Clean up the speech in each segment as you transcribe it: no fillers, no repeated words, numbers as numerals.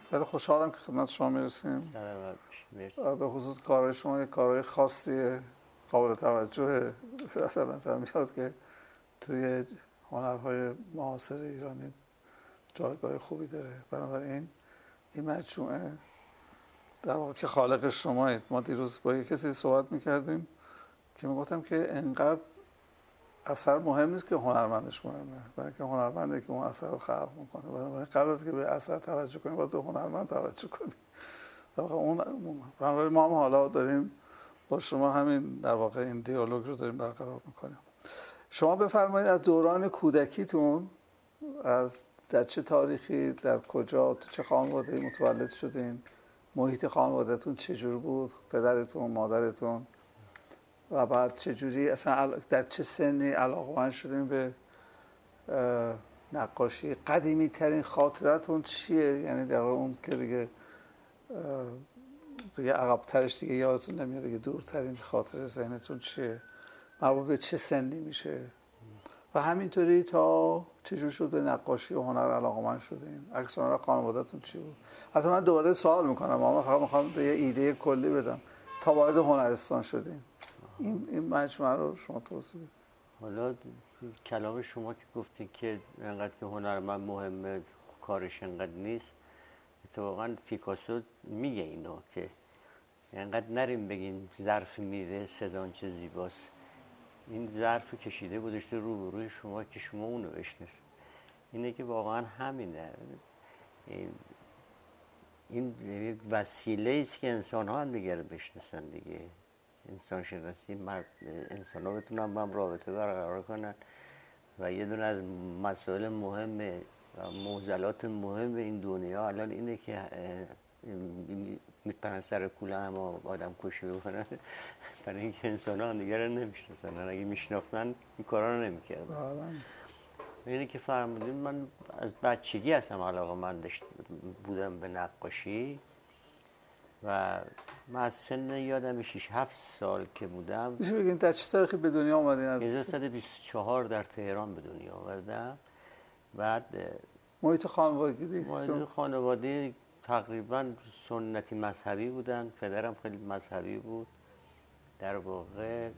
خیلی خوشحالم که خدمت شما میرسیم. به خصوص کارهای شما یک کارهای خاصیه، قابل توجهه. به نظر میاد که توی هنرهای معاصر ایرانی جایگاه خوبی داره. بنابراین این مجموعه در واقع که خالق شمایید. ما دیروز با یک کسی صحبت میکردیم که میگفتم که انقدر اثر مهم نیست که هنرمندش مهمه، بلکه هنرمنده که اون اثر رو خلق میکنه. بنابراین قبل از که به اثر توجه کنیم باید به هنرمند توجه کنیم. در واقع بنابراین ما هم حالا داریم با شما همین در واقع این دیالوگ رو داریم برقرار میکنیم. شما بفرمایید از دوران کودکیتون، از در چه تاریخی، در کجا، تو چه خانواده‌ای متولد شدین، محیط خانواده‌تون چجور بود، پدرتون، مادرتون، و بعد چجوری اصلا در چه سنی علاقه‌مند شدین به نقاشی؟ قدیمی ترین خاطرتون چیه؟ یعنی در اون که دیگه عقب ترش دیگه یادتون نمیاد، دیگه دورترین خاطر ذهنتون چیه؟ مربوط به چه سنی میشه؟ و همینطوری تا چجور شد به نقاشی و هنر علاقه‌مند شدین؟ عکس هنر خانواده‌تون چی بود؟ حتی من دوباره سوال میکنم، اما فقط میخوام یه ایده کلی بدم. تا وارد هنرستان شدین، این مجموعه رو شما توضیح بدید. حالا کلام شما که گفتین که انقدر که هنرمند مهمه کارش انقدر نیست، اتفاقا پیکاسو میگه اینو که انقدر نریم بگین ظرف میره سزان چه زیباست. این ظرف کشیده گذاشته روبروی شما که شما اونو بشناسید. اینه که واقعا همینه. این یک وسیله است که انسان ها هم دیگه رو بشناسن دیگه. انسان شناسی انسان ها بتونن با هم رابطه برقرار کنن و یه دونه از مسائل مهم و معضلات مهم این دنیا الان اینه که میپرن سر کوله هم آدم کشی بکنن برای اینکه انسان ها هم دیگه رو نمیشناسن. اگه میشناختن این کارا رو نمیکردن. اینه که فرمودین من از بچگی هستم علاقه من بودم به نقاشی و من از سن یادم 6-7 سال که بودم. میشه بگین در چه تاریخی به دنیا اومدین؟ 1924 در تهران به دنیا آمدم. بعد محیط خانوادگی خانواده تقریبا سنتی مذهبی بودن. پدرم خیلی مذهبی بود، در واقع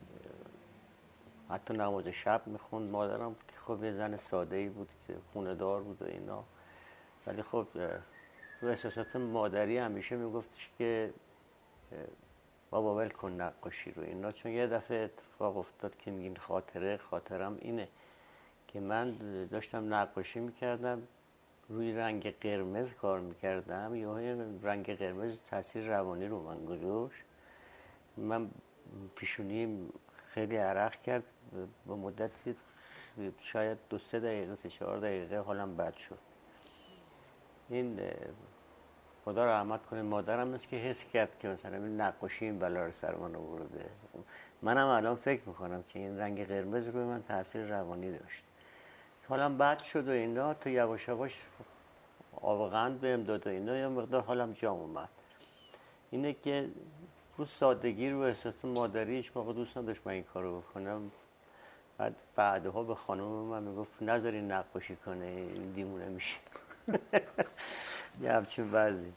حتی نماز شب میخوند. مادرم که خب یه زن ساده‌ای بود که خونه دار بود و اینا، ولی خب رو احساسات مادری همیشه میگفتش که بابا ول کن نقاشی رو اینا. چون یه دفعه اتفاق افتاد که میگین خاطرم اینه که من داشتم نقاشی میکردم، روی رنگ قرمز کار میکردم، یه رنگ قرمز تاثیر روانی رو من گذاشت. من پیشونی خیلی عرق کرد، با مدتی شاید 2-3 دقیقه 3-4 دقیقه حالم بد شد. این خدا رحمت کنه مادرم است که حس کرد که مثلا این نقاشی این بلا رو سر من آورده. منم الان فکر میکنم که این رنگ قرمز روی من تاثیر روانی داشت. حالم بد شد و اینا، تو یواش یواش آبقند بهم داد و اینا، یه مقدار حالم جا اومد. اینه که رو سادگی رو احساس مادریش موقع دوست نداشت من این کارو بکنم. بعدها به خانم من میگفت نذاری نقاشی کنه این دیمونه میشه. یه همچین وضعی.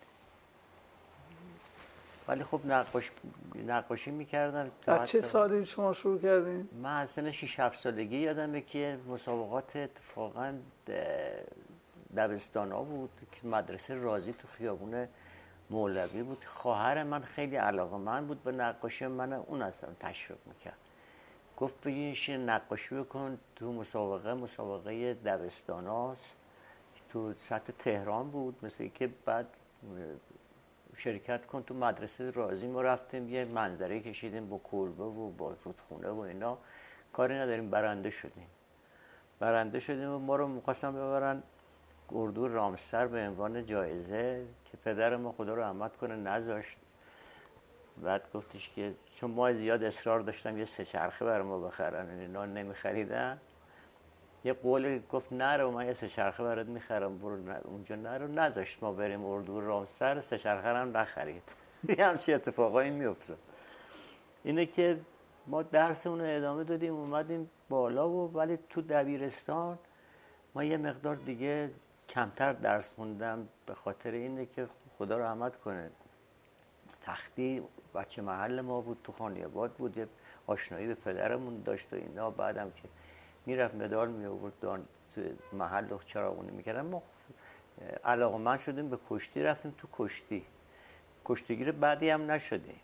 ولی خب نقاشی میکردم. از چه سالی شما شروع کردین؟ من از سن 6-7 سالگی یادمه که مسابقات اتفاقا دبستان ها بود که مدرسه رازی تو خیابون مولوی بود. خواهر من خیلی علاقه من بود به نقاشی، من اون اصلا تشویق میکرد. گفت بگیش نقاشی بکن تو مسابقه دبستان هاست تو سطح تهران بود، مثل که بعد شرکت کن تو مدرسه رازی. ما رفتیم یه منظره کشیدیم با کلبه و با رودخونه و اینا، کاری نداریم برنده شدیم و ما رو می‌خواستن ببرن اردو رامسر به عنوان جایزه که پدر ما خدا رحمت کنه نذاشت. بعد گفتش که چون ما زیاد اصرار داشتم یه 3 چرخه برای ما بخرن، اینا نمیخریدن. یه قول گفت نرو من یه 3 چرخه برات میخرم برو اونجا نرو، نذاشت ما بریم اردو رامسر. 3 چرخه هم نخرید. یه همچین اتفاقایی میافتاد. اینه که ما درسمون رو ادامه دادیم اومدیم بالا ولی تو دبیرستان ما یه مقدار دیگه کمتر درس خوندم به خاطر اینه که خدا رحمت کنه تختی بچه محل ما بود، تو خانیاباد بود، یه آشنایی به پدرمون داشت و اینا. بعدم که میرفت مدال می آورد تو محل و چراغونی میکردن. ما علاقه‌مند شدیم به کشتی، رفتیم تو کشتیگیر بعدی هم نشدیم،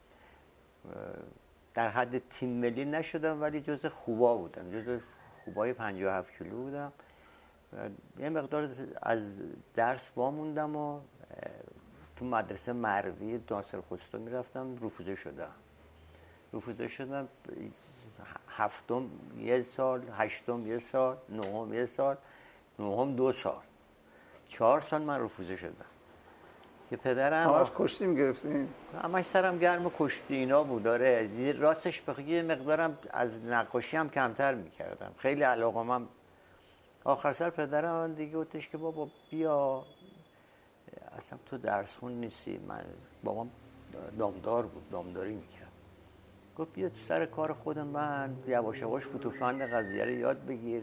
در حد تیم ملی نشدم ولی جز خوبا بودم، جز خوبای 57 کیلو بودم. یه مقدار از درس واموندم و تو مدرسه مروی ناصر خسرو میرفتم، رفوزه شدم. هفتم یه سال، هشتم یه سال، نهم یه سال، نهم 2 سال، 4 سال من رفوزه شدم. که پدرم همش کشتی میگرفتین؟ همش سرم گرم کشتی اینا بود. داره راستش بخوام یه مقدارم از نقاشی هم کمتر میکردم، خیلی علاقه من. آخر سر پدرم من دیگه گفتش که بابا بیا، اصلا تو درس خون نیستی. من بابام دامدار بود، دامداری میکرد. گفت بیا تو سر کار خود من، یواش یواش فوتوفن قضیه رو یاد بگیر،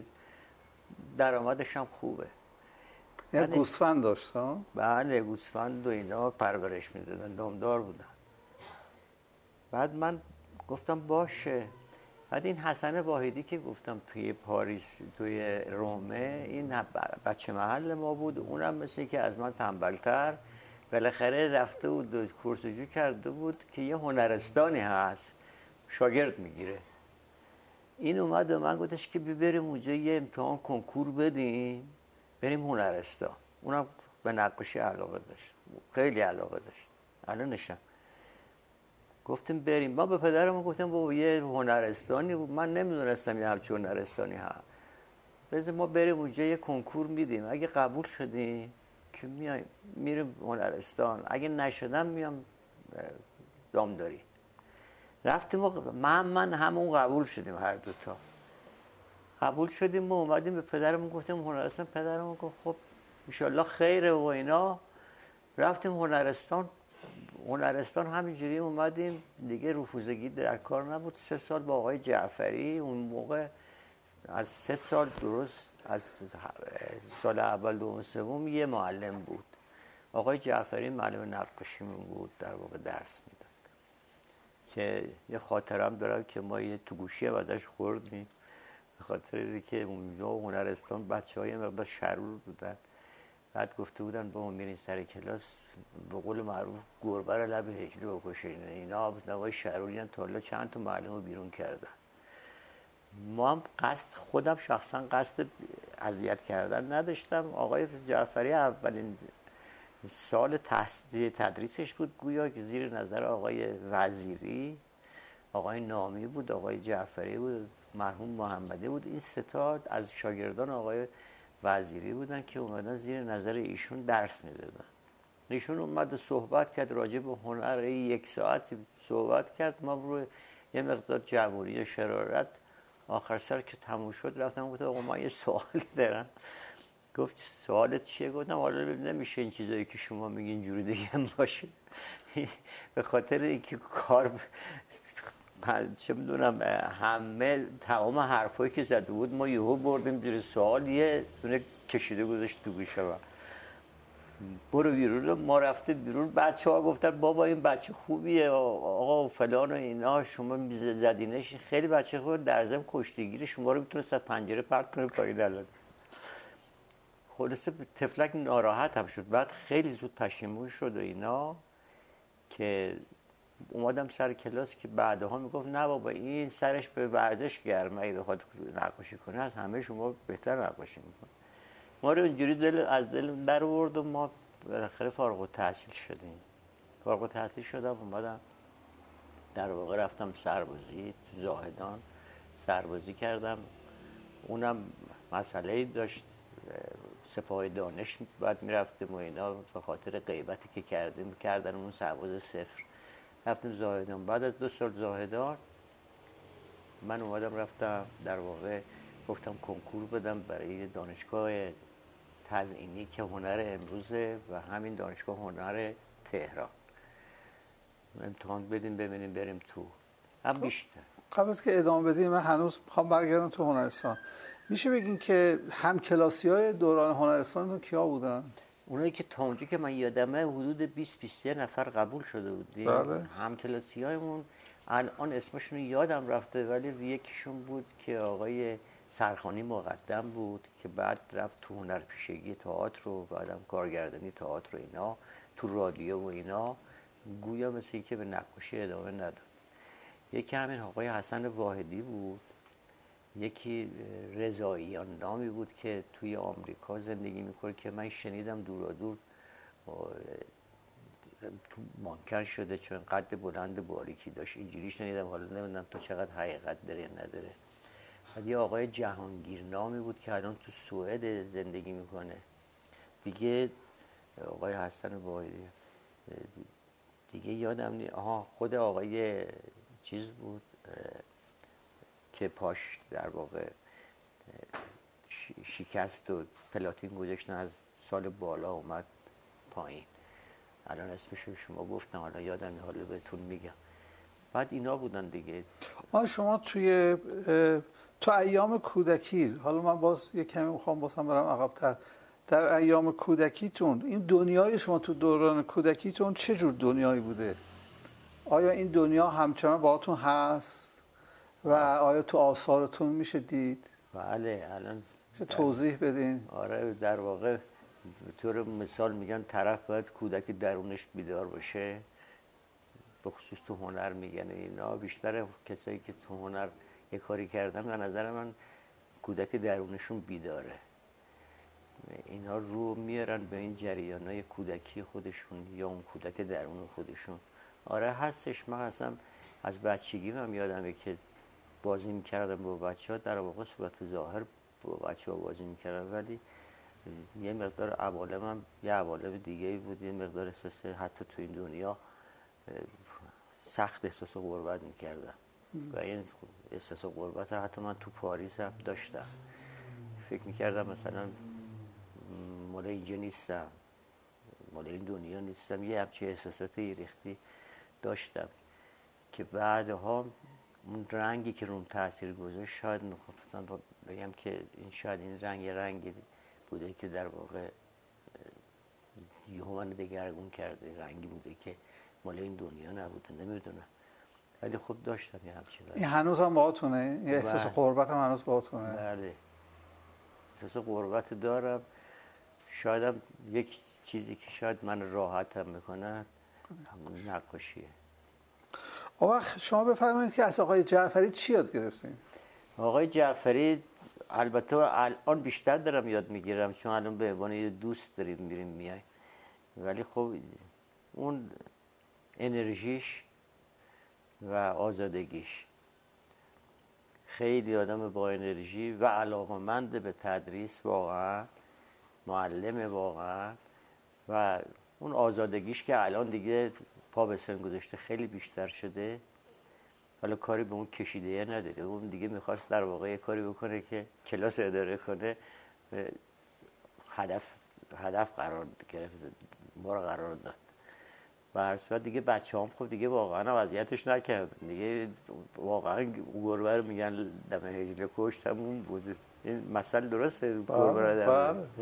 درآمدش هم خوبه. یه گوسفند داشت ها؟ بله گوسفند و اینا پرورش میدادن، دامدار بودن. بعد من گفتم باشه. بعد این حسن واحدی که گفتم توی پاریس، توی رومه، این بچه محل ما بود. اونم مثل که از من تنبلتر بالاخره رفته بود و کورسجو کرده بود که یه هنرستانی هست شاگرد میگیره. این اومد و من گفتش که بریم اونجا یه امتحان کنکور بدیم، بریم هنرستان. اونم به نقاشی علاقه داشت، خیلی علاقه داشت. الانشم گفتیم بریم. ما به پدرمون گفتم بابا یه هنرستانی بود، من نمیدونستم یه همچون هنرستانی هست، بذار ما بریم اونجا یه کنکور میدیم، اگه قبول شدیم که میایم میریم هنرستان، اگه نشدم میام دامداری. رفتیم و من همون قبول شدیم، هر دوتا قبول شدیم و اومدیم به پدرمون گفتیم هنرستان. پدرمون گفت خب انشالله خیره و اینا. رفتیم هنرستان همینجوری اومدیم دیگه. رفوزگی در کار نبود. 3 سال با آقای جعفری، اون موقع از 3 سال درست، از سال اول دوم سوم یه معلم بود، آقای جعفری معلم نقاشیمون بود، در واقع درس میداد. که یه خاطرم دارم که ما یه تو گوشی ازش خوردیم، به خاطر اینکه اونجا هنرستان بچه‌های مقدار شرور بودن. بعد گفته بودن با ما میرین سر کلاس، به قول معروف گربه رو لب هجله بکشین. اینا نوای شروریان تا حالا چند تا معلم رو بیرون کردن. ما هم خودم شخصا قصد اذیت کردن نداشتم. آقای جعفری اولین سال تدریسش بود گویا که زیر نظر آقای وزیری، آقای نامی بود، آقای جعفری بود، مرحوم محمدی بود. این 3 تا از شاگردان آقای وزیری بودن که اومدن زیر نظر ایشون درس میدادن. ایشون اومد صحبت کرد راجع به هنر، 1 ساعت صحبت کرد. ما روی یه مقدار جوونی و شرارت آخر سر که تموم شد رفتم گفتم آقا من یه سوالی دارم. گفت سوالت چیه؟ گفتم حالا نمیشه این چیزایی که شما میگین اینجوری دیگه هم باشه. به خاطر اینکه کار چه میدونم همه تمام حرفایی که زده بود ما یهو بردیم زیر سوال، یه دونه کشیده گذاشت تو گوشه من. برو بیرون. ما رفته بیرون، بچه‌ها گفتن بابا این بچه خوبیه آقا فلان و اینا، شما زدینش. خیلی بچه خوب، در ضمن کشتیگیر شما رو میتونست از پنجره پرت کنه پایین. الان خلاصه طفلک ناراحت هم شد. بعد خیلی زود پشیمون شد و اینا که اومدم سر کلاس که بعدها میگفت نه بابا این سرش به ورزش گرمه، اگه بخواد نقاشی کنه از همه شما بهتر نقاشی میکنه. ما رو اینجوری از دل در آورد و ما بالاخره فارغ التحصیل شدیم. فارغ التحصیل شدم اومدم در واقع رفتم سربازی تو زاهدان، سربازی کردم. اونم مسئله داشت، سپاه دانش بعد میرفتیم و اینا، به خاطر غیبتی که کردن اون سرباز 0 رفتیم زاهدان. بعد از 2 سال زاهدان من اومدم رفتم در واقع گفتم کنکور بدم برای دانشگاه تزئینی که هنر امروزه و همین دانشگاه هنر تهران. امتحان بدیم ببینیم بریم تو. هم بیشتر قبل از که ادامه بدیم من هنوز میخوام برگردم تو هنرستان. میشه بگین که همکلاسی‌های دوران هنرستان کیا بودن؟ اونایی که تا اونجا که من یادمه حدود 20-23 نفر قبول شده بودیم. بله. همکلاسی‌هایمون الان اسمشون یادم رفته، ولی یکیشون بود که آقای سرخانی مقدم بود که بعد رفت تو هنرپیشگی تئاتر و بعدم کارگردانی تئاتر و اینا، تو رادیو و اینا، گویا مثل که به نقاشی ادامه نداد. یکی همین آقای حسن واحدی بود، یکی رضاییان نامی بود که توی آمریکا زندگی میکنه که من شنیدم دورادور تو مانکن شده چون قد بلند باریکی داشت، اینجوری شنیدم، حالا نمیدونم تا چقدر حقیقت داره یا نداره. بعد یه آقای جهانگیر نامی بود که الان تو سوئد زندگی میکنه دیگه. آقای حسن واحدی دیگه یادم نی. خود آقای چیز بود که پاش در واقع شکست و پلاتین گذاشتن، از سال بالا اومد پایین، الان اسمشو شما گفتم حالا یادم حالا بهتون میگم. بعد اینا بودن دیگه. شما تو ایام کودکی، حالا من باز یه کمی میخوام بازم برم عقب‌تر، در ایام کودکیتون این دنیای شما تو دوران کودکیتون چه جور دنیایی بوده؟ آیا این دنیا همچنان باهاتون هست و آیا تو آثارتون میشه دید؟ بله. الان توضیح بدین. آره، در واقع طور مثال میگن طرف باید کودک درونش بیدار باشه، به خصوص تو هنر میگن اینا. بیشتر کسایی که تو هنر یه کاری کردن به نظر من کودک درونشون بیداره، اینا رو میارن به این جریانای کودکی خودشون یا اون کودک درون خودشون. آره هستش. من اصلا از بچگی هم یادمه که بازی میکردم با بچه ها، در واقع صورت ظاهر با بچه ها بازی میکردم، ولی یه مقدار عوالمم یه عوالم دیگه بود، یه مقدار احساس حتی تو این دنیا سخت احساس غربت میکردم و این احساس غربت حتی من تو پاریس هم داشتم. فکر میکردم مثلا مال اینجا نیستم، مال این دنیا نیستم، یه همچه احساساتی ریختی داشتم که بعدها اون رنگی که روم تاثیر گذاشت، شاید میخواستم بگم که این شاید این رنگی بوده که در واقع یهو من دگرگون کرده، رنگی بوده که مال این دنیا نبوده، نمیدونم، ولی خب داشتم یه همچین. این هنوز هم باهاتونه؟ یه احساس غربت هم هنوز باهاتونه؟ بله، احساس غربت دارم. شاید یک چیزی که شاید من راحتم میکنه نقاشیه. وقت شما بفرمایید که از آقای جعفری چی یاد گرفتین؟ آقای جعفری البته الان بیشتر دارم یاد میگیرم، چون الان به عنوان یه دوست داریم میریم میای، ولی خب اون انرژیش و آزادگیش، خیلی آدم با انرژی و علاقه‌مند به تدریس، واقعا معلم واقعا، و اون آزادگیش که الان دیگه پا به سن گذاشته خیلی بیشتر شده. حالا کاری به اون کشیده نداره، اون دیگه میخواست در واقع یه کاری بکنه که کلاس اداره کنه، هدف قرار گرفت، ما رو قرار داد. و هر صورت دیگه بچه هم خب دیگه واقعا وضعیتش نکردن دیگه، واقعا گربه رو میگن دم هجله کشتمون بود. این مسئله درسته، گربه رو دم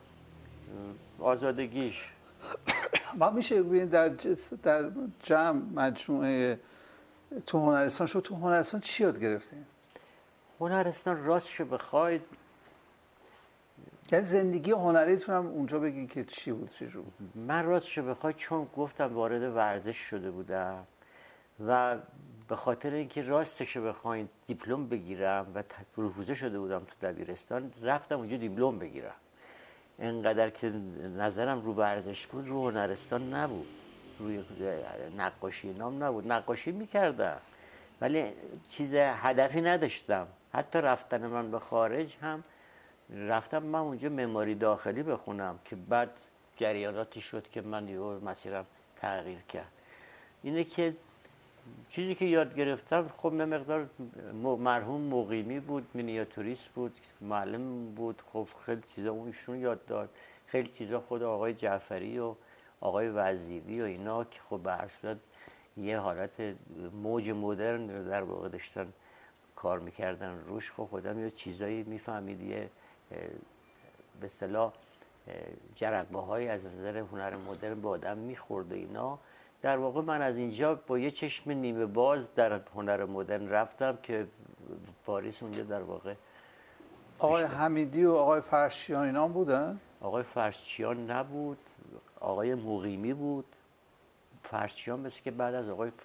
آزادگیش. ما میشه ببینید در جمع مجموعه تو هنرستان، شو تو هنرستان چی یاد گرفتین؟ هنرستان راستش بخواید، یعنی زندگی هنریتون هم اونجا بگین که چی بود، چی بود؟ من راستش بخواید چون گفتم وارد ورزش شده بودم و به خاطر اینکه راستش بخواید دیپلم بگیرم و پروفسور شده بودم تو دبیرستان، رفتم اونجا دیپلم بگیرم. انقدر که نظرم رو ورزش بود، رو هنرستان نبود، روی نقاشی نام نبود. نقاشی میکردم ولی چیز هدفی نداشتم. حتی رفتن من به خارج هم رفتم من اونجا معماری داخلی بخونم که بعد جریاناتی شد که من مسیرم تغییر کرد. اینه که چیزی که یاد گرفتم خب مقدار مرحوم مقیمی بود، مینیاتوریست بود، معلم بود، خب خیلی چیزا اونشون یاد داد، خیلی چیزا خود آقای جعفری و آقای وزیری و اینا که خب به هر صورت یه حالت موج مدرن در واقع داشتن کار میکردن روش، خب خودم یه چیزایی میفهمید، یه به اصطلاح جرقه‌هایی از نظر هنر مدرن به آدم میخورد و اینا. در واقع من از اینجا با یه چشم نیمه باز در هنر مدرن رفتم که پاریس اونجا در واقع. آقای حمیدی و آقای فرشچیان اینا بودن؟ آقای فرشچیان نبود، آقای مقیمی بود. فرشچیان مثل که بعد از آقای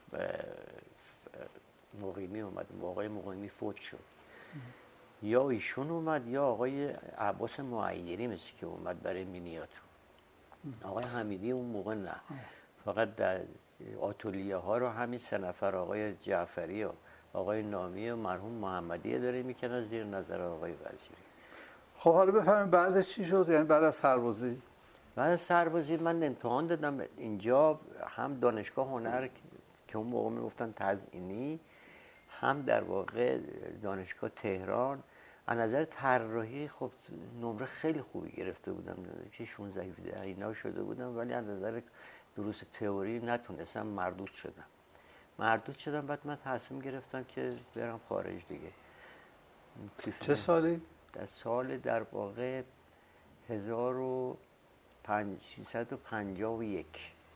مقیمی اومد، آقای مقیمی فوت شد. یا ایشون اومد یا آقای عباس معیری مثل که اومد برای مینیاتور. آقای حمیدی اون موقع نه، فقط در آتلیه ها رو همین 3 نفر آقای جعفری و آقای نامی و مرحوم محمدی اداره میکنن زیر نظر آقای وزیری. خب حالا بفرمایید بعدش چی شد؟ یعنی بعد از سربازی؟ بعد از سربازی من امتحان دادم اینجا، هم دانشگاه هنر که اون موقع میگفتن تزئینی، هم در واقع دانشگاه تهران. از نظر طراحی خب نمره خیلی خوبی گرفته بودم که 16 17 اینا شده بودم، ولی از نظر دروس تئوری نتونستم، مردود شدم. بعد من تصمیم گرفتم که برم خارج دیگه. چه سالی؟ در سال در واقع 1351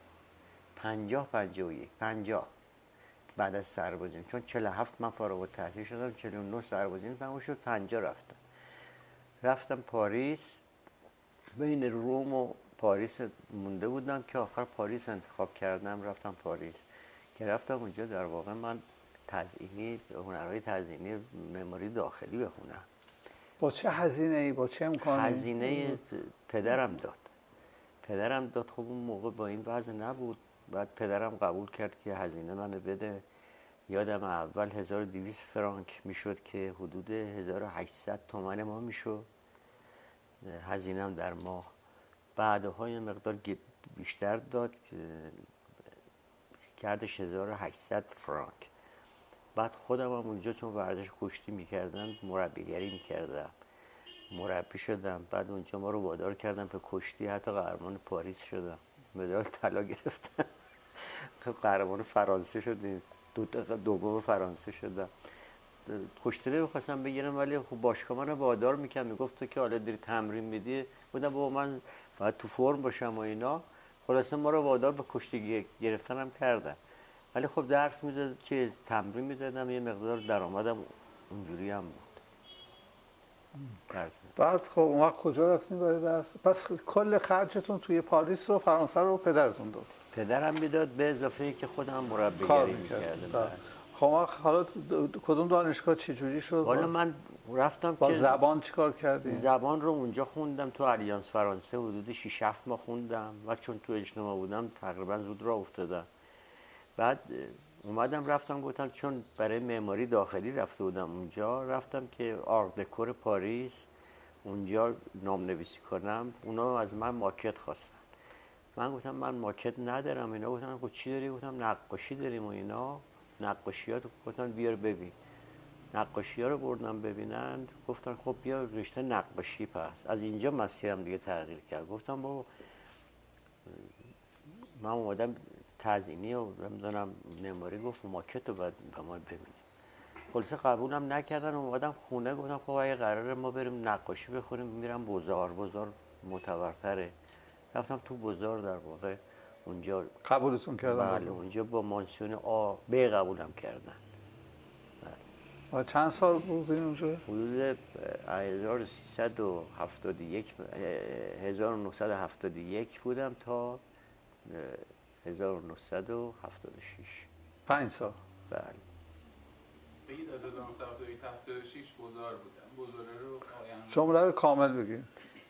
50 بعد از سربازیم، چون 47 من فارغ التحصیل شدم، 49 سربازیم تموم شد، 50 رفتم پاریس. بین روم و پاریس مونده بودم که آخر پاریس انتخاب کردم، رفتم پاریس. که رفتم اونجا در واقع من تزئینی، هنرهای تزئینی معماری داخلی بخونم. با چه هزینه‌ای، با چه امکانی؟ هزینه پدرم داد. خب اون موقع با این وضع نبود. بعد پدرم قبول کرد که هزینه منو بده. یادم اول 1200 فرانک میشد که حدود 1800 تومان ما میشد هزینه‌ام در ماه. بعدها یه مقدار بیشتر داد که کردش 1800 فرانک. بعد خودم هم اونجا چون ورزش کشتی میکردم، مربیگری میکردم، مربی شدم. بعد اونجا ما رو وادار کردم به کشتی، حتی قهرمان پاریس شدم، مدال طلا گرفتم. قهرمان فرانسه شدیم، دوم فرانسه شدم. کشتی رو می‌خواستم بگیرم، ولی خب باشگاه منو وادار میکرد، میگفت تو که حالا داری تمرین میدی. بودم بابا من باید تو فرم باشم و اینا. خلاصه ما رو وادار به کشتی گرفتن هم کردن. ولی خب درس میداد، چه تمرین میدادم، یه مقدار درآمدم اونجوری هم بود. بعد خب اون وقت کجا رفتین برای درس؟ پس کل خرجتون توی پاریس و فرانسه رو پدرتون داد؟ پدرم میداد، به اضافه ای که خودم مربیگری میکردم. خب حالا کدوم دانشگاه چه جوری شد؟ حالا من رفتم با زبان چیکار کردی؟ زبان رو اونجا خوندم تو الیانس فرانسه، حدود 6 7 ماه خوندم و چون تو اجتماع بودم تقریبا زود راه افتادم. بعد اومدم رفتم گفتم، چون برای معماری داخلی رفته بودم اونجا، رفتم که آرت دکور پاریس اونجا نام نویسی کنم. اونا از من ماکت خواستن. من گفتم من ماکت ندارم. اینا گفتن خب چی داری؟ گفتم نقاشی داریم و اینا. نقاشیات گفتن بیار ببین. نقاشی‌ها رو بردم ببینند، گفتن خب بیا رشته نقاشی. پس از اینجا مسیرم دیگه تغییر کرد. گفتم بابا من اومدم تزئینی و نمیدونم معماری، گفت ماکت رو باید به ما ببینیم. خلاصه قبولم نکردن. اومدم خونه، گفتم خب اگه قراره ما بریم نقاشی بخونیم، میرم بازار معتبرتره. رفتم تو بازار، در واقع اونجا قبولتون کردن؟ بله، اونجا با مانسیون آ ب قبولم کردن. و چند سال بودین اونجا؟ حدود 1971 بودم تا 1976. 5 سال. بله. بگید از 1976 بازار بودم. بازاره رو جمله رو کامل بگید.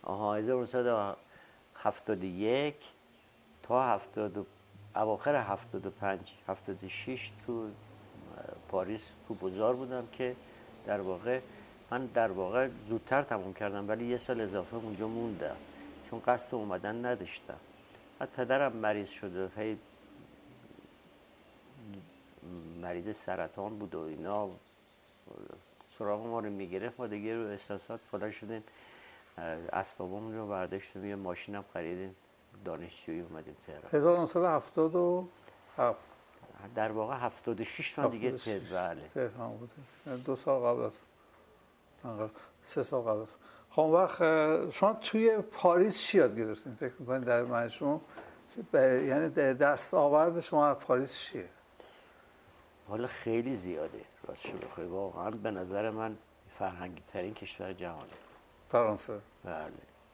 1971 تا اواخر 75 76 تو پاریس تو بازار بودم که در واقع من زودتر تموم کردم، ولی یه سال اضافه اونجا موندم چون قصد اومدن نداشتم. بعد پدرم مریض شده، هی مریض سرطان بود و اینا، سراغ ما رو میگرفت. ما دیگه رو احساسات فلا شدیم، اسبابمون رو برداشتیم، یه ماشینم خریدیم، دانشجویی اومدیم تهران. 1977 در واقع 76 من دیگه تهران بوده. 2 سال قبل از 3 سال قبل از. خب وقت شما توی پاریس چی یاد گرفتین فکر می‌کنید در مجموع؟ یعنی دستاورد شما از پاریس چیه؟ حالا خیلی زیاده راستش بخوای، واقعا به نظر من فرهنگی ترین کشور جهانه فرانسه. بله.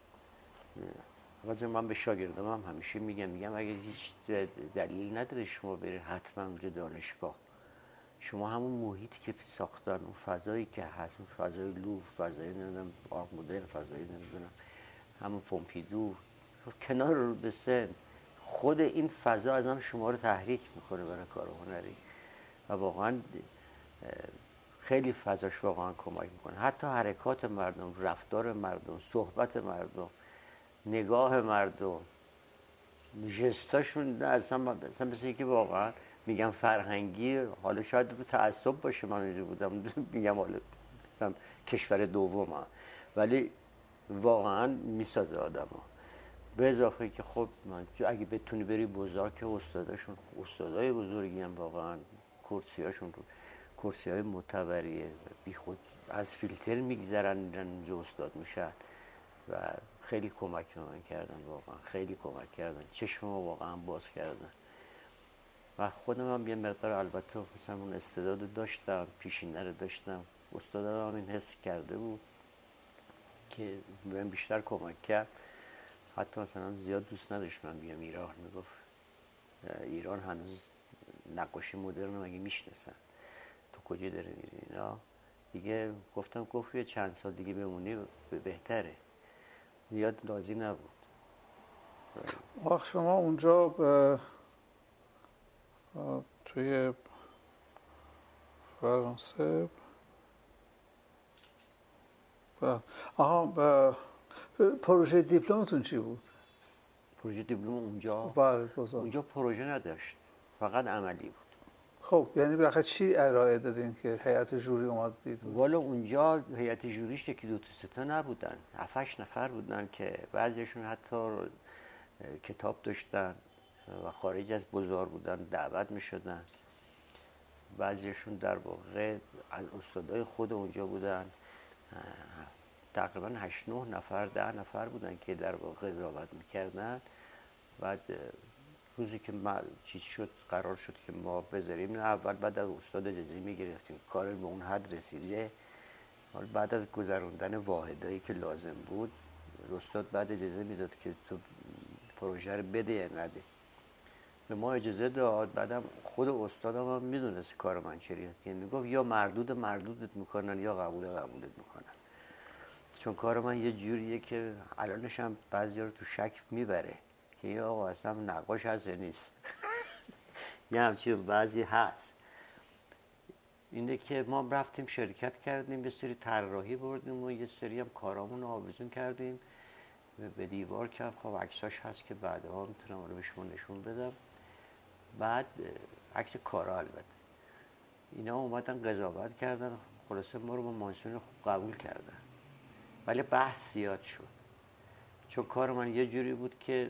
مثلا من به شاگردم هم همیشه میگم اگه هیچ دلیل نداره شما برید حتما اونجا دانشگاه، شما همون محیطی که ساختن، اون فضایی که هست، اون فضای لوور، فضای نمیدونم آرت مدرن، فضای نمیدونم همون پومپیدو، کنار رود سن، خود این فضا از هم شما رو تحریک میکنه برای کار هنری و واقعا خیلی فضاش واقعا کمک میکنه. حتی حرکات مردم، رفتار مردم، صحبت مردم، نگاه مردم، جستاشون اصلا مثل اینکه واقعا میگم فرهنگی، حالا شاید رو تعصب باشه من اینجا بودم میگم حالا مثلا کشور دومم، ولی واقعا میسازه آدمو. به اضافه که خب من اگه بتونی بری بازار که استاداشون استادای بزرگی هم واقعا کرسیاشون رو کرسی‌های معتبریه، بی خود از فیلتر میگذرن اینجا استاد میشن و خیلی کمک من کردن، واقعا خیلی کمک کردن، چشممو واقعا باز کردن و خودم هم یه مقدار البته مثلا اون استعدادو داشتم، پیشینه رو داشتم، استادم هم این حس کرده بود که بهم بیشتر کمک کرد. حتی مثلا زیاد دوست نداشت من بیام ایران، میگفت ایران هنوز نقاشی مدرن رو مگه میشناسن، تو کجا داره میری اینا دیگه. گفت یه چند سال دیگه بمونی بهتره، زیاد راضی نبود. آخ شما اونجا توی فرانسه پروژه دیپلمتون چی بود؟ پروژه دیپلم اونجا پروژه نداشت، فقط عملی بود. خب یعنی بالاخره چی ارائه دادین که هیئت جوری اومد دید؟ والا اونجا هیئت جوریش که 2 تا 3 تا نبودن، 7-8 نفر بودن که بعضیشون حتی کتاب داشتن و خارج از بازار بودن، دعوت می شدن. بعضیشون در واقع از استادای خود اونجا بودن، تقریبا 8-9 نفر 10 نفر بودن که در واقع قضاوت میکردن. بعد روزی که چیز شد، قرار شد که ما بذاریم، اول بعد از استاد اجازه میگرفتیم، کار به اون حد رسیده، بعد از گذروندن واحدایی که لازم بود استاد بعد اجازه میداد که تو پروژه رو بده یا نده. به ما اجازه داد. بعدم خود استادم هم میدونست کار من چیه، که میگفت یا مردودت میکنن یا قبولت میکنن، چون کار من یه جوریه که الانش هم بعضیا رو تو شک میبره که یا آقا اصلا نقاش هست یا نیست. یه همچین بعضی هست. اینه که ما رفتیم شرکت کردیم، یه سری طراحی بردیم و یه سری هم کارامون رو آویزون کردیم به دیوار که خب عکساش هست که بعدها میتونم رو به شما نشون بدم. بعد عکس کارا البته اینا اومدن قضاوت کردن، خلاصه ما رو با مانسون خوب قبول کردن، ولی بحث زیاد شد چون کار من یه جوری بود که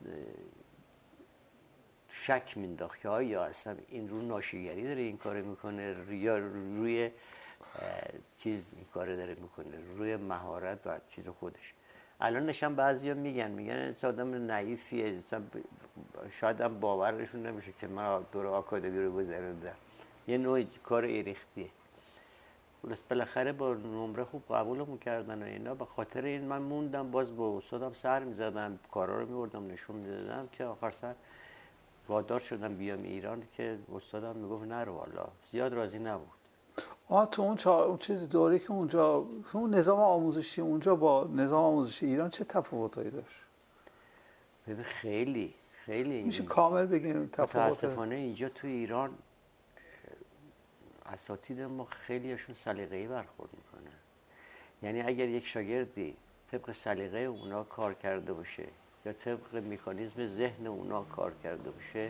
شک مینداخت که آیا اصلا این رو ناشیگری داره این کار میکنه یا روی چیز این کار داره میکنه، روی مهارت و چیز خودش. الان نشان بعضیا میگن آدم نایفیه، شاید هم باورشون نمیشه که من دور آکادمی رو گذروندم، یه نوع کار ایریختیه. بالاخره با نمره خوب قبولمون کردن و اینا. به خاطر این من موندم، باز با استادم سر میزدم، کارا رو میبردم نشون میدادم که آخر سر وادار شدم بیام ایران که استادم میگفت نرو. والا زیاد راضی نبود. تو اون چیز دوری که اونجا اون نظام آموزشی اونجا با نظام آموزشی ایران چه تفاوتایی داشت؟ ببین خیلی میشه کامل بگیم تفاوت؟ متاسفانه اینجا تو ایران اساتید ما خیلیشون سلیقه‌ای برخورد میکنن. یعنی اگر یک شاگردی طبق سلیقه اونا کار کرده باشه یا طبق مکانیزم ذهن اونا کار کرده باشه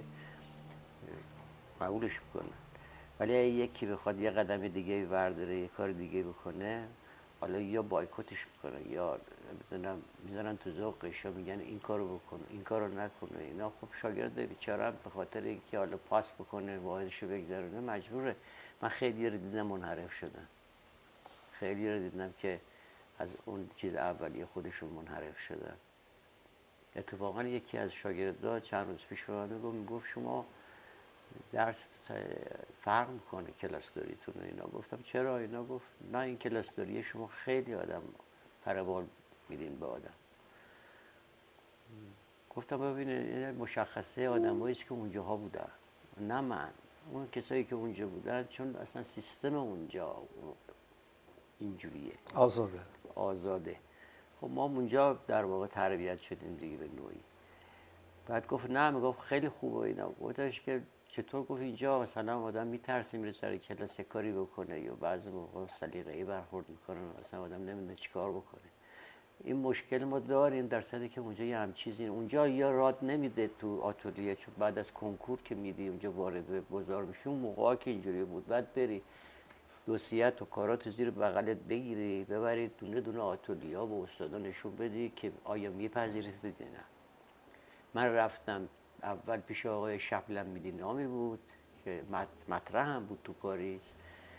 قبولش میکنن، ولی اگه یکی بخواد یه قدم دیگه برداره یه کار دیگه بکنه حالا یا بایکوتش میکنن یا میزنن تو ذوقش یا میگن این کارو بکن این کارو نکنه. اینا خب شاگرد بیچاره به خاطر اینکه حالا پاس بکنه واحدشو بگذرونه مجبوره. من خیلی رو دیدم منحرف شدن، خیلی رو دیدم که از اون چیز اولیه خودشون منحرف شدن. اتفاقا یکی از شاگردها چند روز پیش به من میگفت شما درس فرق میکنه کلاسداریتون اینا. گفتم چرا؟ اینا گفت نه این کلاسداری شما خیلی آدم پربال میدین به آدم. گفتم ببینید این مشخصه آدمایی که اونجاها بودن، نه من. اون کسایی که اونجا بودن چون اصلا سیستم اونجا اینجوریه، آزاده. خب ما اونجا در واقع تربیت شدیم دیگه به نوعی. بعد گفت نه، میگفت خیلی خوبه اینا. گفتش که چطور؟ گفت اینجا مثلا آدم میترسه میره سر کلاس کاری بکنه یا بعضی موقع سلیقه‌ای برخورد میکنه، مثلا آدم نمیدونه چیکار بکنه. این مشکل ما داریم در صدی که اونجا یه هم چیزی اونجا یا راد نمیده تو آتلیه، چون بعد از کنکور که میدی اونجا وارد بازار میشی. اون موقعا که اینجوری بود بعد بری دوسیت و کارات زیر بغلت بگیری ببرید دونه دونه آتلیه به استادا نشون بدی که آیا میپذیرید یا نه. من رفتم اول پیش آقای شبلم میدی نامی بود که مطرح هم بود تو پاریس،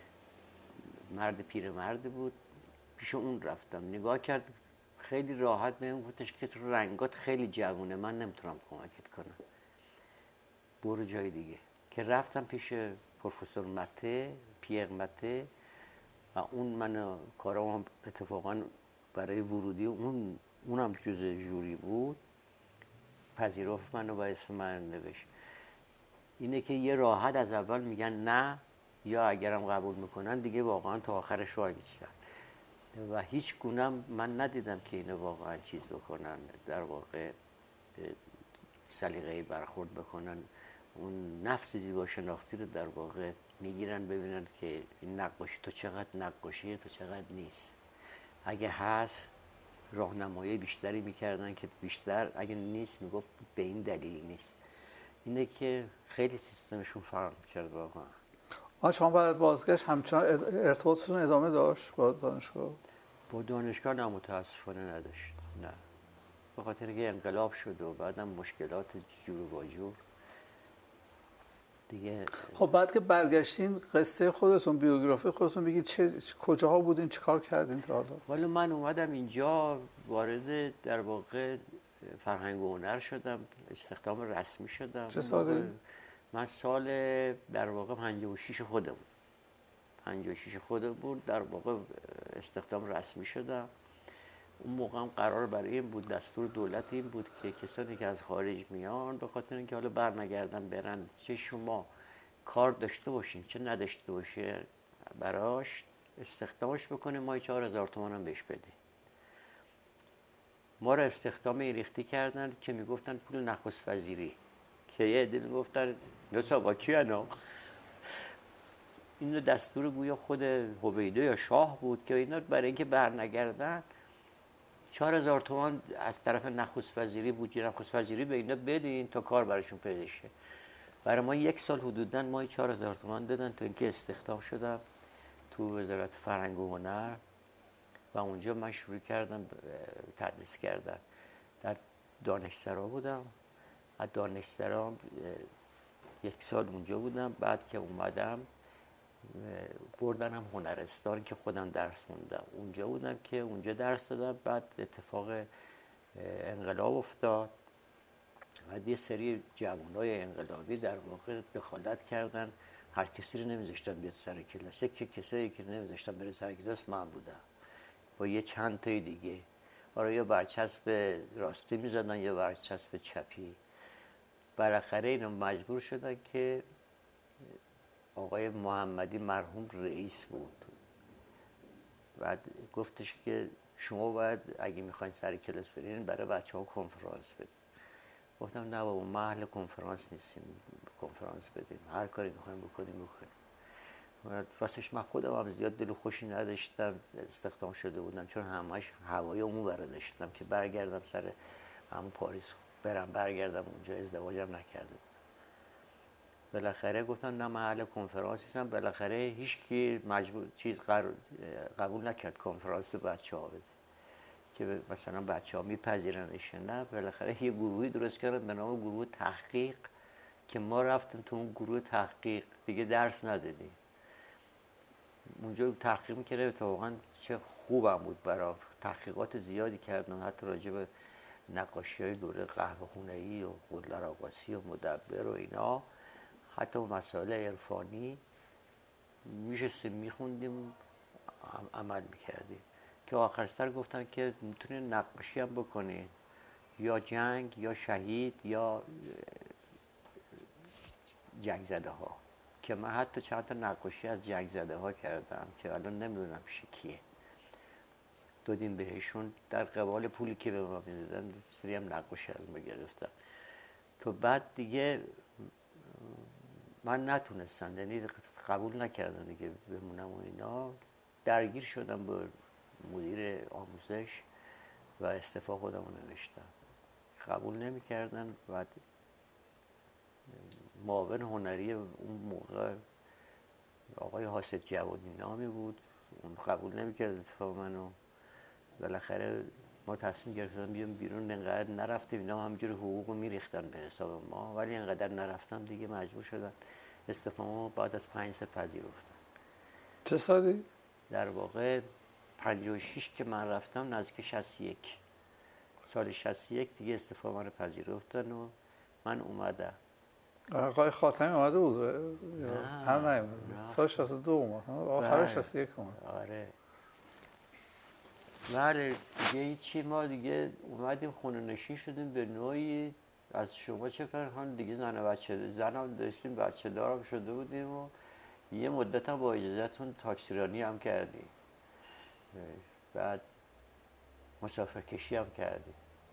مرد پیرمرد بود. پیش اون رفتم نگاه کرد خیلی راحت بهم گفتش که تو رنگات خیلی جوونه، من نمیتونم کمکت کنم، برو جای دیگه. که رفتم پیش پروفسور مته، پیر مته، و اون من کارام اتفاقا برای ورودی اونم جزء ژوری بود، پذیرفت منو و اسم من نوشت. اینه که یه راحت از اول میگن نه، یا اگرم قبول میکنن دیگه واقعا تا آخرش وای میستن و هیچ گونم من ندیدم که اینو واقعا چیز بکنن، در واقع سلیقه‌ای برخورد بکنن. اون نفس زیبا شناختی رو در واقع میگیرن ببینن که این نقاشی تو چقدر نقاشیه تو چقدر نیست. اگه هست راهنمایی بیشتری میکردن که بیشتر، اگه نیست میگفت به این دلیل نیست. اینه که خیلی سیستمشون فرق کرد واقعا. شما بعد بازگشت همچنان ارتباطتون ادامه داشت با دانشگاه؟ با دانشگاه نه متاسفانه نداشت، نه، به خاطر که انقلاب شد و بعدم مشکلات جور و جور دیگه. خب بعد که برگشتین قصه خودتون، بیوگرافی خودتون بگید، کجاها بودین، چه کار کردین تا حالا؟ والا من اومدم اینجا وارد در واقع فرهنگ و هنر شدم، استخدام رسمی شدم. چه سالی؟ من سال در واقع 56 خودم 56 خودم بود در واقع استخدام رسمی شدم. اون موقع هم قرار برای این بود، دستور دولت این بود که کسانی که از خارج میان به خاطر اینکه حالا برنگردن برن، چه شما کار داشته باشین چه نداشته باشه براش استخدامش بکنه، ما 4000 تومان هم بهش بده. ما رو استخدام ریختی کردن که میگفتن پول نخست وزیری، که یه عده میگفتن نسا با کی انا. این دستور گویا خود هویدا یا شاه بود که اینا برای اینکه برنگردن 4000 تومان از طرف نخست وزیری بود، نخست وزیری به اینا بدین تا کار براشون پیدا شه. برای ما یک سال حدوداً ما 4000 تومان دادن تا اینکه استخدام شدم تو وزارت فرهنگ و هنر و اونجا من شروع کردم تدریس کردن. در دانشسرا بودم، از دانشسرا یک سال اونجا بودم. بعد که اومدم بردنم هنرستان که خودم درس خوندم، اونجا بودم که اونجا درس دادم. بعد اتفاق انقلاب افتاد و یه سری جوانای انقلابی در واقع دخالت کردن، هر کسی رو نمیذاشتن بیاد سر کلاس. که کسایی که نمیذاشتن بره سر کلاس من بودم با یه چند تای دیگه. آره یا برچسب راستی میزدن یا برچسب چپی. بالاخره اینا مجبور شدن که آقای محمدی مرحوم رئیس بود، بعد گفتش که شما باید اگه میخواین سر کلاس برین برای بچه ها کنفرانس بدین. گفتم نه بابا ما اهل کنفرانس نیستیم، کنفرانس بدیم، هر کاری میخوایم بکنیم. راستش من خودم هم زیاد دل خوشی نداشتم استخدام شده بودم، چون همش هوای عمو داشتم که برگردم سر همون پاریس برگردم اونجا، ازدواجم نکرده. بالاخره گفتن نه محل کنفرانس هستم. بالاخره هیچ کی قبول نکرد کنفرانس بچه‌ها بده که مثلا بچه‌ها میپذیرنش. نه، بالاخره یه گروهی درست کردن به نام گروه تحقیق که ما رفتیم تو اون گروه تحقیق، دیگه درس ندادیم. اونجا تحقیق می‌کردم. اتفاقاً چه خوبم بود، برای تحقیقات زیادی کردم، حتی راجع به نقاشی‌های دوره قهوه‌خونه‌ای و قلدر آقاسی و مدبر و اینا، حتی مسائل عرفانی میشستیم میخوندیم، عمل میکردیم که آخر سر گفتن که میتونین نقاشی هم بکنین، یا جنگ یا شهید یا جنگ زده ها، که من حتی چند تا نقاشی از جنگ زده ها کردم که الان نمیدونم پیش کیه. دادیم بهشون در قبال پولی که به ما میدادن، سری هم نقاشی از ما گرفتم. تو بعد دیگه من نتونستم، یعنی قبول نکردم دیگه بمونم و اینا. درگیر شدم با مدیر آموزش و استعفا خودم رو نوشتم. قبول نمی‌کردن. بعد معاون هنری اون موقع آقای حاسد جوادی نامی بود، اون قبول نمی‌کرد استعفا منو. بالاخره ما تصمیم گرفتیم بیام بیرون. انقدر نرفتیم، اینا همینجوری حقوقو میریختن به حساب ما، ولی انقدر نرفتم دیگه مجبور شدن استعفامو بعد از 5 سال پذیرفتن. چه سالی؟ در واقع 56 که من رفتم، نزدیک 61 سال 61 دیگه استعفا من رو پذیرفتن و من اومدم. آقای خاتمی اومده بود؟ نه، هم نیومده. سال 62 اومد، آخر 61 اومد. آره بله دیگه چی، ما دیگه اومدیم خونه نشین شدیم به نوعی. از شما چه فرهان دیگه، زنم داشتیم، بچه دارم شده بودیم و یه مدت هم با اجازهتون تاکسیرانی هم کردیم، بعد مسافر کشی هم کردیم.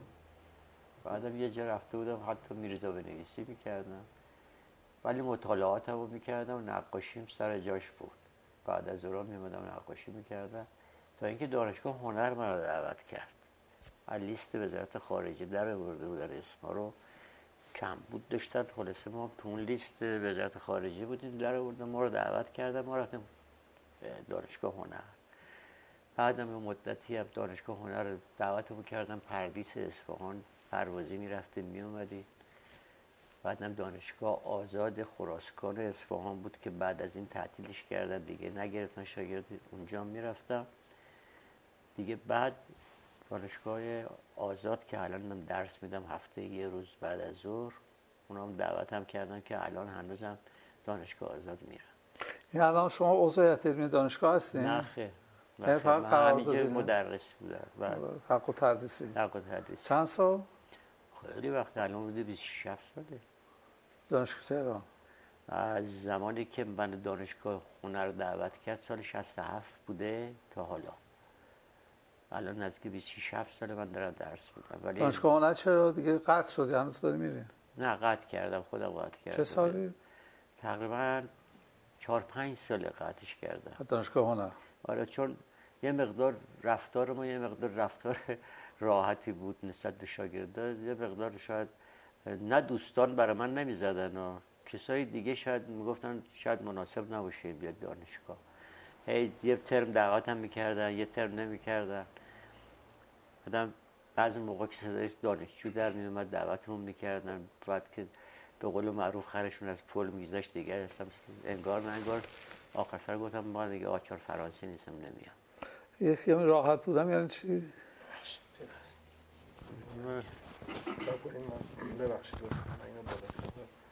بعدم یه جا رفته بودم حتی میرزا بنویسی میکردم، ولی مطالعاتم رو میکردم و نقاشیم سر جاش بود. بعد از اون میمدم نقاشی میکردم تا اینکه دانشگاه هنر من رو دعوت کرد. از لیست وزارت خارجه در آورده بودن، اسما رو کم بود داشتن، خلاصه ما تو اون لیست وزارت خارجه بودیم، در آوردن ما رو دعوت کردن. ما رفتیم دانشگاه هنر. بعدم یه مدتی هم دانشگاه هنر دعوتمون کردن پردیس اصفهان، پروازی میرفتیم میومدیم. بعدم دانشگاه آزاد خراسان اصفهان بود که بعد از این تعطیلش کردن دیگه، نگرفتن شاگرد، اونجا میرفتم دیگه. بعد دانشگاه آزاد که الان من درس میدم هفته یه روز بعد از ظهر، اونام دعوتم کردن که الان هنوزم دانشگاه آزاد میرم. این الان شما عضو هیئت علمی دانشگاه هستین؟ نه خیر، من همینجا مدرس بودم. حق التدریسی. چند سال؟ خیلی وقت، الان بوده 26 ساله. دانشگاه تهران. از زمانی که من دانشگاه هنر دعوت کرد سال 67 بوده تا حالا. الان نزدیک 26 ساله من دارم درس میدم. ولی دانشگاه هنر چرا دیگه قطع شدی؟ هنوز داری میری؟ نه قطع کردم، خودم قطع کردم. چه سالی؟ تقریبا 4-5 ساله قطعش کردم. دانشگاه هنر. آره، چون یه مقدار رفتار ما یه مقدار رفتار راحتی بود نسبت به شاگردان. یه مقدار شاید نه دوستان برای من نمیزدن و کسای دیگه شاید میگفتن شاید مناسب نباشه بیاد دانشگاه. یه ترم دعوتم میکردن، یه ترم نمیکردن. بعدم بعضی موقع که صدای دانشجو در میومد دعوتمون میکردن، بعد که به قول معروف خرشون از پل میگذاشت دیگه اصلا انگار نه انگار. آخر سر گفتم من دیگه آچار فرانسه نیستم، نمیام. یه خیلی راحت بودم یعنی چی؟ ببخشید اینو بالا.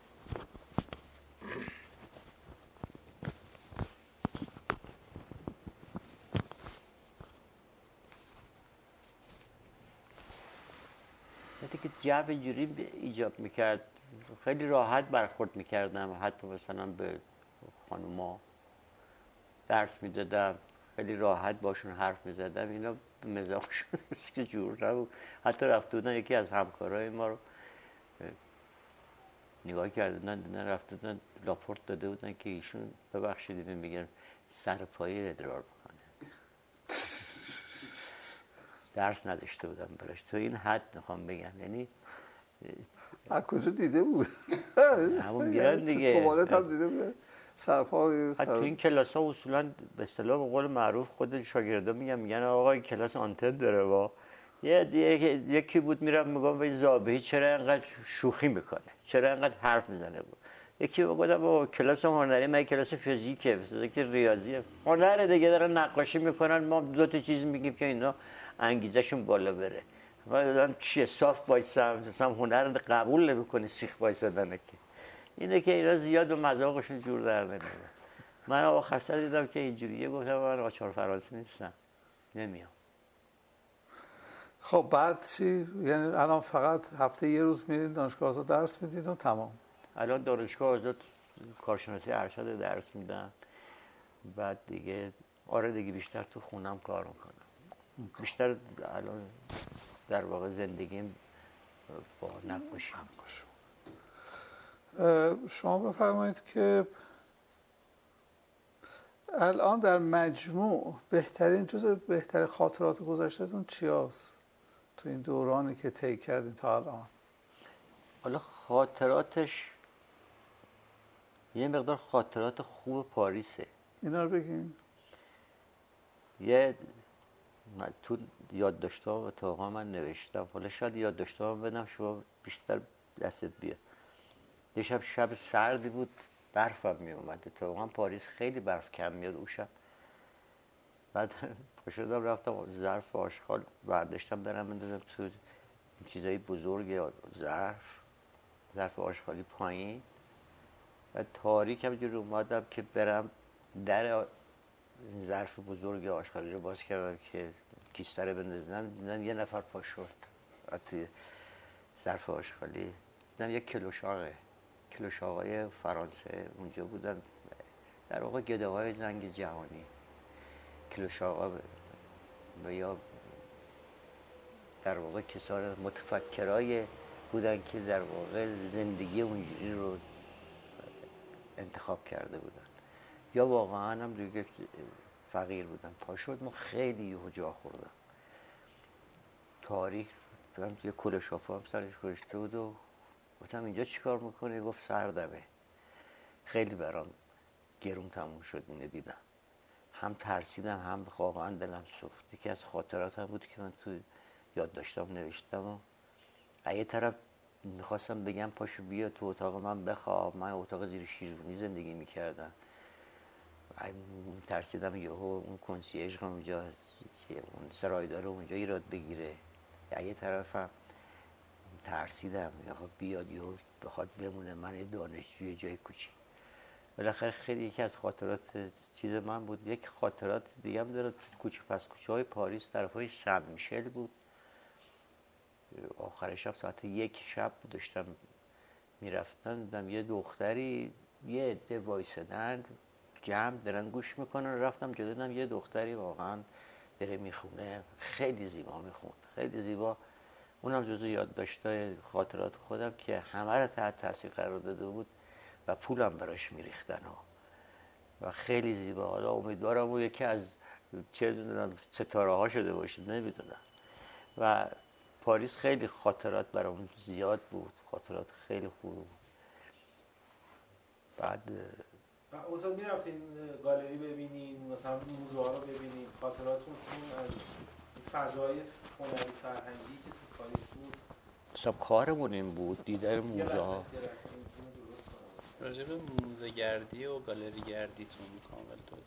که جو اینجوری ایجاب میکرد، خیلی راحت برخورد میکردم. حتی مثلا به خانوما درس میدادم، خیلی راحت باشون حرف میزدم. اینا مزاجشون که جور نبود. حتی رفته بودن یکی از همکارای ما رو نگاه کردن، دیدن رفته بودن لاپورت داده بودن که ایشون ببخشید میگن سر پایه ادرار بکنه. درس نداشته بودم براش. تو این حد میخوام بگم، یعنی از کجا دیده بود؟ همون میرن دیگه توالت هم دیده بود سرپا تو این کلاس ها اصولا به اصطلاح به قول معروف خود شاگردا میگن آقا این کلاس آنتن داره با یکی بود میرم میگم به زابهی چرا اینقدر شوخی میکنه، چرا اینقدر حرف میزنه بود. یکی گفتم با کلاس هنری، من کلاس فیزیکه، فیزیک ریاضیه، هنر دیگه دارن نقاشی میکنن، ما دو تا چیز میگیم که اینا انگیزشون بالا بره. من دادم چیه صاف وایسم، مثلا هنر قبول نمیکنه سیخ وایسادنه که اینه که اینا زیاد و مذاقشون جور در نمیاد. من آخر سر دیدم که اینجوریه، گفتم من آچار فرانسه نیستم، نمیام. خب بعد چی؟ یعنی الان فقط هفته یه روز میرین دانشگاه آزاد درس میدین و تمام؟ الان دانشگاه آزاد کارشناسی ارشد درس میدم. بعد دیگه آره دیگه بیشتر تو خونم کار میکنم. بیشتر الان در واقع زندگیم با نقاشی. شما بفرمایید که الان در مجموع بهترین خاطرات گذشته‌تون چی هست تو این دورانی که طی کردین تا الان؟ حالا خاطراتش یه مقدار خاطرات خوب پاریسه. اینا رو بگین. تو یادداشت‌ها اتفاقا من نوشتم، حالا شاید یادداشت‌ها بدم شما بیشتر دستت بیاد. یه شب سردی بود، برفم می اومد. اتفاقا پاریس خیلی برف کم میاد اون شب. بعد پاشدم رفتم ظرف آشغال برداشتم برم بندازم تو چیزای بزرگ ظرف آشغالی پایین. و تاریک همجوری اومدم که برم در ظرف بزرگ آشغالی رو باز کردم که کیسه رو بندازم، دیدم یه نفر پا شد توی ظرف آشغالی. دیدم یه کلوشاقای فرانسه اونجا بودن، در واقع گداهای جنگ جهانی. کلوشاقا و یا در واقع کسان متفکرای بودن که در واقع زندگی اونجوری رو انتخاب کرده بودن، یا واقعا هم دیگه فقیر بودن. پا شد ما خیلی یهو جا خوردم. تاریک دارم یه کلوشاپا هم سرش گذاشته بود و گفتم اینجا چیکار میکنی؟ گفت سردمه. خیلی برام گرون تموم شد اینو دیدم. هم ترسیدم هم واقعا دلم سوخت. یکی از خاطراتم بود که من تو یادداشتام نوشتم و یه طرف میخواستم بگم پاشو بیا تو اتاق من بخواب. من اتاق زیر شیروانی زندگی میکردم. ترسیدم یهو اون کنسیرژ اونجا، اون سرایدار اونجا ایراد بگیره. یه طرفم ترسیدم بیاد یهو بخواد بمونه من دانشجوی جای کوچیک. بالاخره خیلی یکی از خاطرات چیز من بود. یک خاطرات دیگه هم داره، کوچه پس کوچه های پاریس طرفای سن میشل بود. آخر شب ساعت 1 شب داشتم میرفتم، دیدم یه دختری یه عده وایسادن جمع دارن گوش میکنن. رفتم جلو دیدم یه دختری واقعا داره میخونه، خیلی زیبا میخوند، خیلی زیبا. اونم جزو یادداشت‌های خاطرات خودم که همه رو تحت تاثیر قرار داده بود و پولم براش میریختن و خیلی زیبا. حالا امیدوارم اون یکی از چه میدونم ستاره ها شده باشه، نمیدونم. و پاریس خیلی خاطرات برام زیاد بود، خاطرات خیلی خوب بود. بعد اوسا میرفتین گالری ببینین، مثلا موزه ها رو ببینین، خاطراتتون از فضای هنری فرهنگی که تو پاریس بود؟ اصلا کارمون این بود دیدن موزه ها. راجع به موزه گردی و گالری گردیتون کامل توضیح.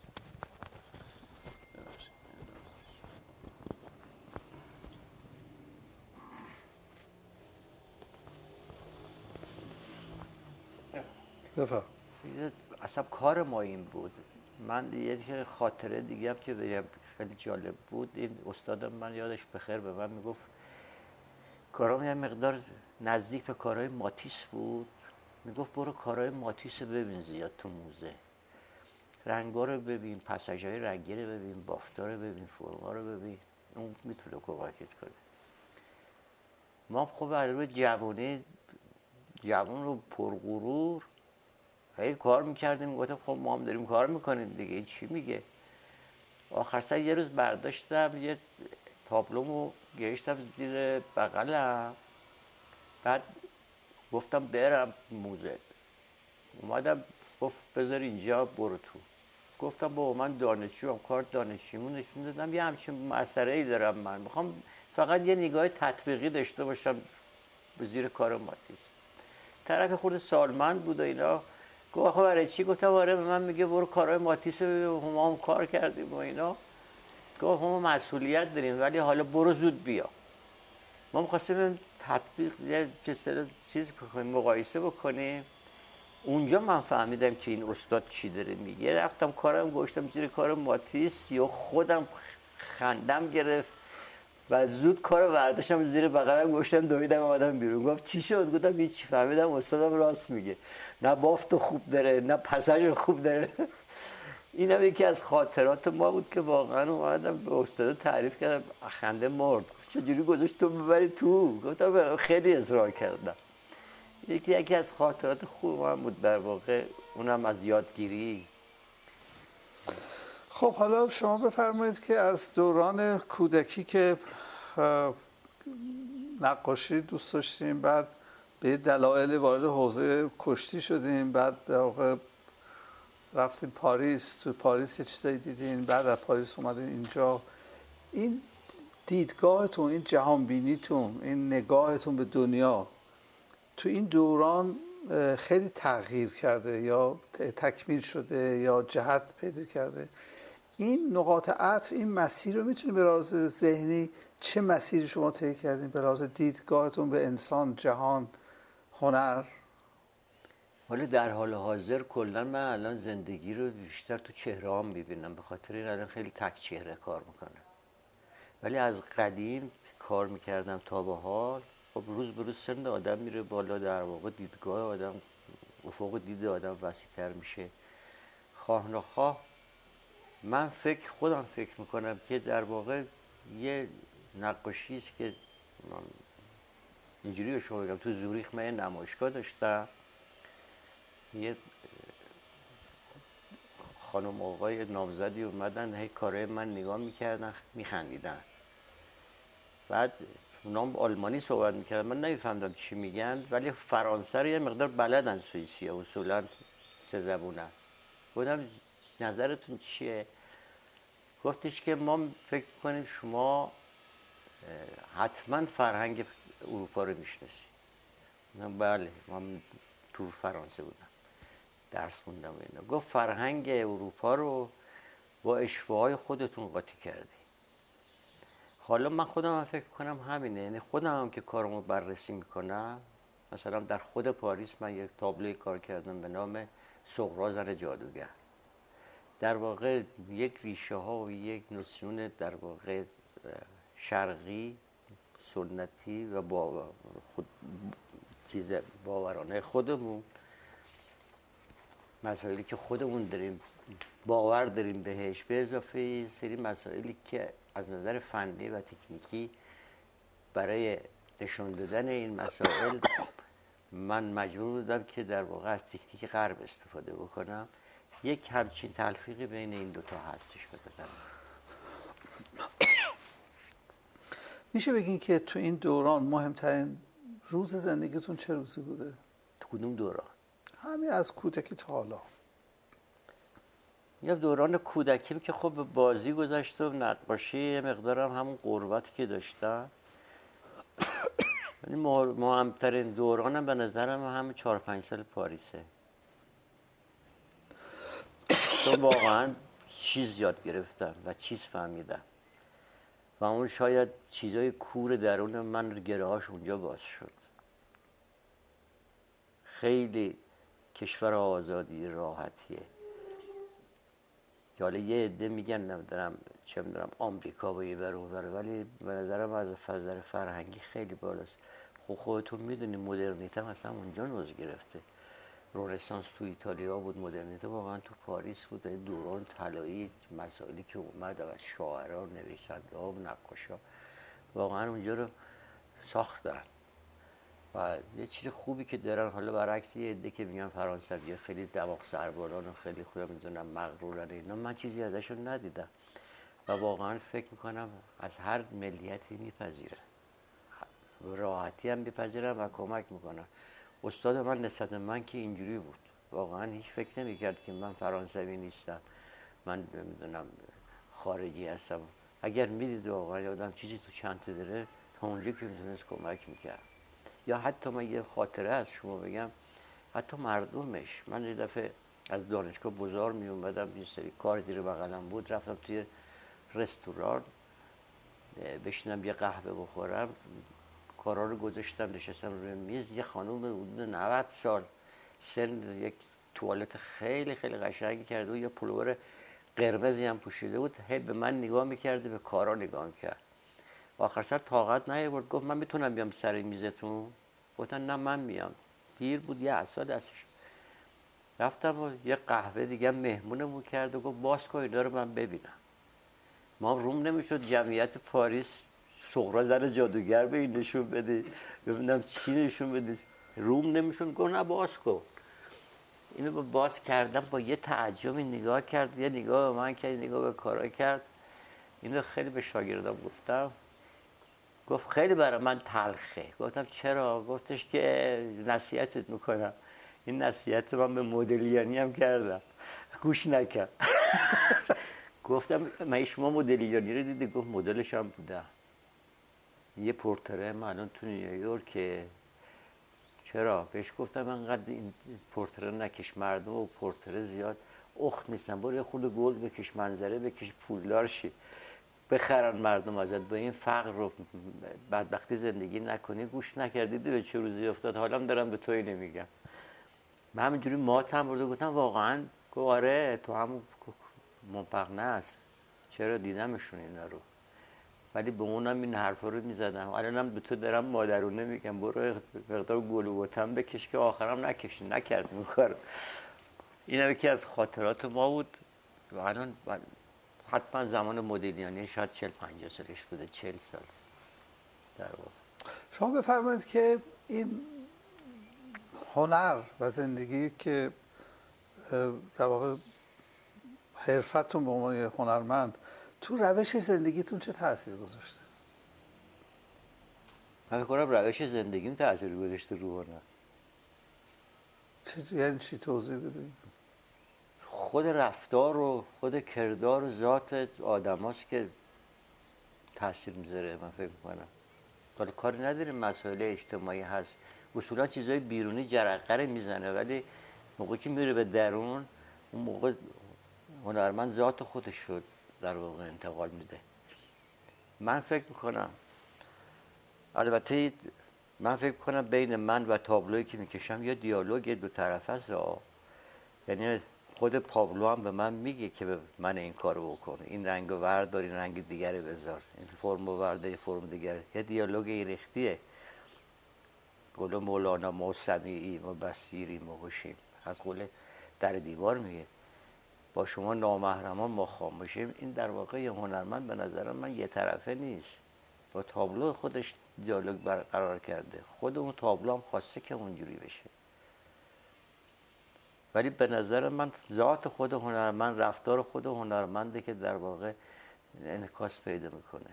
بفرم. اصلا کار ما این بود. من یه خاطره دیگه هم که بگم خیلی جالب بود، این استادم من یادش بخیر به من میگفت کارام یه مقدار نزدیک به کارهای ماتیس بود. میگفت برو کارهای ماتیس ببین زیاد تو موزه، رنگا رو ببین، پساژهای رنگی رو ببین، بافتا رو ببین، فرما رو ببین، اون میتونه کمکت کنه. ما خب علاوه جوان رو پرغرور خیلی کار میکردیم. گفتم خب ما هم داریم کار میکنیم دیگه، این چی میگه؟ آخر سر یه روز برداشتم یه تابلومو گذاشتم زیر بغلم، بعد گفتم برم موزه. اومدم گفت بذار اینجا برو تو. گفتم بابا من دانشجوام، کارت دانشجویمو نشون دادم، یه همچین مسئله‌ای دارم، من میخوام فقط یه نگاه تطبیقی داشته باشم به زیر کار ماتیس. طرف خود سالمند بود و اینا. گفت آخه برای چی؟ گفتم آره به من میگه برو کارهای ماتیس هم کار کردیم و اینا. گفت ما مسئولیت داریم ولی حالا برو زود بیا. ما می‌خواستیم تطبیق یه چیز بکنیم، مقایسه بکنیم. اونجا من فهمیدم که این استاد چی داره میگه. رفتم کارم گذاشتم زیر کار ماتیس، یا خودم خندم گرفت و زود کارو برداشتم زیر بغلم گذاشتم دویدم اومدم بیرون. گفت چی شد؟ گفتم هیچ. فهمیدم استادم راست میگه، نه بافت خوب داره نه پساژ خوب داره. این هم یکی از خاطرات ما بود که واقعا اومدم به استاد تعریف کردم، خنده مرد. گفت چجوری گذاشت تو ببری تو؟ گفتم خیلی اصرار کردم. یکی از خاطرات خوب من بود در واقع، اونم از یادگیری. خب حالا شما بفرمایید که از دوران کودکی که نقاشی دوست داشتیم، بعد به دلایل وارد حوزه کشتی شدیم، بعد در واقع رفتیم پاریس، تو پاریس یه چیزایی دیدین، بعد از پاریس اومدین اینجا. این دیدگاهتون، این جهانبینیتون، این نگاهتون به دنیا تو این دوران خیلی تغییر کرده یا تکمیل شده یا جهت پیدا کرده؟ این نقاط عطف، این مسیر رو میتونید به لحاظ ذهنی چه مسیری شما طی کردین به لحاظ دیدگاهتون به انسان، جهان، هنر؟ حالا در حال حاضر کلا من الان زندگی رو بیشتر تو چهره‌ام میبینم، به خاطر این الان خیلی تک چهره کار میکنم. ولی از قدیم کار میکردم تا به حال، خب روز به روز سن آدم میره بالا، در واقع دیدگاه آدم، افق دید آدم وسیع‌تر میشه. خواه نخواه من خودم فکر میکنم که در واقع یه نقاشی است که اینجوری به شما بگم، تو زوریخ من یه نمایشگاه داشتم، یه خانم آقای نامزدی اومدن، هی کارهای من نگاه میکردن میخندیدن. بعد اونام آلمانی صحبت میکردن، من نمیفهمدم چی میگن، ولی فرانسه رو یه مقدار بلدن، سوئیسی اصولا 3 زبون است. گفتم نظرتون چیه؟ گفتش که ما فکر کنیم شما حتما فرهنگ اروپا رو میشناسی. بله، من تو فرانسه بودم درس خوندم و اینا. گفت فرهنگ اروپا رو با اشوه‌های خودتون قاطی کردی. حالا من خودم فکر کنم همینه، یعنی خودم هم که کارمو بررسی میکنم، مثلا در خود پاریس من یک تابلوی کار کردم به نام سغرا زن جادوگر. در واقع یک ریشه ها و یک نوسیون در واقع شرقی سنتی و چیز باورانه خودمون، مسائلی که خودمون داریم باور داریم بهش، به اضافه سری مسائلی که از نظر فنی و تکنیکی برای نشون دادن این مسائل من مجبور بودم که در واقع از تکنیک غرب استفاده بکنم. یک همچین تلفیقی بین این دوتا هستش. بکنم میشه بگین که تو این دوران مهمترین روز زندگیتون چه روزی بوده؟ کدوم دوران؟ همین از کودکی تا حالا. یه دوران کودکیم که خب بازی گذشت و نقاشی، یه مقدارم همون قربتی که داشتم. ولی مهمترین دورانم به نظرم همون 4-5 سال پاریسه. تو واقعا چیز یاد گرفتم و چیز فهمیدم و اون شاید چیزای کور درون من گرهاش اونجا باز شد. خیلی کشور آزادی راحتیه. حالا یه عده میگن نمیدونم چه میدونم آمریکا با یه بره، ولی به نظرم از فضل فرهنگی خیلی بالاست. خودتون میدونی مدرنیته مثلا اونجا نوز گرفته. رنسانس تو ایتالیا بود، مدرنیته واقعا تو پاریس بود. دوران طلایی مسائلی که اومد از شاعرها، نویسنده‌ها و نقاشا واقعا اونجا رو ساختن و یه چیز خوبی که دارن. حالا برعکس یه عده که میگن فرانسوی‌ها خیلی دماغ سربالان و خیلی خودم میدونم مغرورن اینا، من چیزی ازشون ندیدم و واقعا فکر میکنم از هر ملیتی میپذیرن، راحتی هم میپذیرن و کمک میکنن. استاد من نسبت من که اینجوری بود، واقعا هیچ فکر نمی‌کرد که من فرانسوی نیستم، من نمیدونم خارجی هستم. اگر میدید واقعا آدم چیزی تو چنته داره، تا اونجا که میتونست کمک میکرد. یا حتی من یه خاطره از شما بگم، حتی مردمش، من یه دفعه از دانشگاه بزار می اومدم، یه سری کار زیر بغلم بود، رفتم توی رستوران بشینم یه قهوه بخورم، کارا رو گذاشتم نشستم روی میز، یه خانم حدود 90 سال سن، یک توالت خیلی خیلی قشنگی کرده و یه پلوور قرمزی هم پوشیده بود، هی به من نگاه میکرده، به کارا نگاه میکرد. آخر سر طاقت نیاورد، گفت من میتونم بیام سر میزتون؟ گفتن نه من میام. پیر بود، یه عصا دستش. رفتم و یه قهوه دیگه مهمونمون کرد و گفت باز کن اینا رو من ببینم. ما روم نمیشد جمعیت پاریس سغرا زن جادوگر به این نشون بده، ببینم چی نشون بده، روم نمیشد. گفت نه باز کن. اینو باز کردم، با یه تعجبی نگاه کرد، یه نگاه به من کرد، یه نگاه به کارا کرد. اینو خیلی به شاگردام گفتم، گفت خیلی برای من تلخه. گفتم چرا؟ گفتش که نصیحتت میکنم. این نصیحت من به مودلیانی هم کردم، گوش نکرد. گفتم من شما مودلیانی رو دیدی؟ گفت مدلش هم بودم. یه پورتره من الان تو نیویورک که چرا؟ بهش گفتم انقدر این پورتره نکش، مردم و پورتره زیاد اخت نیستن، برو یه خورده گل بکش، منظره بکش، پولدار شی، بخرن مردم ازت. با این فقر رو بدبختی زندگی نکنی. گوش نکردید به چه روزی افتاد. حالا دارم به توی نمیگم. من همینجوری ماتم برده. گفتم واقعا؟ گفت آره تو هم منپقنه است، چرا دیدمشون اینا رو، ولی به اونم این حرفا رو میزدم. الانم به تو دارم مادرونه میگم، برو مقدار گل و بتم بکش که آخرم نکشی. نکرد این کارو. اینم یکی از خاطرات ما بود. و الان حتما زمان مدلیانی شاید 40-50 سالش بوده، 40 سال در واقع. شما بفرمایید که این هنر و زندگی که در واقع حرفتون به عنوان هنرمند تو روش زندگیتون چه تأثیر گذاشته؟ من فکر کنم روش زندگیم تأثیر گذاشته رو هنر. یعنی چی؟ توضیح بدید. خود رفتار و خود کردار و ذات آدم هاست که تأثیر میذاره. من فکر میکنم حالا کاری نداریم مسائل اجتماعی هست، اصولا چیزای بیرونی جرقه میزنه، ولی موقعی که میره به درون، اون موقع هنرمند ذات خودش رو در واقع انتقال میده. من فکر میکنم، البته من فکر کنم بین من و تابلویی که میکشم یه دیالوگ دو طرفه است. یعنی خود پابلو هم به من میگه که من این کارو بکن، این رنگو وردار، این رنگ دیگری بذار، این فرمو وردار، این فرم دیگر. یه دیالوگ ریختیه. قول مولانا ما سمیعیم و بصیریم و هوشیم، از قول در دیوار میگه با شما نامحرمان ما خاموشیم. این در واقع یه هنرمند به نظر من یه طرفه نیست، با تابلو خودش دیالوگ برقرار کرده. خود اون تابلو هم خواسته که اونجوری بشه. ولی به نظر من ذات خود هنرمند، رفتار خود هنرمنده که در واقع انعکاس پیدا میکنه.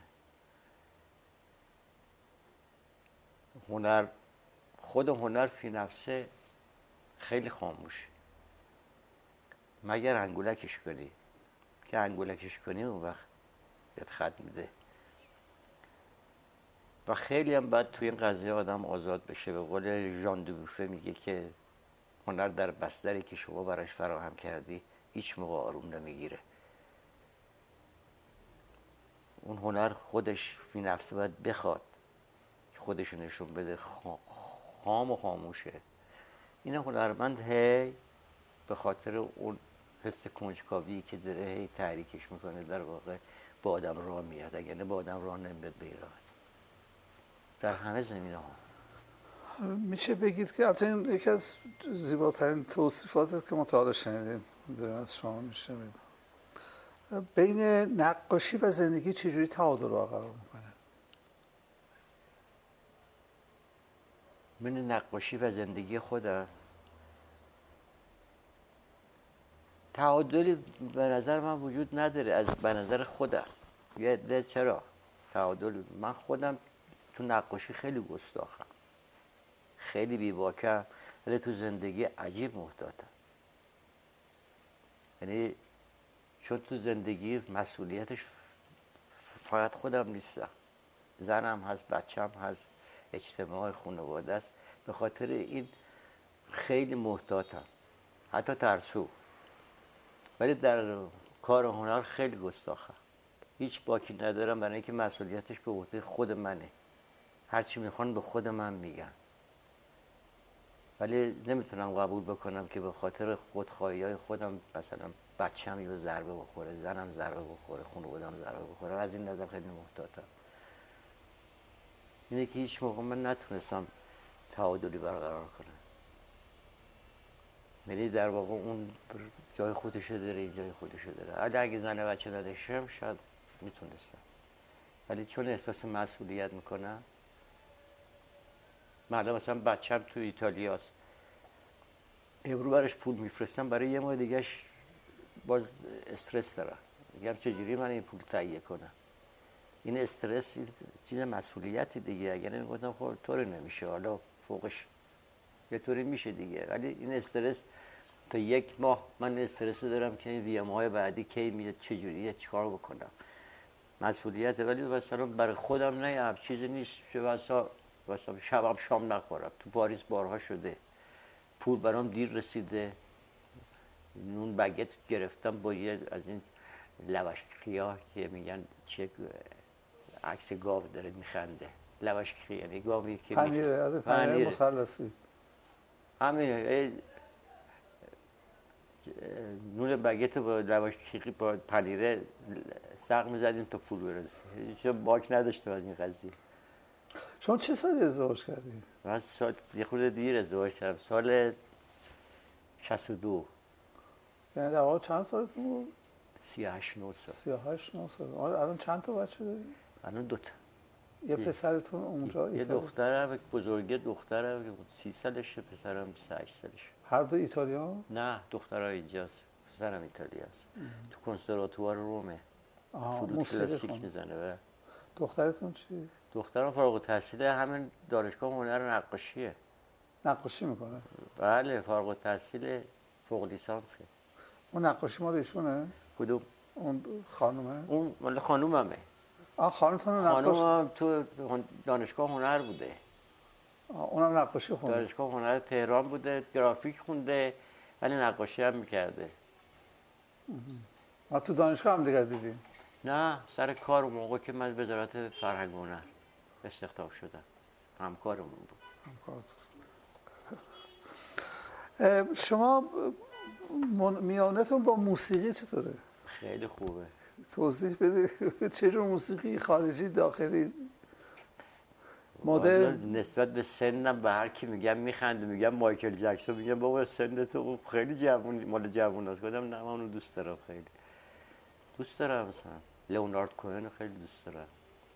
خود هنر فی نفسه خیلی خاموشه، مگر انگولکش کنی، که انگولکش کنی اون وقت بهت خط میده. و خیلی هم باید توی این قضیه آدم آزاد بشه. به قول ژان دوبوفه میگه که هنر در بستری که شما براش فراهم کردی هیچ موقع آروم نمیگیره. اون هنر خودش فی نفسه باید بخواد که خودشو نشون بده، خام و خاموشه. این هنرمند هی به خاطر اون حس کنجکاوی که داره هی تحریکش میکنه، در واقع با آدم راه میاد. اگر نه با آدم راه نمیاد به این راحت در همه زمینه ها. میشه بگید که البته این یکی از زیباترین توصیفاتی است که ما تا حالا شنیدیم از شما میشه بگید، بین نقاشی و زندگی چجوری تعادل برقرار میکنه؟ بین نقاشی و زندگی خودم تعادلی به نظر من وجود نداره. از به نظر خودم یه عده چرا تعادل، من خودم تو نقاشی خیلی گستاخم، خیلی بی‌باکم، ولی تو زندگی عجیب محتاطم. یعنی چون تو زندگی مسئولیتش فقط خودم نیستم، زنم هست، بچم هست، اجتماع خانواده است. به خاطر این خیلی محتاطم، حتی ترسو. ولی در کار هنر خیلی گستاخم، هیچ باکی ندارم، برای اینکه مسئولیتش به عهده خود منه. هرچی میخوان به خود من میگن، ولی نمیتونم قبول بکنم که به خاطر خودخواهی‌های خودم مثلا بچه‌م یه ضربه بخوره، زنم ضربه بخوره، خانواده‌ام ضربه بخوره. از این نظر خیلی محتاطم. اینه که هیچ موقع من نتونستم تعادلی برقرار کنم. یعنی در واقع اون جای خودشو داره، این جای خودشو داره. اگه زن و بچه نداشتم شاید میتونستم، ولی چون احساس مسئولیت میکنم. من مثلا بچه‌م تو ایتالیاست، امروز براش پول میفرستم، برای یه ماه دیگهش باز استرس دارم، میگم چجوری من این پول تهیه کنم. این استرس چیز مسئولیتی دیگه. اگر نمیگفتم خب طوری نمیشه، حالا فوقش یه طوری میشه دیگه. ولی این استرس تا یک ماه من استرس دارم که این ویم‌های بعدی کی میاد، چجوریه، چیکار بکنم. مسئولیته. ولی مثلا برای خودم نه، چیزی نیست که مثلا شبم شام نخورم. تو پاریس بارها شده، پول برام دیر رسیده، نون بگت گرفتم با یه از این لواشکیا که میگن چه عکس گاو داره میخنده. لواشکی یعنی گاوی که پنیره، از پنیر مثلثی. همینه، نون بگت با لواشکی با پنیره سق میزدیم تا پول برسه. چه باک نداشتم از این قضیه. شما چه سالی ازدواج کردی؟ من یه خورده دیر ازدواج کردم، سال 62. یعنی در واقع چند سالتون بود؟ 38 9 سال. 38 9 سال. الان چند تا بچه داری؟ الان 2 تا. یه پسرتون اونجا؟ یه دخترم، بزرگه دخترم 30 سالشه، پسرم 28 سالشه. هر دو ایتالیا؟ نه، دخترها اینجاست، پسرم ایتالیاست. تو کنسرواتوار رومه، فلوت کلاسیک میزنه. دخترتون چی؟ دخترم فارغ التحصیل همین دانشگاه هنر نقاشیه. نقاشی میکنه؟ بله، فارغ التحصیل فوق لیسانسه. اون نقاشی مال ایشونه؟ کدوم؟ اون خانومه؟ اون مال خانوممه. خانومتون نقاش؟ خانومم تو دانشگاه هنر بوده. اونم نقاشی خونده؟ دانشگاه هنر تهران بوده، گرافیک خونده، ولی نقاشی هم میکرده. تو دانشگاه هم دیگر دیدی؟ نه، سر کار اون موقع که من وزارت فرهنگ و هنر استخدام شدم، همکارمون بود. شما میانتون با موسیقی چطوره؟ خیلی خوبه. توضیح بده چه جور موسیقی، خارجی، داخلی، مدرن؟ نسبت به سنم به هر کی میگم میخنده، میگم مایکل جکسون، میگم بابا سن تو خیلی جوون، مال جووناست. گفتم نه، من اونو دوست دارم، خیلی دوست دارم. مثلا لئونارد کوهن خیلی دوست دارم.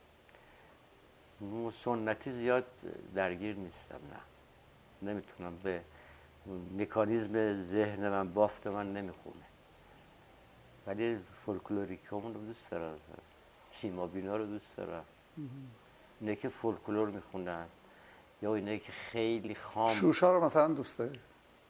سنتی زیاد درگیر نیستم، نه، نمیتونم، به مکانیزم ذهن من، بافت من نمیخونه. ولی فولکلوریکمون رو دوست دارم، سیما بینا رو دوست دارم. اینه که فولکلور میخونن، یا اینه که خیلی خام. شوشا رو مثلا دوست داری؟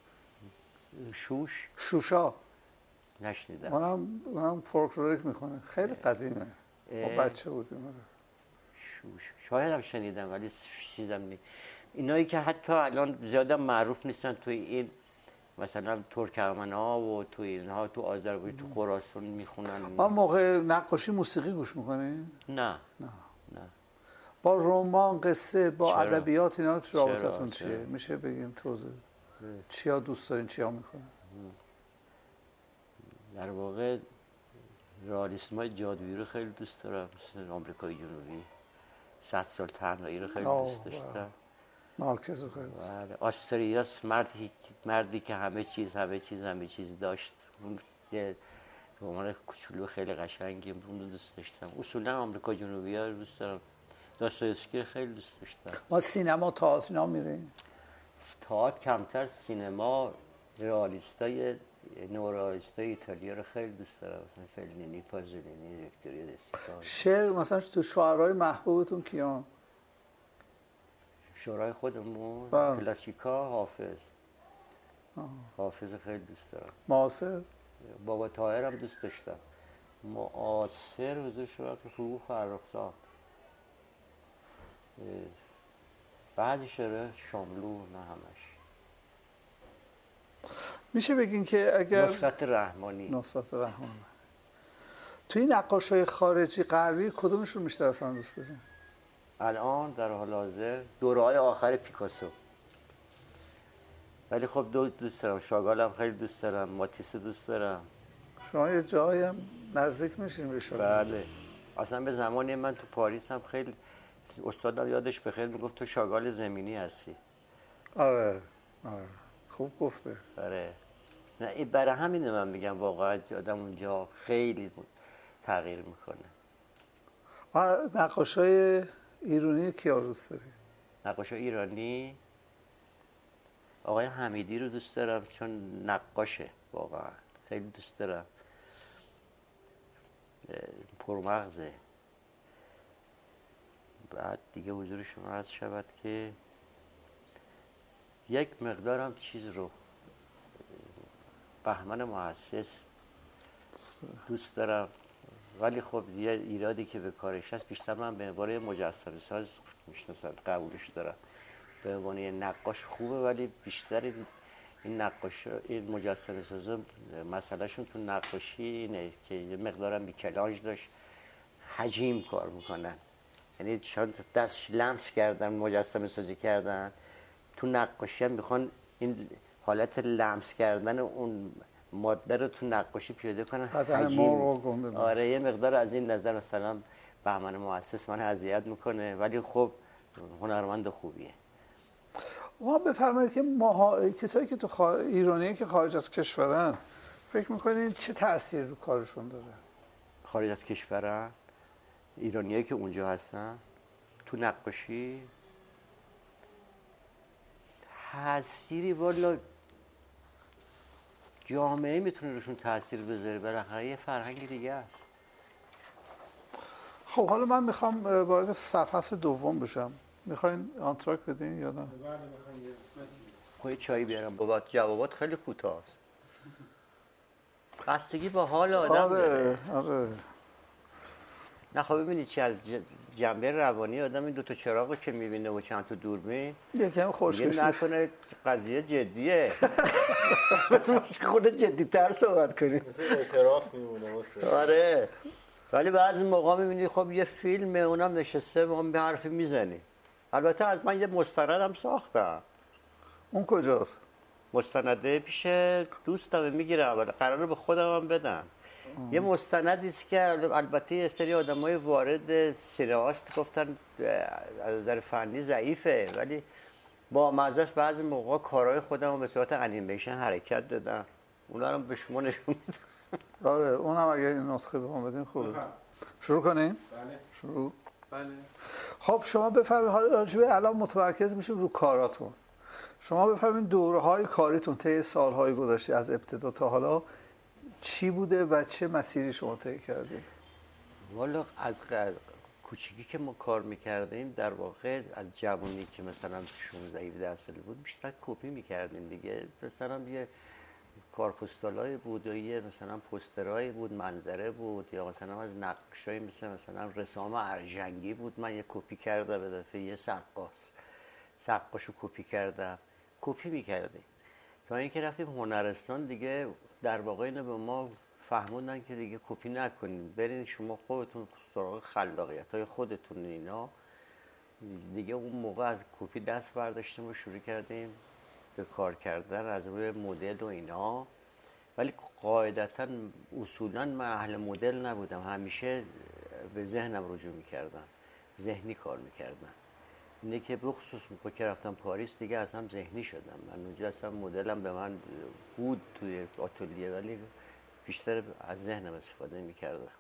شوشا نشنیدم. اونم فولکلوریک میخونه، خیلی قدیمه، ما بچه بودیم. شاید هم شنیدم ولی چیزم نیست. اینایی که حتی الان زیادم معروف نیستن توی این مثلا ترکمن‌ها و تو اینها، تو آذربایجان، تو خراسان میخونن. موقع نقاشی موسیقی گوش میکنی؟ نه. با رمان، قصه، با ادبیات اینا رابطتون چیه؟ میشه بگیم توضیح؟ چیا دوست دارین، چیا میکنین؟ در واقع رئالیسم‌های جادویی رو خیلی دوست دارم، مثل آمریکای جنوبی، 100 سال تنهایی رو خیلی دوست داشتم. مارکز رو خیلی آستریاس، مردی که همه چیز داشت. اون یه رمان کوچولو خیلی قشنگی، اون رو دوست داشتم. اصولا آمریکا جنوبی ها رو دوست دارم. داستایوفسکی خیلی دوست داشتم. ما سینما، تئاتر اینا میریم؟ تئاتر کمتر، سینما رئالیستای ایتالیا رو خیلی دوست دارم، مثلا فلینی، پازولینی، ویکتوریو دسیکا. شعر مثلا تو شاعرای محبوبتون کیان؟ شورای خودمون بله. کلاسیکا حافظ خیلی دوست دارم. معاصر بابا طاهر هم دوست داشتم. معاصر حضور شورای فروغ فرخزاد، بعضی شعرهای شاملو، نه همش. میشه بگین که اگر نصرت رحمانی توی نقاشای خارجی غربی کدومشون بیشتر اصلا دوست دارین؟ الان در حال حاضر دوره‌های آخر پیکاسو، ولی خب دوست دارم. شاگال هم خیلی دوست دارم. ماتیس دوست دارم. شما یه جایی هم نزدیک میشین به شاگال؟ بله، اصلا به زمانی من تو پاریس هم خیلی استادم یادش بخیر میگفت تو شاگال زمینی هستی. آره خوب گفته. آره، نه برای همینه من میگم واقعا آدم اونجا خیلی تغییر میکنه. نقاشای ایرانی کیا دوست داری؟ نقاشای ایرانی آقای حمیدی رو دوست دارم چون نقاشه، واقعا خیلی دوست دارم. پرمغزه. بعد دیگه حضور شما عرض شود که یک مقدارم چیز رو بهمن محسس دوست دارم، ولی خب یه ایرادی که به کارش هست بیشتر من به عنوان مجسمه ساز میشناسم، قبولش دارم. به عنوان یه نقاش خوبه، ولی بیشتر این نقاش، این مجسمه سازا مسئلهشون تو نقاشی اینه که یه مقدارم بیکلانج داشت، حجیم کار میکنن. یعنی شاید دستش لمس کردن، مجسمه سازی کردن، تو نقاشی هم میخوان این حالت لمس کردن اون ماده رو تو نقاشی پیاده کنن، حجیم. آره، یه مقدار از این نظر مثلا بهمن محسس من اذیت میکنه، ولی خب هنرمند خوبیه. ما بفرمایید که کسایی که تو ایرانیه که خارج از کشورن، فکر میکنین چه تأثیر رو کارشون داره؟ خارج از کشورن ایرانیایی که اونجا هستن تو نقاشی تأثیری والا جامعه میتونه روشون تأثیر بذاره، بالاخره یه فرهنگ دیگه است. خب حالا من میخوام وارد سرفصل دوم بشم. میخواین آنتراک بدین یا نه؟ خواهی چایی بیارم بابا. جوابات خیلی کوتاه است. بستگی با حال آدم داره. آره. نه خب ببینید چه از جنبه روانی آدم این دوتا چراغو که میبینه و چند تا دوربین یکم خوشگل نکنه قضیه جدیه. مثل خود جدی‌تر صحبت کنیم. مثل اعتراف میمونه. آره، ولی بعضی موقع میبینی خب یه فیلمه، اونم نشسته ما به حرفی میزنی. البته از من یه مستندم ساختم. اون کجاست؟ مستنده پیش دوستم میگیرم، قراره به خودم هم بدم. یه مستندی است که البته یه سری آدمای وارد سینماست گفتن از نظر فنی ضعیفه، ولی با مزه است. بعضی موقع کارهای خودم رو به صورت انیمیشن حرکت دادم، اونا رو به شما نشون میدم. آره، اونم اگه این نسخه به ما بدین خوبه. شروع کنیم؟ بله. شروع. بله. خب شما بفرمایید، راجبه الان متمرکز میشیم رو کاراتون. شما بفرمایید دوره‌های کاریتون طی سال‌های گذشته از ابتدا تا حالا چی بوده و چه مسیری شما طی کردید؟ والا از کوچیکی که ما کار میکردیم، در واقع از جوانی که مثلا 16-17 ساله بود بیشتر کپی میکردیم دیگه. مثلا یه کارپستالای بود یا یه مثلا پوسترای بود، منظره بود، یا مثلا از نقشای مثلا رسام ارژنگی بود. من یه کپی کردم به دفعه یه سقاشو کپی کردم، کپی میکردیم تا اینکه رفتیم هنرستان. دیگه در واقع اینو به ما فهموندن که دیگه کپی نکنین، برین شما خودتون سراغ خلاقیت‌های خودتون. اینا دیگه اون موقع از کپی دست برداشتیم و شروع کردیم به کار کردن از روی مدل و اینا. ولی قاعدتاً اصولاً من اهل مدل نبودم، همیشه به ذهنم رجوع میکردم، ذهنی کار میکردم. اینه که بخصوص موقع که رفتم پاریس دیگه اصلا ذهنی شدم. من اونجا اصلا مدلم به من بود توی آتلیه، ولی بیشتر از ذهنم استفاده میکردم.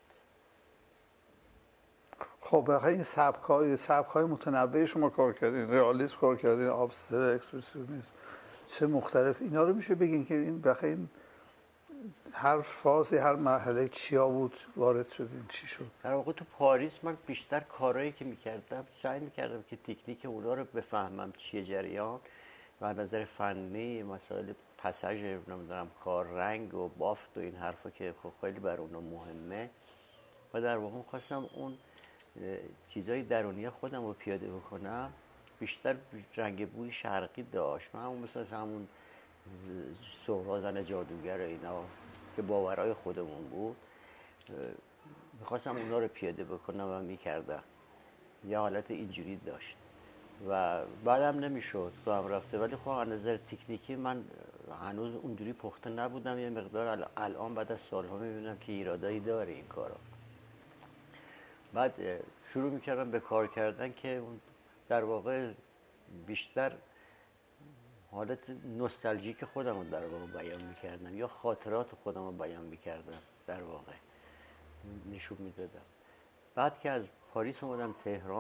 خب بخاطر این سبک‌های متنوع شما کار کردین، رئالیسم کار کردین، ابسترکت، اکسپرسیونیسم، چه مختلف. اینا رو میشه بگین که این بخاطر این هر فازی هر مرحله چیا بود وارد شدین چی شد؟ در واقع تو پاریس من بیشتر کارهایی که میکردم سعی میکردم که تکنیک اونا رو بفهمم چیه جریان و از نظر فنی مسائل پساژ نمیدونم کار رنگ و بافت و این حرفا که خب خیلی بر اونا مهمه و در واقع خواستم اون چیزای درونی خودم رو پیاده بکنم. بیشتر رنگ بوی شرقی داشت. من همون مثلا همون سهرا زن جادوگر اینا که باورای خودمون بود میخواستم اونا رو پیاده بکنم و میکردم. یه حالت اینجوری داشت و بعدم نمیشد تو هم رفته، ولی خب از نظر تکنیکی من هنوز اونجوری پخته نبودم. یه مقدار الان بعد از سالها میبینم که ایرادایی داره این کارا. بعد شروع میکردم به کار کردن که در واقع بیشتر حالت نوستالژیک خودم رو در واقع بیان میکردم یا خاطرات خودم رو بیان میکردم در واقع نشون میدادم. بعد که از پاریس اومدم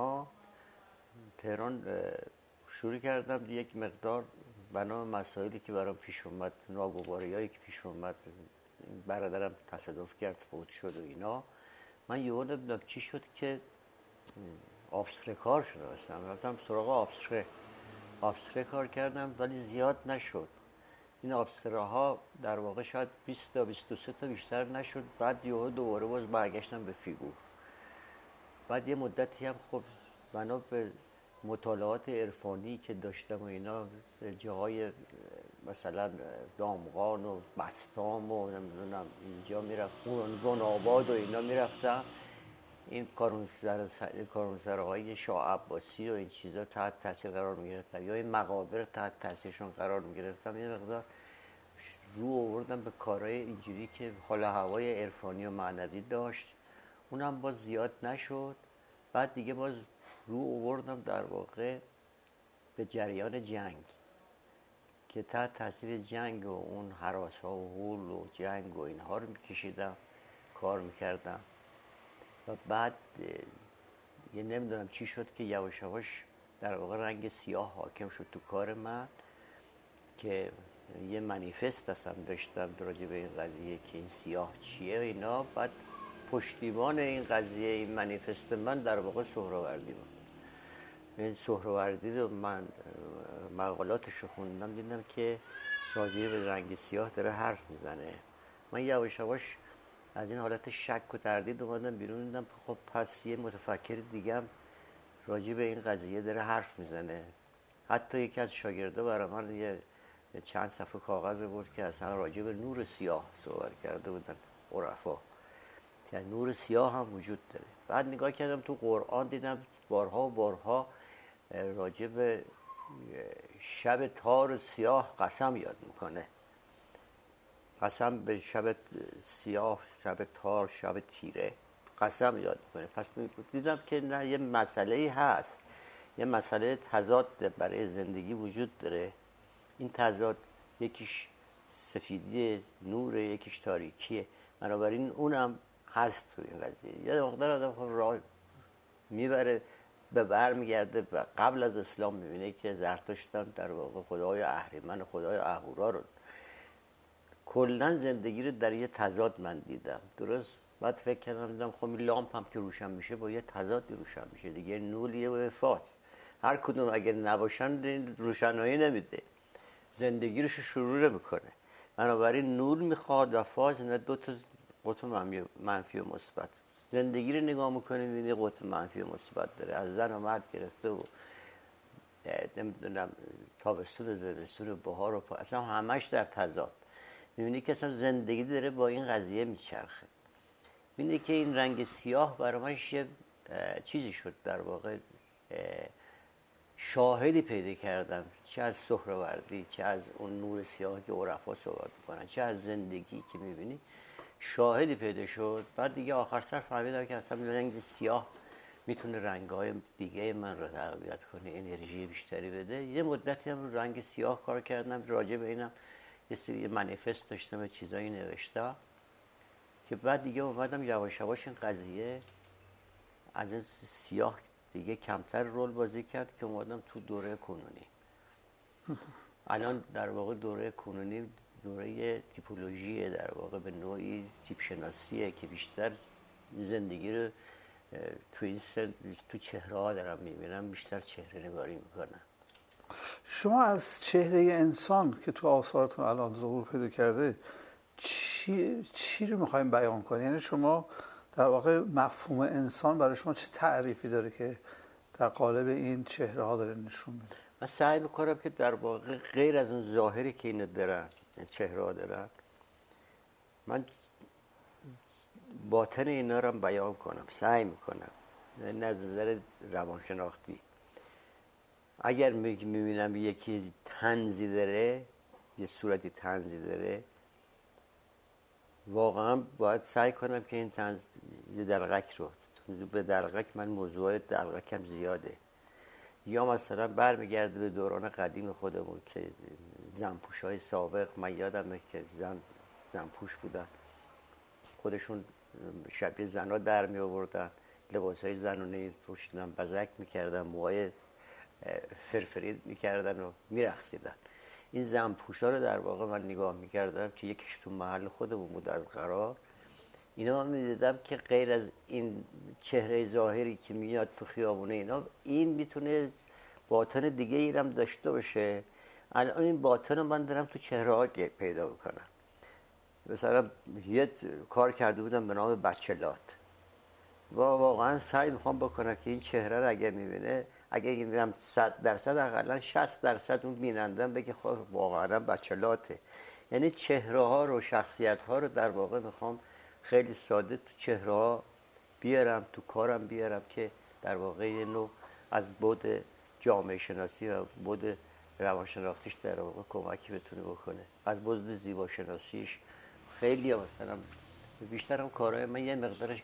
تهران شروع کردم یک مقدار بنا مسائلی که برام پیش اومد، ناگواریایی که پیش اومد، برادرم تصادف کرد فوت شد و اینا، من یهو نمیدونم چی شد که آبستره کار شده هستم. رفتم سراغ آبستره کار کردم ولی زیاد نشد. این آبستره ها در واقع شاید 20 تا 22 تا بیشتر نشد. بعد یهو دوباره باز برگشتم به فیگور. بعد یه مدتی هم خب بنا به مطالعات عرفانی که داشتم و اینا جاهای مثلا دامغان و بستام و نمیدونم اینجا میرفتم، گناباد و اینا میرفتم. این کارونسرهای شاه عباسی و این چیزا تحت تاثیر قرار میگرفتم یا این مقابر تحت تاثیرشون قرار میگرفتم. یه مقدار رو آوردم به کارهای اینجوری که حال هوای عرفانی و معنوی داشت. اونم باز زیاد نشد. بعد دیگه باز رو آوردم در واقع به جریان جنگ که تحت تاثیر جنگ و اون هراس‌ها و هول و جنگ و اینها رو میکشیدم، کار میکردم. و بعد یه نمیدونم چی شد که یواش یواش در واقع رنگ سیاه حاکم شد تو کار من که یه منیفست اصلا داشتم راجع به این قضیه که این سیاه چیه و اینا. بعد پشتیبان این قضیه این منیفست من در واقع سهروردی بود. این سهروردی رو من مقالاتش رو خوندم، دیدم که راجع به رنگ سیاه داره حرف میزنه. من یواش یواش از این حالت شک و تردید اومدم بیرون، دیدم خب پس یه متفکر دیگه هم راجع به این قضیه داره حرف میزنه. حتی یکی از شاگردا برای من یه چند صفحه کاغذ بود که اصلا راجع به نور سیاه صحبت کرده بودن عرفا که نور سیاه هم وجود داره. بعد نگاه کردم تو قرآن، دیدم بارها و بارها راجع به شب تار سیاه قسم یاد میکنه. قسم به شب سیاه، شب تار، شب تیره قسم یاد میکنه. پس دیدم که نه، یه مسئله هست، یه مسئله تضاد برای زندگی وجود داره. این تضاد یکیش سفیدی نور، یکیش تاریکیه. بنابراین اونم هست تو این قضیه. یه مقدار آدم خب راه میبره به بر میگرده و قبل از اسلام میبینه که زرتشت در واقع خدای اهریمن، خدای اهورا رو کلا زندگی رو در یه تضاد من دیدم. درست بعد فکر کردم دیدم خب این لامپ هم که روشن میشه با یه تضادی روشن میشه دیگه، نوریه و فاز. هر کدوم اگر نباشن روشنایی نمیده، زندگی رو شروع میکنه. بنابراین نور میخواد و فاز، نه دو تا قطب منفی و مثبت. زندگی رو نگاه میکنی میبینی قطب منفی و مثبت داره، از زن و مرد گرفته و نمیدونم تابستون و زمستون و بهار و اصلا همش در تضاد. میبینی که اصلا زندگی داره با این قضیه میچرخه. میبینی که این رنگ سیاه برای من یه چیزی شد، در واقع شاهدی پیدا کردم، چه از سهروردی، چه از اون نور سیاه که عرفا صحبت میکنن، چه از زندگی که میبینی شاهدی پیدا شد. بعد دیگه آخر سر فهمیدم که اصلا رنگ سیاه میتونه رنگ‌های دیگه من رو تقویت کنه، انرژی بیشتری بده. یه مدتی هم رنگ سیاه کار کردم، راجع به اینم یه سری منیفست داشتم، چیزایی نوشتم که بعد دیگه اومدم یواش یواش این قضیه از این سیاه دیگه کمتر رول بازی کرد که اومدم تو دوره کنونی. الان در واقع دوره کنونی دوره تیپولوژیه، در واقع به نوعی تیپ شناسیه که بیشتر زندگی رو تو این تو چهره ها دارم میبینم، بیشتر چهره نگاری میکنم. شما از چهره انسان که تو آثارتون الان ظهور پیدا کرده چی رو میخوایم بیان کنید؟ یعنی شما در واقع مفهوم انسان برای شما چه تعریفی داره که در قالب این چهره ها داره نشون میده؟ من سعی میکنم که در واقع غیر از اون ظاهری که اینا دارن، چهره ها دارن، من باطن اینا رو بیان کنم، سعی میکنم از نظر روانشناختی. اگر میبینم یکی طنزی داره، یه صورتی طنزی داره، واقعا باید سعی کنم که این طنز یه دلغک رو به دلغک، من موضوع دلغکم زیاده. یا مثلا برمیگرده به دوران قدیم خودمون که زنپوش‌های سابق، من یادمه که زنپوش بودن، خودشون شبیه زنها در می آوردن، لباسای زنونه پوشیدن، بزک میکردن، موهای فرفرید میکردن و میرقصیدن. این زنپوشا رو در واقع من نگاه میکردم که یکیش تو محل خودمون بود از قرار. اینا من میدیدم که غیر از این چهره ظاهری که میاد تو خیابونه اینا، این میتونه باطن دیگه ایرم داشته باشه. الان این باطن رو من دارم تو چهره ها پیدا میکنم. مثلا یه کار کرده بودم به نام بچلات و واقعا سعی میخوام بکنم که این چهره رو اگر میبینه، اگر میبینم 100% اقلا 60% اون بینندم بگه خب واقعا بچلاته. یعنی چهره ها رو، شخصیت ها رو در واقع میخوام خیلی ساده تو چهره ها بیارم، تو کارم بیارم که در واقع یه نوع از بعد جامعه شناسی و بعد روانشناختیش در واقع کمکی بتونه بکنه. از بعد زیبا شناسیش خیلی مثلا بیشتر هم کارهای من یه مقدارش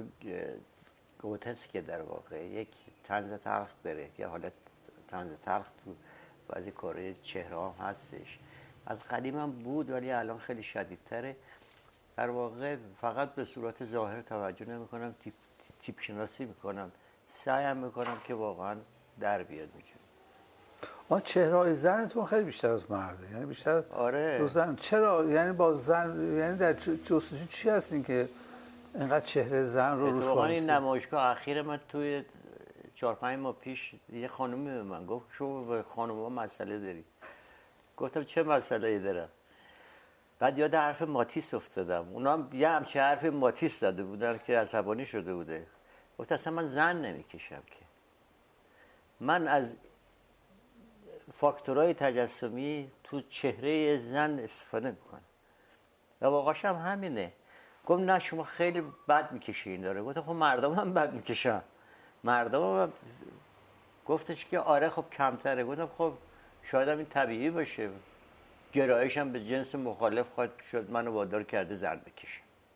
گوتسکه، در واقع یک طنز تلخ داره، یه حالت طنز تلخ تو بعضی کارهای چهره هم هستش. از قدیم هم بود ولی الان خیلی شدیدتره. در واقع فقط به صورت ظاهر توجه نمی کنم، تیپ شناسی میکنم، سعیم میکنم که واقعا در بیاد میشه. چهره‌های زنتون خیلی بیشتر از مرده، یعنی بیشتر آره. رو زن. چرا؟ یعنی با زن، یعنی در جستجو چی هستین که اینقدر چهره زن رو روش واقعا این نمایشگاه اخیر من توی 4-5 ماه پیش یه خانومی به من گفت شما به خانوما مسئله داری؟ گفتم چه مسئله‌ای دارم؟ بعد یاد حرف ماتیس افتادم. اونا هم یه همچه حرف ماتیس زده بودن که عصبانی شده بوده. گفت اصلا من زن نمیکشم که، من از فاکتورهای تجسمی تو چهره زن استفاده میکنم و واقعاش هم همینه. گفت نه شما خیلی بد میکشین داره. گفتم خب مردم هم بد میکشن، مردم هم. گفتش که آره خب کمتره. گفتم خب شاید هم این طبیعی باشه، گرایش هم به جنس مخالف خواهد شد منو وادار کرده زن بکشم.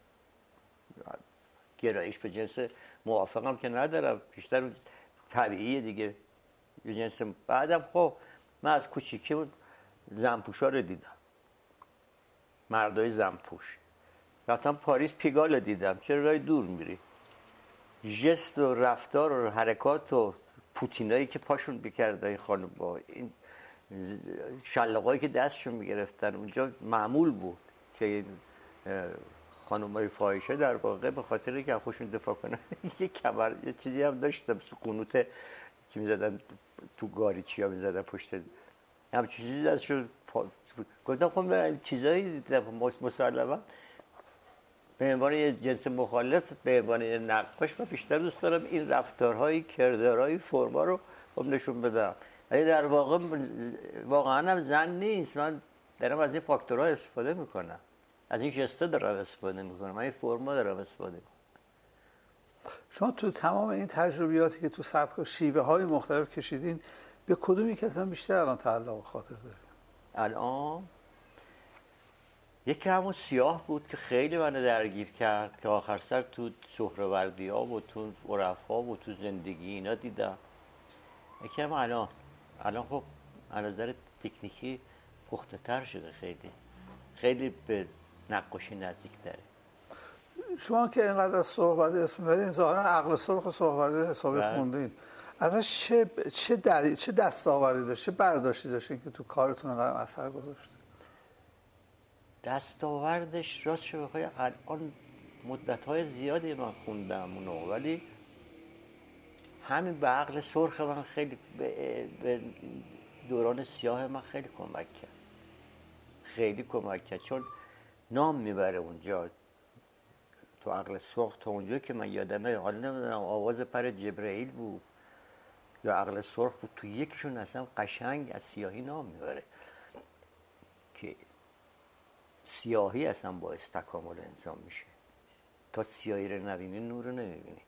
گرایش به جنس موافقم که ندارم، بیشتر طبیعیه دیگه به جنس. بعدم خب من از کوچیکی بود زنپوشا رو دیدم، مردای زنپوش. رفتم پاریس پیگال رو دیدم، چرا راه دور میری؟ ژست و رفتار و حرکات و پوتینایی که پاشون بکردن این خانم، با این شلاقایی که دستشون میگرفتن اونجا معمول بود که خانمای فاحشه در واقع به خاطر که خودشون دفاع کنن یه کمر یه چیزی هم داشتم، قنوت که میزدن تو گاریچیا میزدن پشت هم چیزی دستشون. گفتم خب من چیزایی مسلما به عنوان یه جنس مخالف، به عنوان یه نقاش، من بیشتر دوست دارم این رفتارهای، کردارهای، فرما رو نشون بدم. ولی در واقع واقعا هم زن نیست. من دارم از این فاکتورها استفاده میکنم، از این جسته دارم استفاده میکنم، من این فرما دارم استفاده میکنم. شما تو تمام این تجربیاتی که تو سبک و شیوه های مختلف کشیدین، به کدومی که اصلا بیشتر الان تعلق خاطر دارید؟ الان یکی همون سیاه بود که خیلی منو درگیر کرد، که آخر سر تو سهروردی ها و تو عرفا و تو زندگی اینا دیدم. یکی هم الان خب از نظر تکنیکی پخته تر شده، خیلی به نقاشی نزدیک تره. شما که اینقدر از سهروردی اسم میبرین، ظاهرا عقل سرخ سهروردی حسابی خوندین. ازش چه دستاوردی داشت، چه برداشتی داشتین که تو کارتون اینقدر اثر گذاشت؟ دستاوردش راست شو بخوای الان مدت‌های زیادی من خوندم اونو، ولی همین به عقل سرخ من خیلی به دوران سیاه من خیلی کمک کرد، خیلی کمک کرد، چون نام میبره اونجا تو عقل سرخ. تا اونجا که من یادمه، حالا نمیدونم آواز پر جبرئیل بود یا عقل سرخ بود، تو یکیشون اصلا قشنگ از سیاهی نام میبره که سیاهی اصلا باعث تکامل انسان میشه. تا سیاهی رو نبینی نور رو نمیبینی.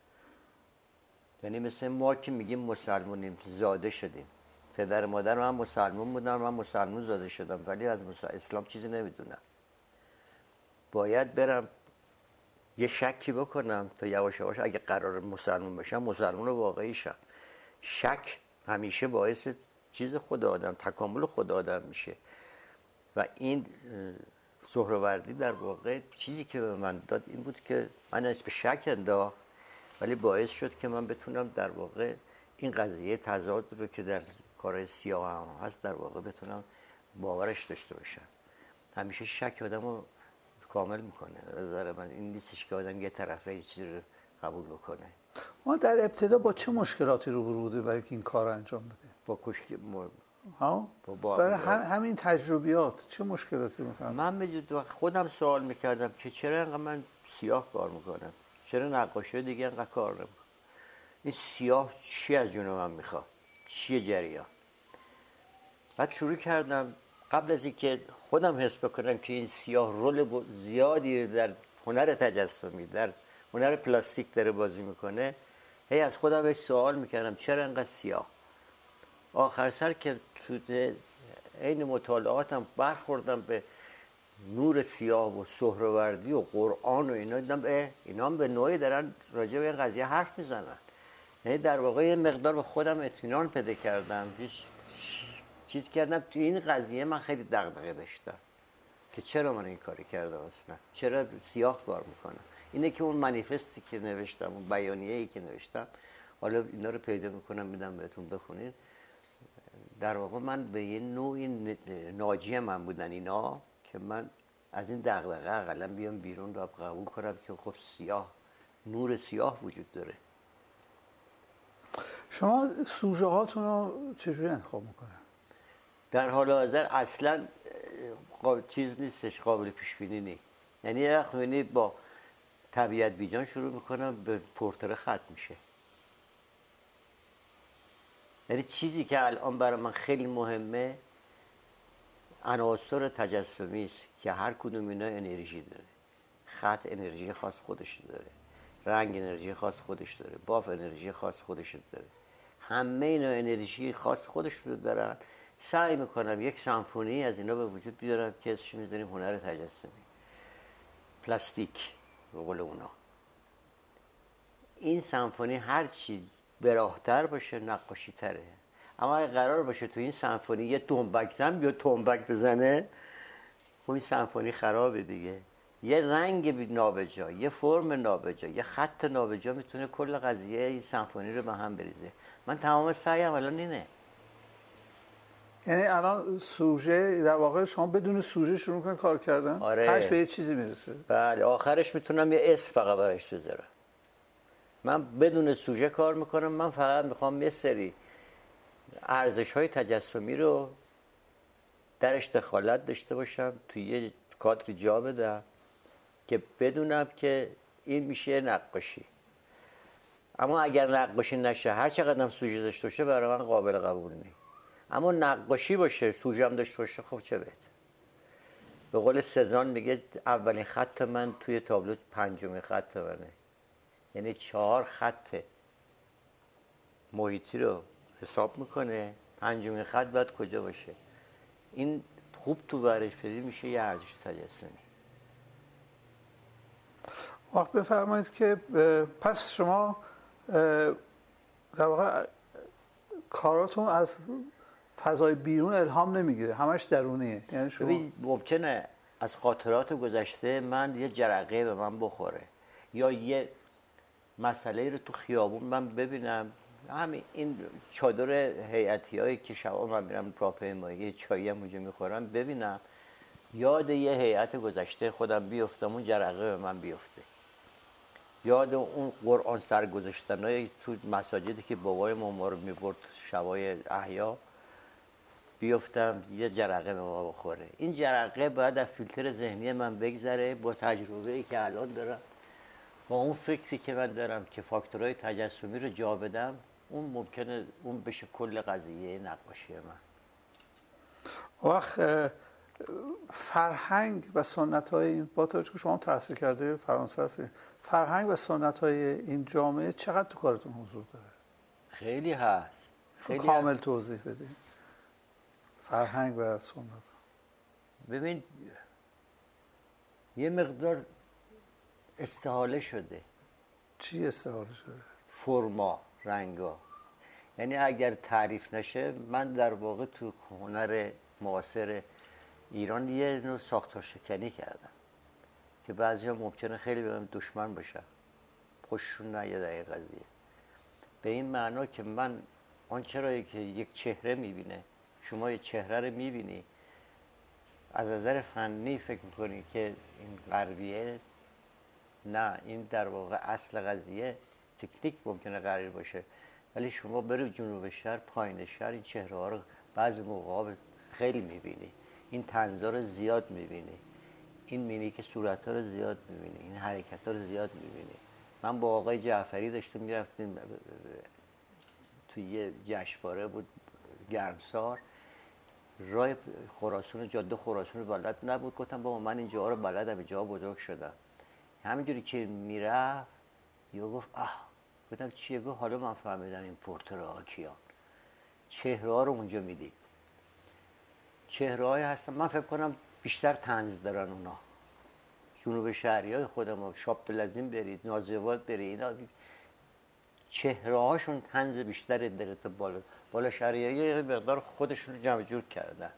یعنی مثل ما که میگیم مسلمونیم، زاده شدیم، پدر مادر من مسلمون بودن، من مسلمون زاده شدم، ولی از اسلام چیزی نمیدونم. باید برم یه شکی بکنم تا یواش یواش اگه قرار مسلمون بشم مسلمون واقعی شم. شک همیشه باعث چیز خود آدم، تکامل خود آدم میشه. و این سهروردی در واقع چیزی که به من داد این بود که من از به شک انداخت، ولی باعث شد که من بتونم در واقع این قضیه تضاد رو که در کارهای سیاه هم هست در واقع بتونم باورش داشته باشم. همیشه شک آدم رو کامل میکنه. نظر من این نیستش که آدم یه طرفه یه چیزی رو قبول بکنه. ما در ابتدا با چه مشکلاتی روبرو بودید برای که این کار رو انجام بدید؟ با برای همین تجربیات چه مشکلاتی مثلا؟ من خودم سوال میکردم که چرا انقدر من سیاه کار میکنم، چرا نقاشی دیگه انقدر کار نمیکنم، این سیاه چی از جون من میخواد، چیه جریان؟ بعد شروع کردم قبل از اینکه خودم حس بکنم که این سیاه رول زیادی در هنر تجسمی، در هنر پلاستیک داره بازی میکنه، هی از خودم بهش سوال میکردم چرا انقدر سیاه. آخر سر که تو عین مطالعاتم برخوردم به نور سیاه و سهروردی و قرآن و اینا، دیدم اینا هم به نوعی دارن راجع به این قضیه حرف میزنن. یعنی در واقع یه مقدار به خودم اطمینان پیدا کردم، چیز کردم تو این قضیه من خیلی دغدغه داشتم که چرا من این کاری کردم، اصلا چرا سیاه کار میکنم. اینه که اون منیفستی که نوشتم، اون بیانیه‌ای که نوشتم، حالا اینا رو پیدا میکنم میدم بهتون بخونید. در واقع من به یه نوعی ناجی من بودن اینا که من از این دغدغه اقلا بیام بیرون رو قبول کنم که خب سیاه، نور سیاه وجود داره. شما سوژه هاتون رو چجوری انتخاب میکنه؟ در حال حاضر اصلا چیز نیستش، قابل پیش بینی نیست. یعنی یه وقت می‌بینی با طبیعت بیجان شروع میکنم به پورتره خط میشه. یعنی چیزی که الان برای من خیلی مهمه عناصر تجسمی است که هر کدوم اینا انرژی داره. خط انرژی خاص خودش داره، رنگ انرژی خاص خودش داره، باف انرژی خاص خودش داره، همه اینا انرژی خاص خودش رو دارن. سعی میکنم یک سمفونی از اینا به وجود بیارم که اسمش میذاریم هنر تجسمی، پلاستیک به قول اونا. این سمفونی هر چی براهتر باشه نقاشی تره. اما اگه قرار باشه تو این سمفونی یه تنبک زن یا تنبک بزنه، خب این سمفونی خرابه دیگه. یه رنگ نابجا، یه فرم نابجا، یه خط نابجا میتونه کل قضیه این سمفونی رو به هم بریزه. من تمام سعیم الان اینه. یعنی الان سوژه در واقع شما بدون سوژه شروع میکنید کار کردن؟ آره. تاش به یه چیزی میرسه. بله، آخرش میتونم یه اسم فقط براش بذارم. من بدون سوژه کار میکنم، من فقط میخوام یه سری ارزش‌های تجسمی رو درش دخالت داشته باشم، توی یه کادر جا بدم که بدونم که این میشه نقاشی. اما اگر نقاشی نشه، هر چقدر هم سوژه داشته باشه برای من قابل قبول نیست. اما نقاشی باشه، سوژه هم داشته باشه، خب چه بهتر. به قول سزان میگه اولین خط من توی تابلو پنجمین خط منه. یعنی 4 خط محیطی رو حساب میکنه، پنجمین خط باید کجا باشه. این خوب تو برش بدی میشه یه ارزش تجسمی. وقت بفرمایید که پس شما در واقع کاراتون از فضای بیرون الهام نمیگیره، همش درونیه. یعنی شما ممکنه از خاطرات گذشته من یه جرقه به من بخوره، یا یه مسئله رو تو خیابون من ببینم، همین این چادر هیئتی هایی که شبا من میرم راهپیمایی چایی هم اونجا میخورم ببینم، یاد یه هیئت گذشته خودم بیفتم، اون جرقه به من بیفته. یاد اون قرآن سرگذاشتنای تو مساجدی که بابای ما رو میبرد شبای احیا بیفتم، یه جرقه به ما بخوره. این جرقه باید از فیلتر ذهنی من بگذره. با تجربه‌ای که الان دارم، با اون فکری که من دارم که فاکتورهای تجسمی رو جا بدم، اون ممکنه اون بشه کل قضیه نقاشی من. وقت فرهنگ و سنت‌های این، با توجه که شما تحصیل کرده فرانسه هستید، فرهنگ و سنت‌های این جامعه چقدر تو کارتون حضور داره؟ خیلی هست. خیلی کامل توضیح بدید فرهنگ و سنت. ببین یه مقدار استحاله شده. چی استحاله شده؟ فرما، رنگا. یعنی اگر تعریف نشه، من در واقع تو هنر معاصر ایران یه نوع ساختارشکنی کردم که بعضی ها ممکنه خیلی به من دشمن باشن، خوششون نیاد این قضیه. به این معنا که من آنچه رایی که یک چهره میبینه، شما یک چهره رو میبینی از نظر فنی فکر میکنی که این غربیه، نه، این در واقع اصل قضیه تکنیک ممکنه غربی باشه، ولی شما بری جنوب شهر، پایین شهر، این چهره ها رو بعضی موقع خیلی میبینی، این طنزا رو زیاد میبینی، این مینی که صورت ها رو زیاد میبینی، این حرکت ها رو زیاد میبینی. من با آقای جعفری داشتم میرفتیم توی یه جشنواره بود گرمسار، راه خراسان، جاده خراسان بلد نبود. گفتم بابا من این جاها رو بلدم، اینجا بزرگ شدم. همینجوری که میرفت یا گفت گفتم چیه؟ گفت حالا من فهمیدم این پورتراکیان چهره ها رو اونجا میدید. چهره های هستن من فکر کنم بیشتر طنز دارن اونا. جنوب شهری های خودم، شابدالعظیم برید، نازی‌آباد برید، اینا چهره هاشون طنز بیشتری داره تا بالا شهری ها یه مقدار خودشون رو جمع جور کردن،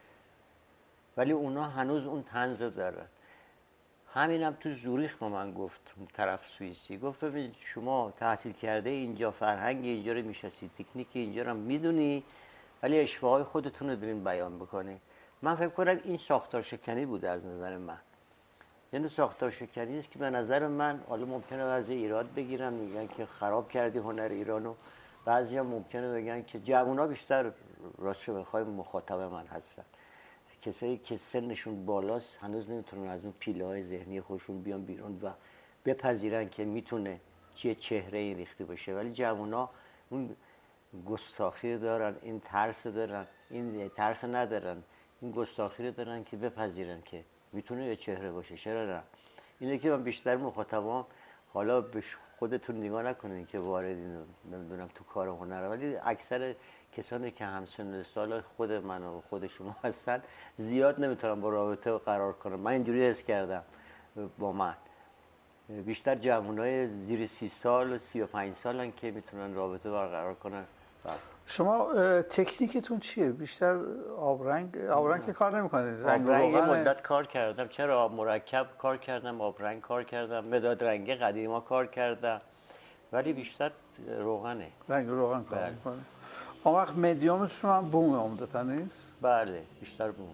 ولی اونا هنوز اون طنز دارن. همینم تو زوریخ با من گفت، طرف سوئیسی، گفت ببین شما تحصیل کرده اینجا، فرهنگ اینجا رو میشناسی، تکنیک اینجا رو میدونی، ولی اشتباهات خودتون رو دارین بیان بکنی. من فکر کنم این ساختار شکنی بوده از نظر من. یعنی ساختار شکنی است که به نظر من، حالا ممکنه بعضی ایراد بگیرن میگن که خراب کردی هنر ایرانو، بعضیا ممکنه بگن که جوونا بیشتر راستش بخوای مخاطب من هستن، کسایی که سنشون بالاست هنوز نمیتونن از اون پیله‌های ذهنی خودشون بیان بیرون و بپذیرن که میتونه چه چهره‌ای ریخته باشه. ولی جوونا اون گستاخی دارن، این ترس دارن، این ترس ندارن، این گستاخی دارن که بپذیرن که میتونه یه چهره باشه. چرا نه؟ اینه که من بیشتر مخاطبام، حالا به خودتون نگاه نکنین که واردین نمیدونم تو کار هنر، ولی اکثر کسانی که همسن سال خود من و خود شما هستن زیاد نمیتونم با رابطه قرار کنم. من اینجوری حس کردم با من. بیشتر جوانای زیر 30 سال و 35 سالن که میتونن رابطه برقرار کنن. شما تکنیکتون چیه؟ بیشتر آبرنگ که کار نمی‌کنید؟ آبرنگ یه مدت کار کردم. چرا؟ مرکب کار کردم، آبرنگ کار کردم، مداد رنگی قدیما کار کردم، ولی بیشتر روغنه. رنگ روغن کار می‌کنه. اون وقت مدیومتون هم بوم عمدتاً نیست؟ بله، بیشتر بوم.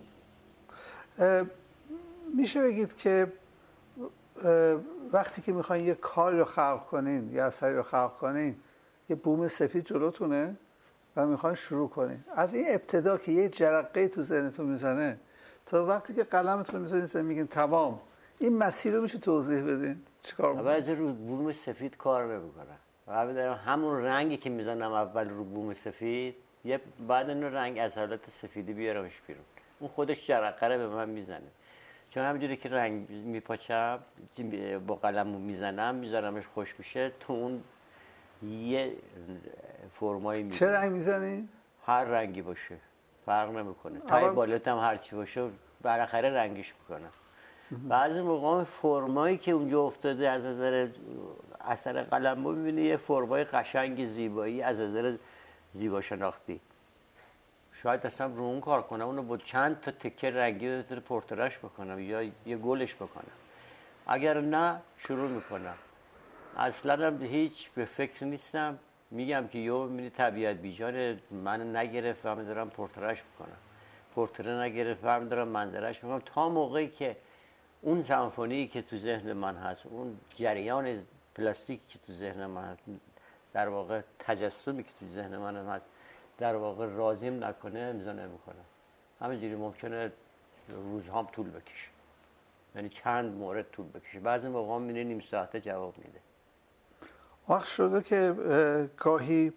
میشه بگید که وقتی که میخواین یه کاری رو خلق کنین، یه اثری رو خلق کنین، یه بوم سفید جلوتونه و میخواین شروع کنین، از این ابتدا که یه جرقه تو ذهنتون میزنه تا وقتی که قلمتون میزنین میگین تمام، این مسیر رو میشه توضیح بدین؟ چیکار میکنین؟ اول رو بوم سفید کار نمیکنم. اول همون رنگی که میزنم اول رو بوم سفید، یه بعد اون رنگ از حالت سفیدی بیارمش بیرون، اون خودش جرقه رو به من میزنه. چون همینجوری که رنگ میپاچم با قلم میزنم میذارمش خوش میشه، تو اون یه فرمایی میزنم. چه رنگ میزنی؟ هر رنگی باشه فرق نمیکنه، تای بالت هم هر چی باشه بالاخره رنگش میکنم. بعضی موقع فرمایی که اونجا افتاده از نظر اثر قلم رو میبینی یه فرمای قشنگ زیبایی از نظر زیبا شناختی، شاید اصلا رو اون کار کنم، اونو با چند تا تکه رنگی پورترش بکنم یا یه گلش بکنم. اگر نه شروع میکنم، اصلا هم هیچ به فکر نیستم، میگم که یه میبینی طبیعت بیجان من نگرفت و من دارم پورترش بکنم. پورتره نگرفت برمی دارم منظرش میکنم تا موقعی که اون سمفونی که تو ذهن من هست، اون جریان پلاستیکی که تو ذهن من هست، در واقع تجسمی که تو ذهن من هست در واقع راضیم نکنه امضا نمیکنم. همینجوری ممکنه روزهام طول بکشه، یعنی چند مورد طول بکشه. بعضی موقع میره نیم ساعته جواب میده. وقت شده که گاهی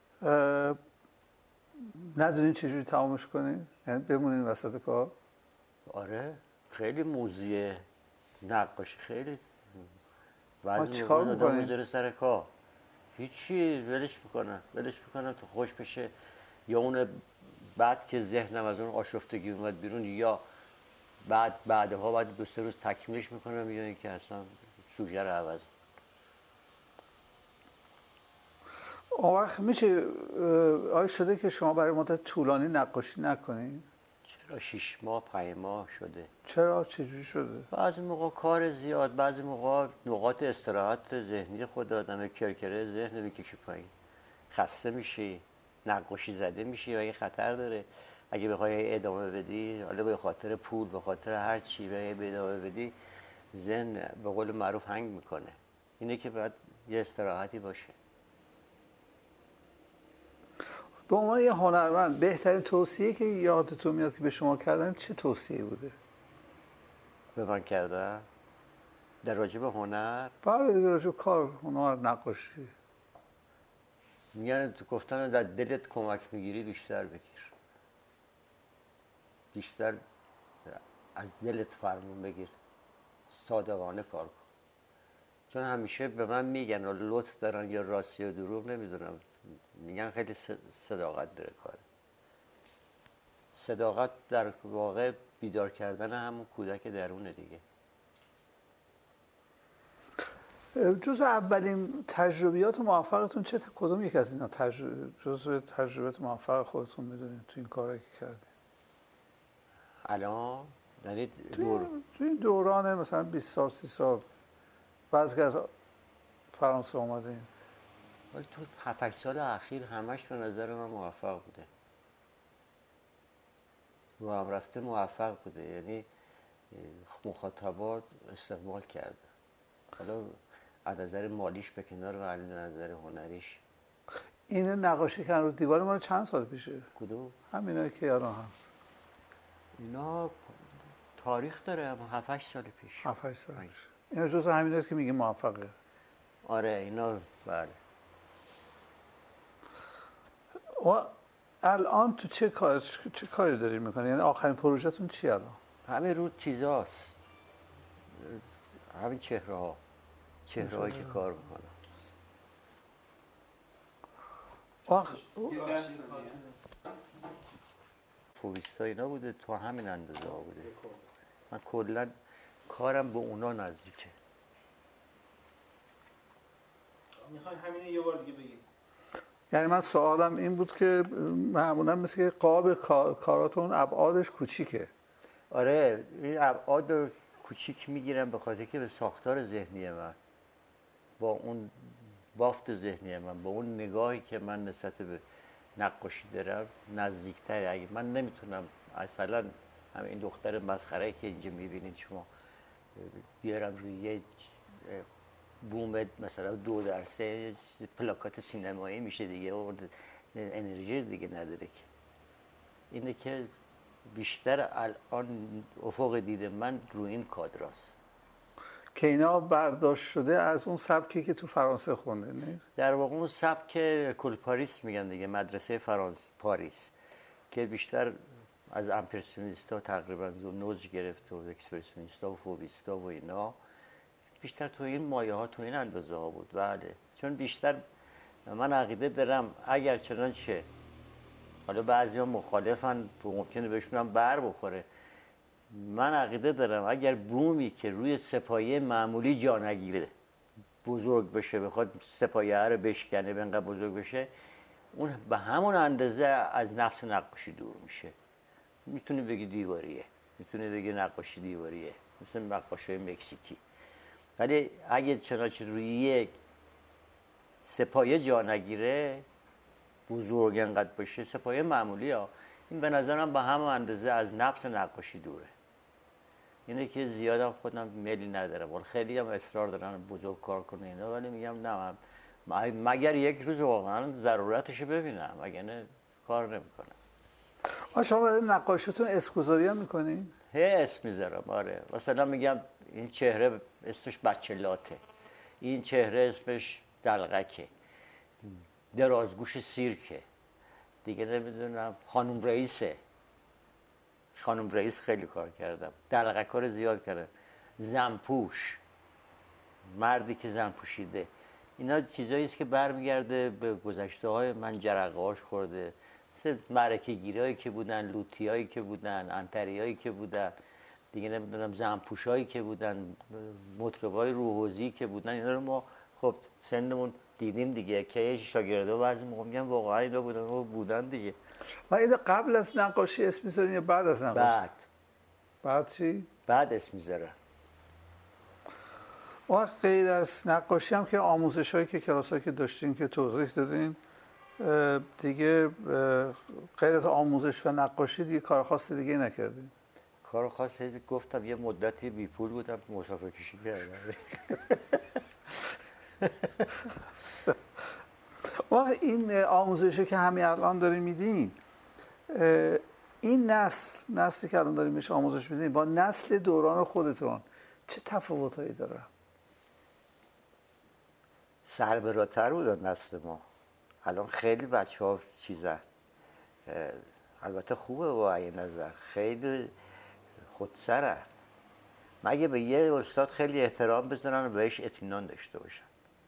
ندونین چجوری تمامش کنین، یعنی بمونین وسط کار؟ آره خیلی موزیه نقاشی، خیلی چی کار میکنین؟ میذاره سر کار، هیچی، ولش میکنم تا خوش بشه، یا اون بعد که ذهنم از اون آشفتگی اومد بیرون، یا بعدها بعد 2-3 روز تکمیلش میکنم، یا اینکه اصلا سوژه رو عوض. اون وقت میشه آیا شده که شما برای مدت طولانی نقاشی نکنید؟ چرا 6 ماه 5 ماه شده. چرا؟ چجوری شده؟ بعضی موقع کار زیاد، بعضی موقع نقاط استراحت ذهنی خود آدم کرکره ذهن میکشه پایین، خسته میشی، نقاشی زده میشی و این خطر داره اگه بخوای ادامه بدی، حالا به خاطر پول، به خاطر هر چی به ادامه بدی، ذهن به قول معروف هنگ میکنه. اینه که باید یه استراحتی باشه. به عنوان یه هنرمند بهترین توصیه که یادتون میاد که به شما کردن چه توصیه بوده؟ به من کردن؟ در راجع به هنر؟ بله، در راجع به کار، هنر، نقاشی. میگن تو گفتن در دلت کمک میگیری بیشتر بگیر، بیشتر از دلت فرمون بگیر، صادقانه کار کن. چون همیشه به من میگن و لطف دارن یا راستی و دروغ نمیدونم، میگن خیلی صداقت داره کار. صداقت در واقع بیدار کردن همون کودک درونه دیگه. جزء اولین تجربیات موفقتون کدوم یک از اینا جزء تجربیات موفق خودتون میدونید تو این کاری که کردید؟ الان یعنی تو این دوران مثلا 20 سال 30 سال بعد که از فرانسه اومدین؟ تو 7-8 سال اخیر همش به نظر من موفق بوده و هم رفته موفق بوده، یعنی مخاطبات استقبال کرده. حالا از نظر مالیش به کنار و از نظر هنریش. این نقاشی که رو دیوار ما چند سال پیشه؟ کدوم؟ همینایی که الان هست. اینا تاریخ داره، 7-8 سال پیش. 7-8 سال پیش. اینا جزء همیناست که میگه موفقه. آره اینا بله. و الان تو چه کاری دارین میکنین؟ یعنی آخرین پروژهتون چی الان؟ همین رو چیزاست، همین چهره‌هایی که کار میکنن. فوبیستا اینا بوده، تو همین اندازه ها بوده. من کلا کارم به اونا نزدیکه. میخواین همین یه بار دیگه بگید؟ یعنی من سوالم این بود که معمولا مثل که قاب کاراتون ابعادش کوچیکه. آره این ابعاد کوچیک میگیرم به خاطر که به ساختار ذهنی من، با اون بافت ذهنی من، با اون نگاهی که من نسبت به نقاشی دارم نزدیکتره. اگه من نمیتونم اصلا همین دختر مسخره که اینجا میبینید شما بیارم روی یه بوم مثلا 2x3 پلاکات سینمایی میشه دیگه، و انرژی دیگه نداره که. اینه که بیشتر الان افق دید من روی این کادراست که اینا برداشت شده از اون سبکی که تو فرانسه خونده نیست؟ در واقع اون سبک کل پاریس میگن دیگه، مدرسه فرانسه پاریس، که بیشتر از امپرسیونیستا تقریبا نوز گرفته و اکسپرسیونیستا و فوبیستا و اینا، بیشتر تو این مایه ها تو این اندازه ها بود. بله چون بیشتر من عقیده دارم اگر چنانچه حالا بعضی ها مخالفن ممکنه بهشون هم بر بخوره، من عقیده دارم اگر بومی که روی سپایه معمولی جا نگیره بزرگ بشه، بخواد سپایه رو بشکنه به انقدر بزرگ بشه، اون به همون اندازه از نفس نقاشی دور میشه. میتونی بگی دیواریه، میتونی بگی نقاشی دیواریه، مثل نقاشی مکزیکی. ولی اگه چنانچه روی یک سپایه جا نگیره، بزرگ انقدر باشه، سپایه معمولی ها، این به نظرم به همه اندازه از نفس نقاشی دوره. اینه که زیادم خودم میلی ندارم، ولی خیلی هم اصرار دارن بزرگ کار کنه اینا، ولی میگم نه، مگر یک روز واقعا ضرورتشو ببینم، اگه نه کار نمیکنم. شما برای نقاشیتون اسمگذاری هم میکنین؟ اسم میذارم، آره. مثلا میگم این چهره اسمش بچه لاته، این چهره اسمش دلغکه، درازگوش سیرکه، دیگه نمیدونم خانم رئیسه. خانم رئیس خیلی کار کردم، دلغکا رو زیاد کردم، زنپوش، مردی که زن پوشیده. اینا چیزایی است که برمیگرده به گذشته های من، جرقه‌هاش خورده، مثل معرکه گیرایی که بودن، لوتیایی که بودن، انتریایی که بودن، دیگه نمیدونم زنپوشایی که بودن، مطربای روحوزی که بودن. اینا رو ما خب سنمون دیدیم دیگه، که شاگردا بعضی موقع میگن واقعا اینا بودن دیگه. و اینو قبل از نقاشی اسم میذارین یا بعد از نقاشی؟ بعد چی؟ بعد اسم میذارن. و غیر از نقاشی هم که آموزش هایی که کلاس هایی که داشتین که توضیح دادین دیگه، غیر از آموزش و نقاشی دیگه کار خاصی دیگه نکردین؟ کار خاصی گفتم یه مدتی بی پول بودم، مسافر کشی کردم. واقعا این آموزشی که همین الان دارین میدین، این نسلی که الان دارین بهش آموزش میدین با نسل دوران خودتون چه تفاوتایی داره؟ سربراتر بودن نسل ما. الان خیلی بچه ها چیزن، البته خوبه با این نظر، خیلی خودسرن. مگه به یه استاد خیلی احترام بذارن و بهش اطمینان داشته باشن.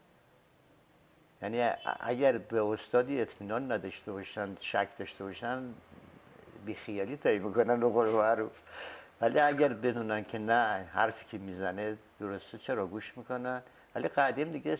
یعنی اگر به استادی اطمینان نداشته باشن، شک داشته باشن، بیخیالی طی میکنن به قول معروف. ولی اگر بدونن که نه، حرفی که میزنه درسته، چرا گوش میکنن. ولی قدیم دیگه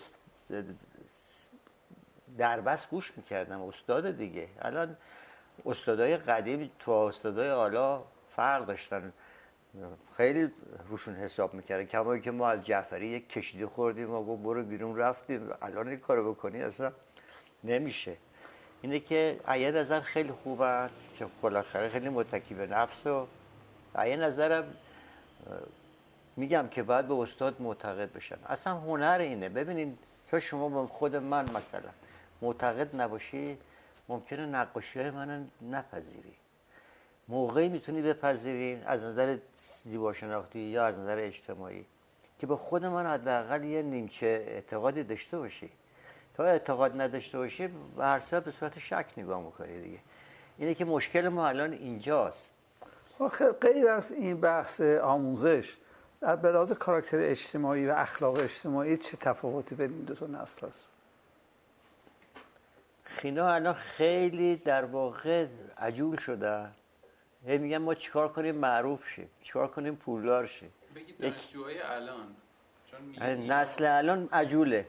دربست گوش میکردم استاد دیگه. الان استادای قدیم تو استادای حالا فرق داشتن، خیلی روشون حساب میکردن. کمایی که ما از جعفری یک کشیده خوردیم و گفت برو بیرون رفتیم، الان این کارو بکنی اصلا نمیشه. اینه که ایه نظر خیلی خوبن که بالاخره خیلی متکی به نفس و ایه نظرم میگم که باید به استاد معتقد بشن. اصلا هنر اینه. ببینید تا شما با خود من مثلا معتقد نباشی، ممکنه نقاشی های منو نپذیری. موقعی میتونی بپذیری از نظر زیباشناختی یا از نظر اجتماعی که به خود من حداقل یه نیمچه اعتقادی داشته باشی. تا اعتقاد نداشته باشی به هر صورت به صورت شک نگاه میکنی دیگه. اینه که مشکل ما الان اینجاست. آخه غیر از این بحث آموزش، به لحاظ کاراکتر اجتماعی و اخلاق اجتماعی چه تفاوتی بین این دو تا نسل هست؟ خینا الان خیلی در واقع عجول شدن. میگن ما چیکار کنیم معروف شیم، چیکار کنیم پولدار شیم. بگید دانشجوهای الان، نسل الان عجوله.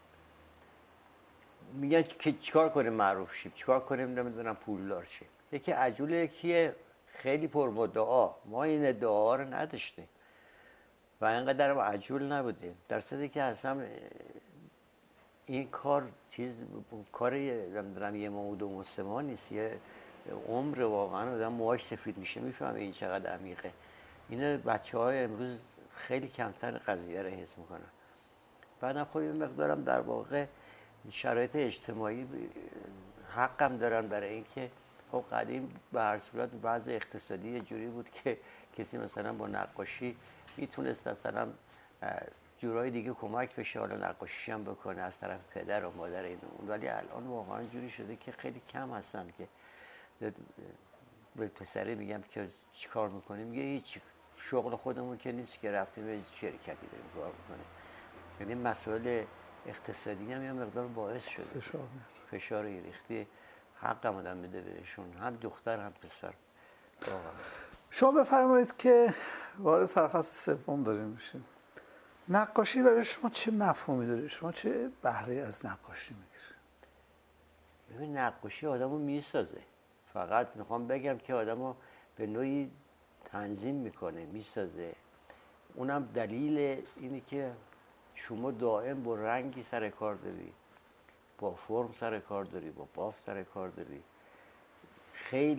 میگن که چیکار کنیم معروف شیم، چیکار کنیم نمیدونم پولدار شیم. یکی عجوله، یکی خیلی پرمدعا. ما این ادعاها رو نداشتیم و اینقدر هم عجول نبودیم. در صورتی که اصلا این کار کار نمیدونم یه ماه و 2 ماه 3 ماه نیست، یه عمر واقعا آدم موهاش سفید میشه میفهمه این چقدر عمیقه. این بچه‌های امروز خیلی کمتر قضیه رو حس میکنن. بعدم خب این مقدارم در واقع شرایط اجتماعی حقم دارن برای اینکه خب قدیم به هر صورت وضع اقتصادی یه جوری بود که کسی مثلا با نقاشی میتونست مثلا جورای دیگه کمک بشه، حالا نقاشی هم بکنه از طرف پدر و مادر این اون. ولی الان واقعا جوری شده که خیلی کم هستن که به پسره میگم که چی کار میکنی، میگه هیچ، شغل خودمون که نیست که رفتیم به شرکتی داریم کار میکنیم. یعنی مسائل اقتصادی هم یه مقدار باعث شده فشار ریختی حق آدم میده بهشون، هم دختر هم پسر. شما بفرمایید که وارد سرفصل سوم داریم میشیم. نقاشی برای شما چه مفهومی داره؟ شما چه بهره از نقاشی میگیرید؟ ببین نقاشی آدمو میسازه. فقط میخوام بگم که آدمو به نوعی تنظیم میکنه، میسازه. اونم دلیل اینه که شما دائم با رنگی سر کار داری، با فرم سر کار داری، با باف سر کار داری. خیلی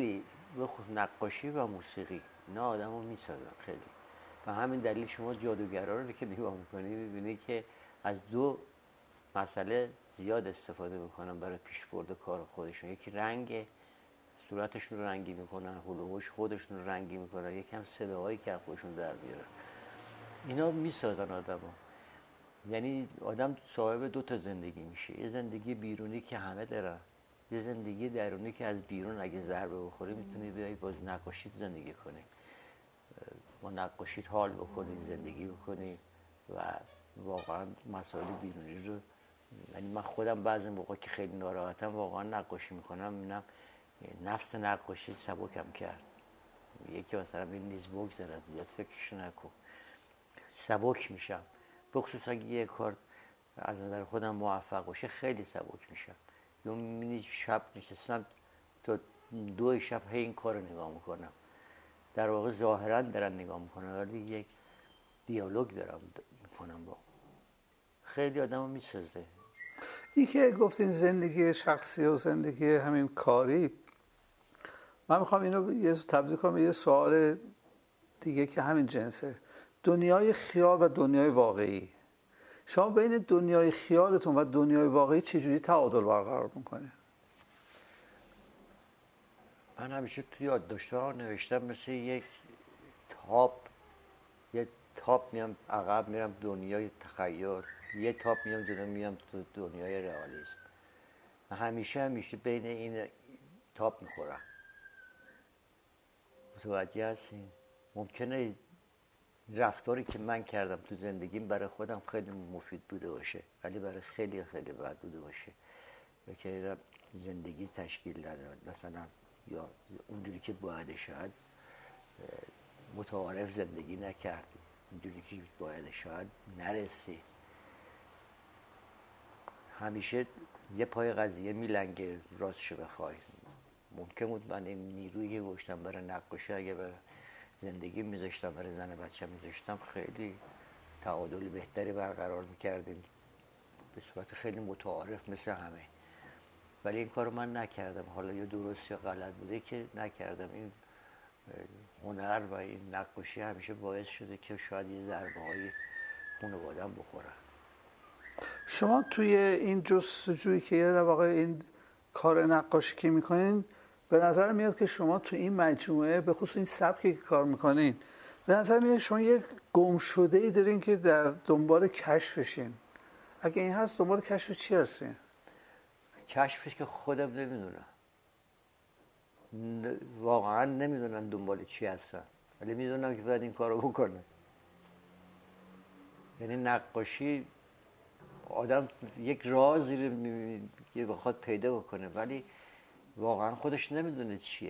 نقاشی و موسیقی اینا آدم رو میسازن خیلی. و همین دلیل شما جادوگرا رو که نگاه میکنی میبینی که از دو مسئله زیاد استفاده میکنن برای پیشبرد کار خودشون. یکی رنگ صورتشون رو رنگی میکنن، هول و هوش خودشون رو رنگی میکنن، یکم صداهایی که خودشون در میارن. اینا میسازن آدمو. یعنی آدم صاحب دو تا زندگی میشه، یه زندگی بیرونی که همه دارن، یه زندگی درونی که از بیرون اگه ضربه بخوری میتونی بیای باز نقاشیت زندگی کنی، با نقاشیت حال بکنی، زندگی بکنی و واقعا مسائل بیرونی رو. یعنی من خودم بعضی موقع که خیلی ناراحتم واقعا نقاشی میکنم میبینم نفس نقاشی سبکم کرد. یکی مثلا این نیز بگذارد زیاد فکرش نکن، سبک میشم. بخصوص اگه یه کار از نظر خودم موفق باشه خیلی سبک میشم. یا میبینی شب نشستم تا 2 شب هی این کار رو نگاه میکنم، در واقع ظاهرا دارن نگاه میکنن ولی یک دیالوگ دارم میکنم با خیلی آدم رو میسازه. این که گفتین زندگی شخصی و زندگی همین کاری، من میخوام اینو یه تبدیل کنم به یه سوال دیگه که همین جنسه. دنیای خیال و دنیای واقعی، شما بین دنیای خیالتون و دنیای واقعی چجوری تعادل برقرار میکنه؟ من همیشه توی یادداشت‌ها نوشتم مثل یک تاپ میام عقب میرم دنیای تخیل، یه تاپ میام جلو میام تو دنیای رئالیسم. من همیشه بین این تاپ میخورم. متوجه هستین؟ ممکنه رفتاری که من کردم تو زندگیم برای خودم خیلی مفید بوده باشه ولی برای خیلی خیلی بد بوده باشه و که زندگی تشکیل نداد مثلا، یا اونجوری که باید شاید متعارف زندگی نکردی، اونجوری که باید شاید نرسی. همیشه یه پای قضیه میلنگه راستش بخوای. ممکن بود من این نیرویی که گوشتم برای نقاشی اگه برای زندگی میذاشتم، برای زن بچه میذاشتم، خیلی تعادل بهتری برقرار میکردیم به صورت خیلی متعارف مثل همه. ولی این کارو من نکردم. حالا یا درست یا غلط بوده که نکردم. این هنر و این نقاشی همیشه باعث شده که شاید یه ضربه های خانواده‌ام بخورن. شما توی این جستجویی که در واقع این کار نقاشی که میکنین، به نظر میاد که شما تو این مجموعه به خصوص این سبکی که کار میکنین، به نظر میاد شما یک گمشده‌ای دارین که در دنبال کشفشین. اگه این هست دنبال کشف چی هستین؟ کشفش که خودم نمیدونم، واقعا نمیدونم دنبال چی هستم، ولی میدونم که باید این کارو بکنه. یعنی نقاشی آدم یک رازی رو بخواد پیدا بکنه ولی واقعا خودش نمیدونه چیه.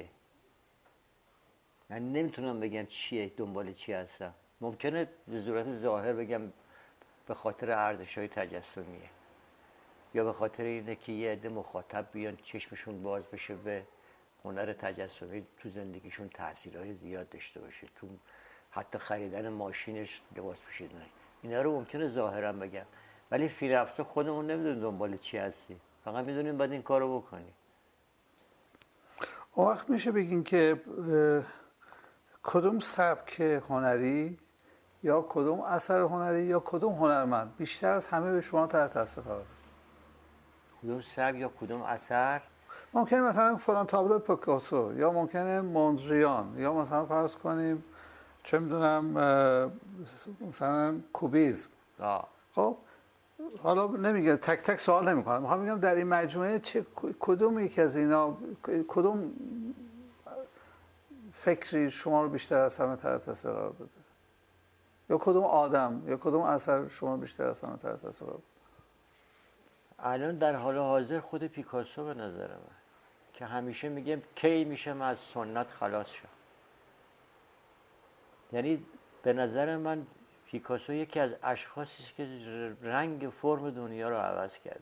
یعنی نمیتونم بگم چیه، دنبال چی هستم. ممکنه به صورت ظاهر بگم به خاطر ارزش‌های تجسمیه، یا به خاطر اینه که یه عده مخاطب بیان چشمشون باز بشه به هنر تجسمی، تو زندگیشون تاثیرهای زیاد داشته باشه، تو حتی خریدن ماشینش لباس پوشیدن. اینا رو ممکنه ظاهرا بگم ولی فی نفسه خودمون نمیدونیم دنبال چی هستی، فقط میدونیم باید این کارو بکنیم. اون وقت میشه بگین که کدوم سبک هنری یا کدوم اثر هنری یا کدوم هنرمند بیشتر از همه به شما تحت تاثیر قرار داد؟ کدوم سبک یا کدوم اثر؟ ممکنه مثلا فلان تابلو پیکاسو، یا ممکنه موندریان، یا مثلا فرض کنیم چه میدونم مثلا کوبیسم. خب حالا نمیگه تک تک سوال نمیکنم، میخوام بگم در این مجموعه کدوم یک از اینا، کدوم فکری شما رو بیشتر از همه تحت تاثیر قرار داده؟ یا کدوم آدم یا کدوم اثر شما بیشتر از همه تحت تاثیر قرار داده؟ الان در حال حاضر خود پیکاسو به نظر من که همیشه میگم کی میشم از سنت خلاص شم. یعنی به نظر من پیکاسو یکی از اشخاصی است که رنگ فرم دنیا رو عوض کرده.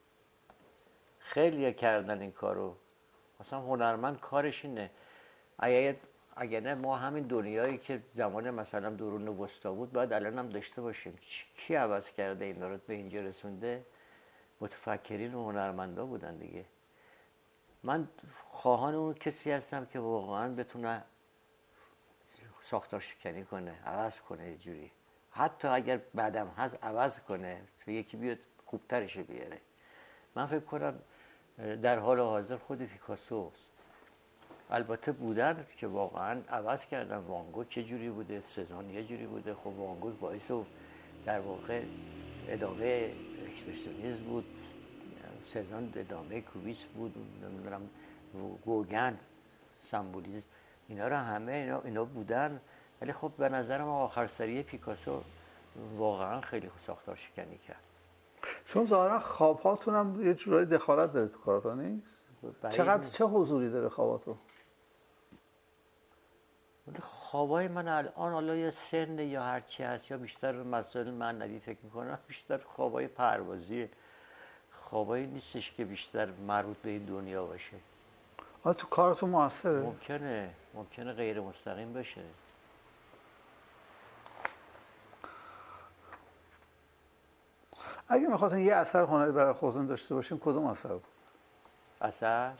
خیلی کردن این کارو. مثلا هنرمند کارش اینه. اگه نه ما همین دنیایی که زمان مثلا دوران وسطا بود باید الان هم داشته باشیم. کی عوض کرده این رو به اینجا رسونده؟ متفکرین و هنرمندا بودن دیگه. من خواهان اون کسی هستم که واقعا بتونه ساختار شکنی کنه، عوض کنه یه جوری، حتی اگر بعدم هست عوض کنه تو یکی بیاد خوبترش بیاره. من فکر کنم در حال حاضر خود پیکاسو است. البته بودن که واقعا عوض کردن، وان گوگ یه جوری بوده، سزان یه جوری بوده. خب وان گوگ باعث در واقع ادامه اکسپرسیونیسم بود، سزان ادامه کوبیسم بود، نمیدونم گوگن سمبولیسم، اینا رو همه اینا بودن. ولی خب به نظر ما آخر سری پیکاسو واقعا خیلی ساختار شکنی کرد. شما ظاهرا خواب‌هاتون هم یه جورای دخالت داره تو کارتون نیست؟ چه حضوری داره خواباتون؟ خوابای من الان حالا یا سن یا هرچی هست یا بیشتر مسائل معنوی فکر میکنم، بیشتر خوابای پروازیه. خوابایی نیستش که بیشتر مربوط به این دنیا باشه. تو کارتون موثره؟ ممکنه غیر مستقیم بشه. اگه می‌خواستین یه اثر هنری برای خودتون داشته باشین کدوم اثر بود؟ اثر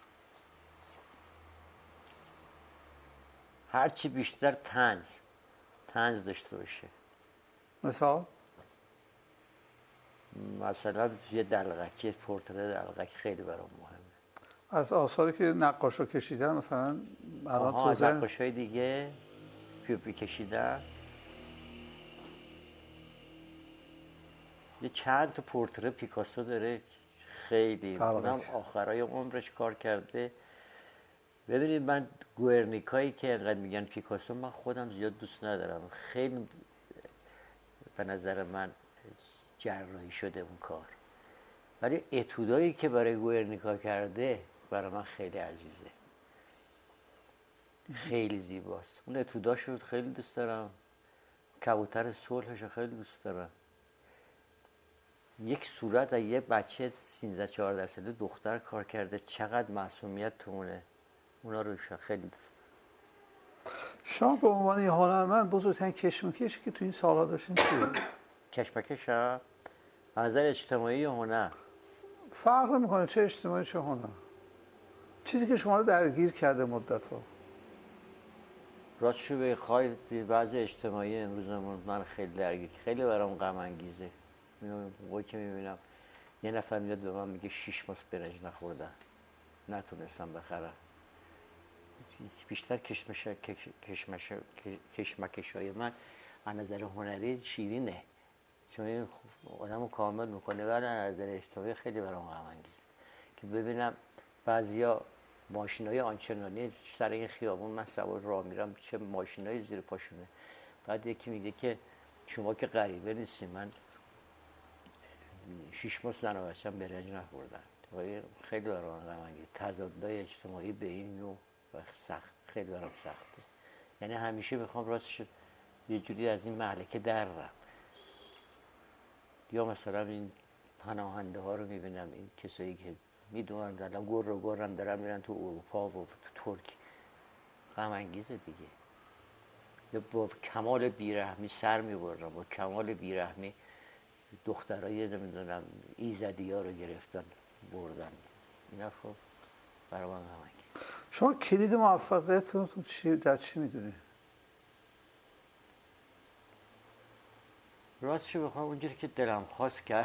هرچی بیشتر طنز داشته باشه. مثلا یه دلغکی، پورتره دلغک خیلی برام مهمه. از آثاری که نقاشا کشیدن مثلا الان تو نقاشای دیگه پیوپی کشیدن، یه چند تا پورتره پیکاسو داره خیلی، اونم آخرای عمرش کار کرده. ببینید من گوئرنیکایی که انقدر میگن پیکاسو، من خودم زیاد دوست ندارم. خیلی به نظر من جراحی شده اون کار. ولی اتودایی که برای گوئرنیکا کرده برای من خیلی عزیزه، خیلی زیباست. اون اتوداشو خیلی دوست دارم. کبوتر صلحشو خیلی دوست دارم. یک صورت از یه بچه 13-14 ساله دختر کار کرده، چقدر معصومیت تو اونا رو خیلی دوست دارم. شما به عنوان یه هنرمند بزرگترین کشمکشی که تو این سال‌ها داشتین چیه؟ کشمکش ها؟ نظر اجتماعی یا هنر؟ فرق نمی‌کنه چه اجتماعی چه هنر. چیزی که شما رو درگیر کرده مدت‌ها. راستشو بخواید بعضی اجتماعی امروزمون من خیلی درگیر، خیلی برام غم انگیزه. موقعی که می‌بینم یه نفر میاد به من میگه 6 ماه برنج نخوردم، نتونستم بخرم. بیشتر کشمکش‌های من از نظر هنری شیرینه، چون این آدمو کامل میکنه. ولی از نظر اجتماعی خیلی برام غم انگیزه که ببینم بعضیا ماشینای آنچنانی سر این خیابون من سوار راه میرم، چه ماشینای زیر پاشونه. بعد یکی میگه که شما که غریبه نیستی، من 6 ماه زن و بچه‌م برنج نخوردن. خیلی برام غم انگیزه. تضادهای اجتماعی به این نوع سخت، خیلی برام سخته. یعنی همیشه میخوام راستش یه جوری از این مهلکه درم. یا مثلا این پناهنده ها رو میبینم، این کسایی که میدونن الان گرم دارن میرن تو اروپا و تو ترک، غم انگیزه دیگه. یا با کمال بیرحمی سر میبرن، با کمال بیرحمی دخترای نمیدونم ایزدی ها رو گرفتن بردن. اینا خب برای من غم انگیزه. شما کلید موفقیتتون در چی میدونی؟ راستشو بخوام اونجوری که دلم خواست کردم.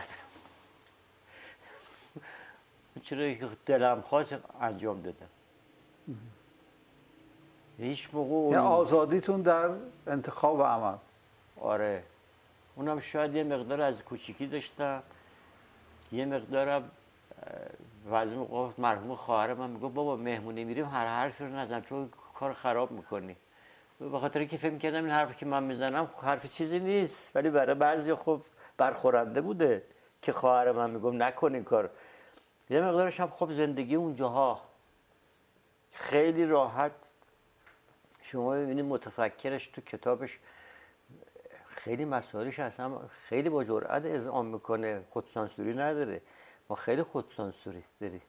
اونجوری که دلم خواست انجام دادم. هیچ موقع یعنی آزادیتون در انتخاب و عمل. آره. اونم شاید یه مقدار از کوچیکی داشتم، یه مقدارم بعضی موقع مرحوم خواهر من میگه بابا مهمونی میریم هر حرفی رو نزن تو کار خراب میکنی. به خاطر اینکه فکر می‌کردم این حرفی که من میزنم حرف چیزی نیست، ولی برای بعضی خب برخورنده بوده که خواهر من میگم نکن این کار. یه مقدارش هم خب زندگی اونجاها خیلی راحت. شما ببینید متفکرش تو کتابش خیلی مسائلش اصلا خیلی با جرأت اذعان میکنه، خودسانسوری نداره. ما خیلی خودسانسوری داریم.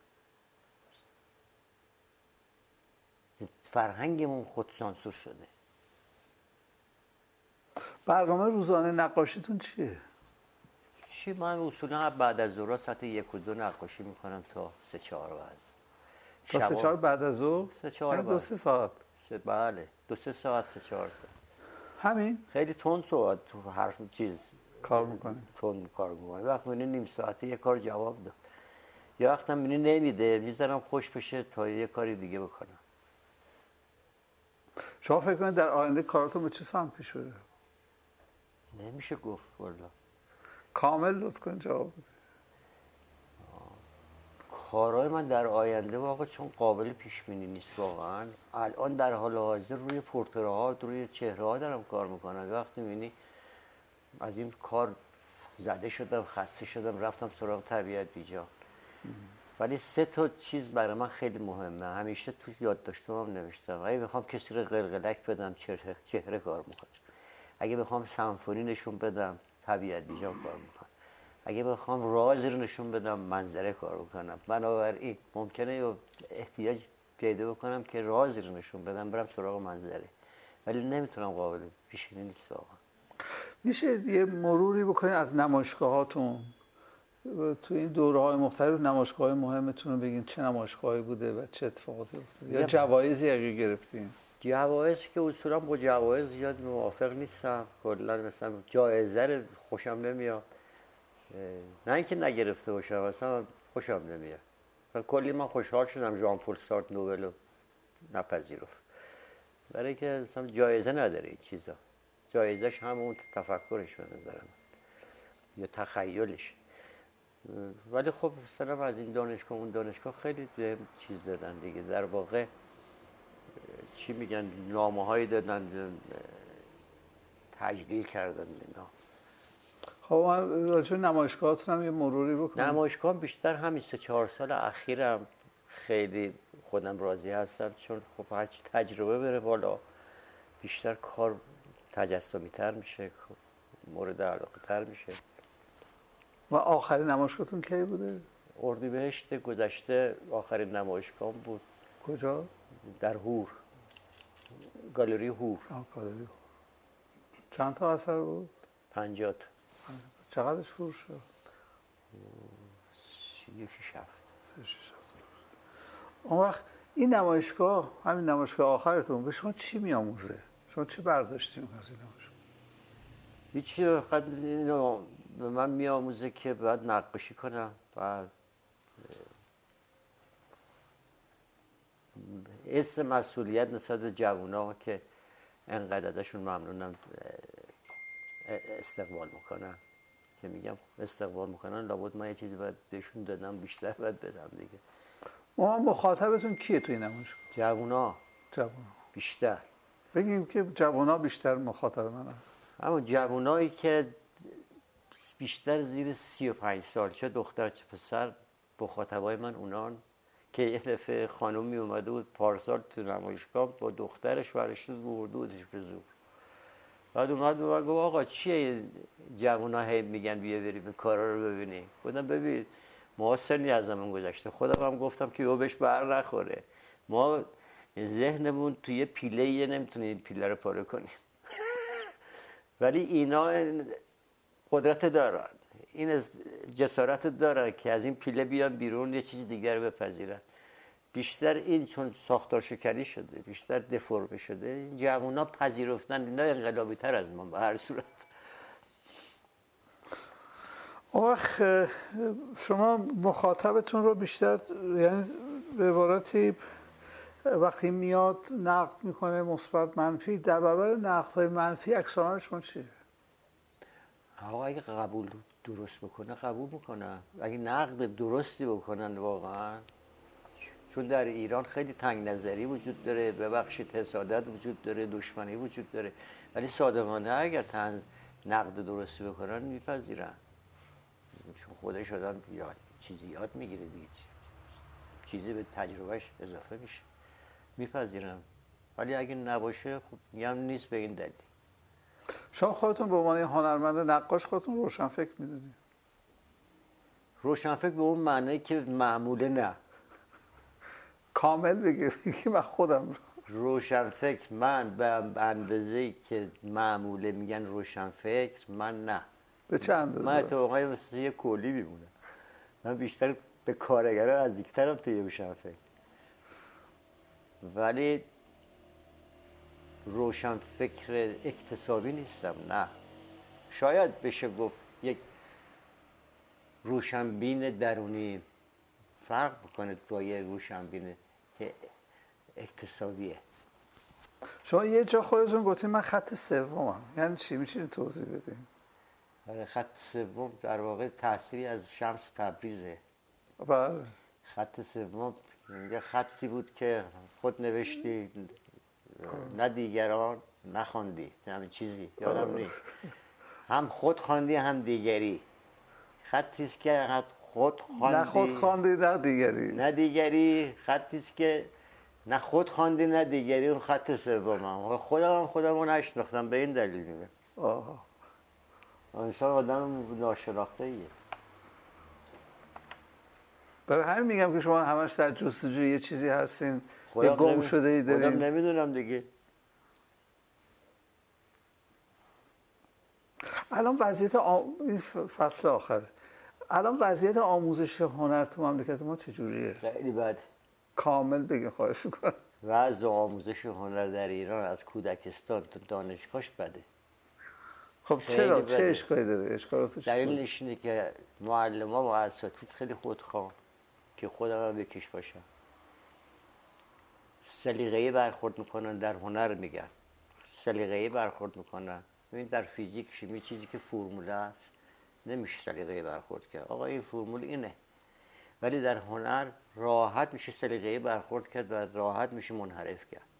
فرهنگمون خودسانسور شده. برنامه روزانه نقاشیتون چیه؟ من اصولا بعد از ظهر ساعت 1 و 2 نقاشی میکنم تا 3-4 بعد. تا 3-4 بعد از ظهر؟ 3-4 بعد 2-3 ساعت. بله 2-3 ساعت 3-4 ساعت همین خیلی تند صحبت تو حرف چیز کار میکنه. تند کار میکنه. وقت میبینی نیم ساعته یه کار جواب داد، یا وقتا میبینی نمیده، میذارم خوش بشه تا یه کاری دیگه بکنم. شما فکر کنید در آینده کاراتون به چه سمت پیش بره؟ نمیشه گفت والا. کامل لطف کن جواب بده. کارهای من در آینده واقعا چون قابل پیش بینی نیست واقعا. الان در حال حاضر روی پورتره‌ها، روی چهره‌ها دارم کار میکنم. وقتی میبینی از این کار زده شدم، خسته شدم، رفتم سراغ طبیعت بیجا. ولی 3 تا چیز برای من خیلی مهمه، همیشه تو یادداشتام نوشتم. اگه بخوام کسی رو قلقلک بدم چهره کار میکنم. اگه بخوام سمفونی نشون بدم طبیعت بیجا کار میکنم. اگه بخوام رازی رو نشون بدم منظره کار میکنم. بنابراین ممکنه احتیاج پیدا بکنم که رازی رو نشون بدم برم سراغ منظره، ولی نمیتونم قابل پیش بینی نیست واقعا. میشه یه مروری بکنید از نمایشگاهاتون تو این دوره‌های مختلف، نمایشگاه‌های مهمتون رو بگین چه نمایشگاهی بوده و چه اتفاقاتی افتاده، یا جوایزی اگه گرفتین؟ جوایزی که اصولا با جوایز زیاد موافق نیستم. کلا مثلا جایزه رو خوشم نمیاد، نه اینکه نگرفته باشم، مثلا خوشم نمیاد. کلی من خوشحال شدم ژان پل سارتر نوبل رو نپذیرفت، برای که مثلا جایزه نداره این چیزا. جایزش همون تفکرش به نظر من یا تخیلش. ولی خب مثلا از این دانشگاه اون دانشگاه خیلی چیز دادن دیگه. در واقع چی میگن، نامه‌هایی دادن، تجلیل کردن اینا. خب من راجع به نمایشگاهاتون هم یه مروری بکنم. نمایشگاه بیشتر همین 3-4 سال اخیرم خیلی خودم راضی هستم، چون خب هرچی تجربه بره بالا بیشتر کار تجسمی تر میشه، مورد علاقه تر میشه. و آخرین نمایشگاهتون کی بوده؟ اردیبهشت گذشته آخرین نمایشگاه بود. کجا؟ در هور، گالری هور. گالری هور. چند تا اثر بود؟ 50 تا. چقدرش فروش شد؟ 6 هفت. اون وقت این نمایشگاه، همین نمایشگاه آخرتون، به شما چی میآموزه؟ شما چه برداشتی از این نمایشگاه؟ هیچی، فقط اینو به من میآموزه که باید نقاشی کنم و حس مسئولیت نسبت به جوونا که انقدر ازشون ممنونم استقبال میکنن. که میگم استقبال میکنن، لابد من یه چیزی باید بهشون دادم، بیشتر باید بدم دیگه. مخاطبتون کیه توی نمایشگاه؟ جوونا. بیشتر بگیم که جوونا بیشتر مخاطب منن. همون جوونایی که بیشتر زیر 35 سال، چه دختر چه پسر، مخاطبای من اونان. که یه دفعه خانومی اومده بود پارسال تو نمایشگاه با دخترش ورشته بردودش به زور. بعد اومد به من گفت آقا چیه جوونا هی میگن بیا بریم این کارا رو ببینی؟ گفتم ببین ما سنی از زمان گذشته، خودم هم گفتم که او بهش بر نخوره، ما ذهنمون توی پیله نمیتونیم این پیله رو پاره کنیم. ولی اینا قدرت دارن، این جسارت دارن که از این پیله بیان بیرون، یه چیز دیگر رو بپذیرن. بیشتر این چون ساختار شکنی شده، بیشتر دفرمه شده، این جوونا پذیرفتن اینا انقلابی تر از من به هر صورت. وقت شما مخاطبتون رو بیشتر، یعنی به عبارتی وقتی میاد نقد میکنه مثبت منفی، در برابر نقدهای منفی عکس شما چیه؟ آقا اگه قبول درست بکنه قبول میکنن، اگه نقد درستی بکنن واقعا. چون در ایران خیلی تنگ نظری وجود داره، ببخشید حسادت وجود داره، دشمنی وجود داره، ولی صادقانه اگر نقد درستی بکنن میپذیرن، چون خودش آدم چیزی یاد میگیره دیگه، چیزی به تجربهش اضافه میشه، میپذیرن. ولی اگه نباشه خب میگم نیست به این دلیل. شما خودتون به عنوان هنرمند نقاش خودتون روشنفکر میدونید؟ روشنفکر به اون معنی که معموله نه. کامل بگی که من خودم روشنفکر، من به اندازه‌ای که معموله میگن روشنفکر، من نه. به چه اندازه؟ من اتفاقا یه کلی میمونم. من بیشتر به کارگرها نزدیک‌ترم توی روشنفکر. ولی روشن فکر اکتسابی نیستم. نه، شاید بشه گفت یک روشنبین درونی فرق بکنه با یه روشنبین که اکتسابیه. شما یه جا خودتون گفتین من خط سومم، یعنی چی؟ می‌تونید توضیح بدین؟ آره، خط سوم در واقع تأثیری از شمس تبریزه. بله. خط سوم یه خطی بود که خود نوشتی، نه دیگران نخواندی، همین چیزی یادم نیست، هم خود خواندی هم دیگری. خطی است که خود خواندی، نه خود خواندی نه دیگری، نه دیگری. خطی است که نه خود خواندی نه دیگری. اون خط سومم. خودمو نشناختم، به این دلیل میگم. آها. انسان آدم ناشناخته ایه. برای همین میگم که شما همش در جستجوی یه چیزی هستین، یه گم شده ای دارین. خودم نمیدونم دیگه. الان وضعیت این فصل آخره، الان وضعیت آموزش هنر تو مملکت ما چجوریه؟ خیلی بد. کامل بگین، خواهش میکنم. وضع آموزش هنر در ایران از کودکستان تا دانشگاهش بده. خب چرا؟ چه اشکالی داره؟ اشکالاتش دلیلش اینه که معلم‌ها و اساتید خیلی خودخواه، که خودم هم یکیش باشم، سلیقه‌ای برخورد میکنن در هنر. میگن سلیقه‌ای برخورد میکنن. ببین در فیزیک، شیمی، چیزی که فرمول است نمیشه سلیقه‌ای برخورد کرد. آقا این فرمول اینه. ولی در هنر راحت میشه سلیقه‌ای برخورد کرد و راحت میشه منحرف کرد.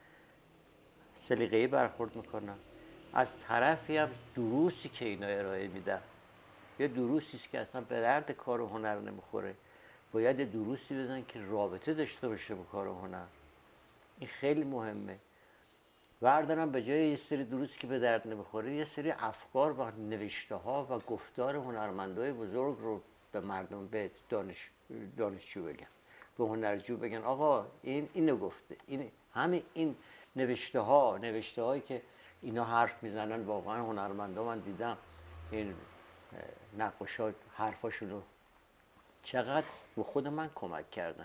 سلیقه‌ای برخورد میکنن. از طرفی هم دروسی که اینا ارائه میدن، یه دروسی است که اصلا به درد کار و هنر نمیخوره. باید یه دروسی بزنن که رابطه داشته باشه با کار و هنر. این خیلی مهمه. بردارم به جای یه سری دروسی که به درد نمیخوره، یه سری افکار و نوشته ها و گفتار هنرمندای بزرگ رو به مردم، به دانشجو بگن، به هنرجو بگن آقا اینو گفته. همه این نوشته هایی که اینا حرف میزنن، واقعا هنرمندا من دیدم این نقاشا حرفاشون رو چقدر به خود من کمک کردن.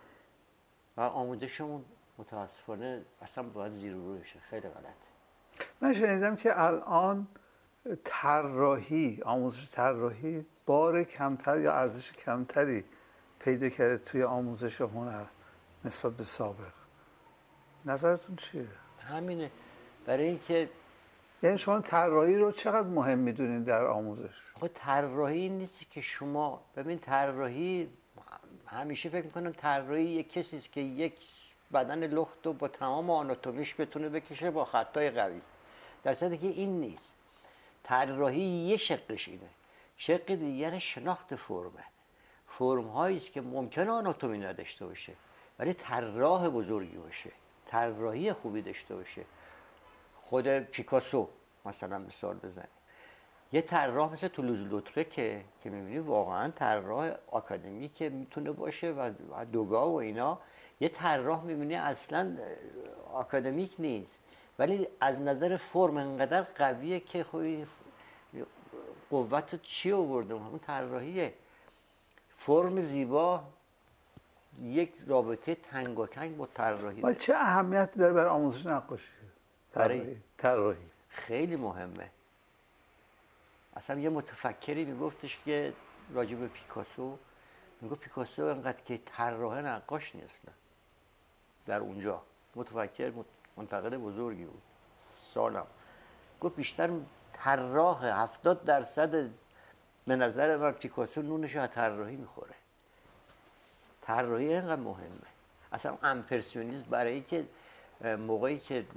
و آموزشمون متاسفانه اصلا باید زیر و رو بشه. خیلی غلطه. من شنیدم که الان طراحی، آموزش طراحی بار کمتر یا ارزش کمتری پیدا کرده توی آموزش هنر نسبت به سابق. نظرتون چیه؟ همینه. برای اینکه یعنی شما طراحی رو چقدر مهم میدونین در آموزش؟ خب طراحی نیست که شما ببین، طراحی همیشه فکر میکنم طراحی یک کسی است که یک بدن لخت رو با تمام آناتومیش بتونه بکشه با خطای قوی، در صورتی که این نیست. طراحی یه شقش اینه، شق دیگر شناخت فرمه. فرم هایی است که ممکنه آناتومی نداشته باشه ولی طراح بزرگی باشه، طراحی خوبی داشته باشه. خود پیکاسو مثلا مثال بزنیم، یه طراح مثل تولوز لوترک که می‌بینی واقعا طراح آکادمی که میتونه باشه و دوگا و اینا، یه طراح می‌بینی اصلا آکادمیک نیست ولی از نظر فرم انقدر قویه که خوی قوت چی آورده، اون طراحیه. فرم زیبا یک رابطه تنگاتنگ با طراحی داره. چه اهمیتی داره برای آموزش نقاشی؟ طراحی خیلی مهمه. اصلا یه متفکری میگفتش که راجع به پیکاسو، میگفت پیکاسو انقدر که طراح نقاش نیست. در اونجا متفکر منتقد بزرگی بود، سالم گفت بیشتر طراح 70% به نظر من پیکاسو نونش از طراحی میخوره. طراحی اینقدر مهمه. اصلا امپرسیونیسم برای که موقعی که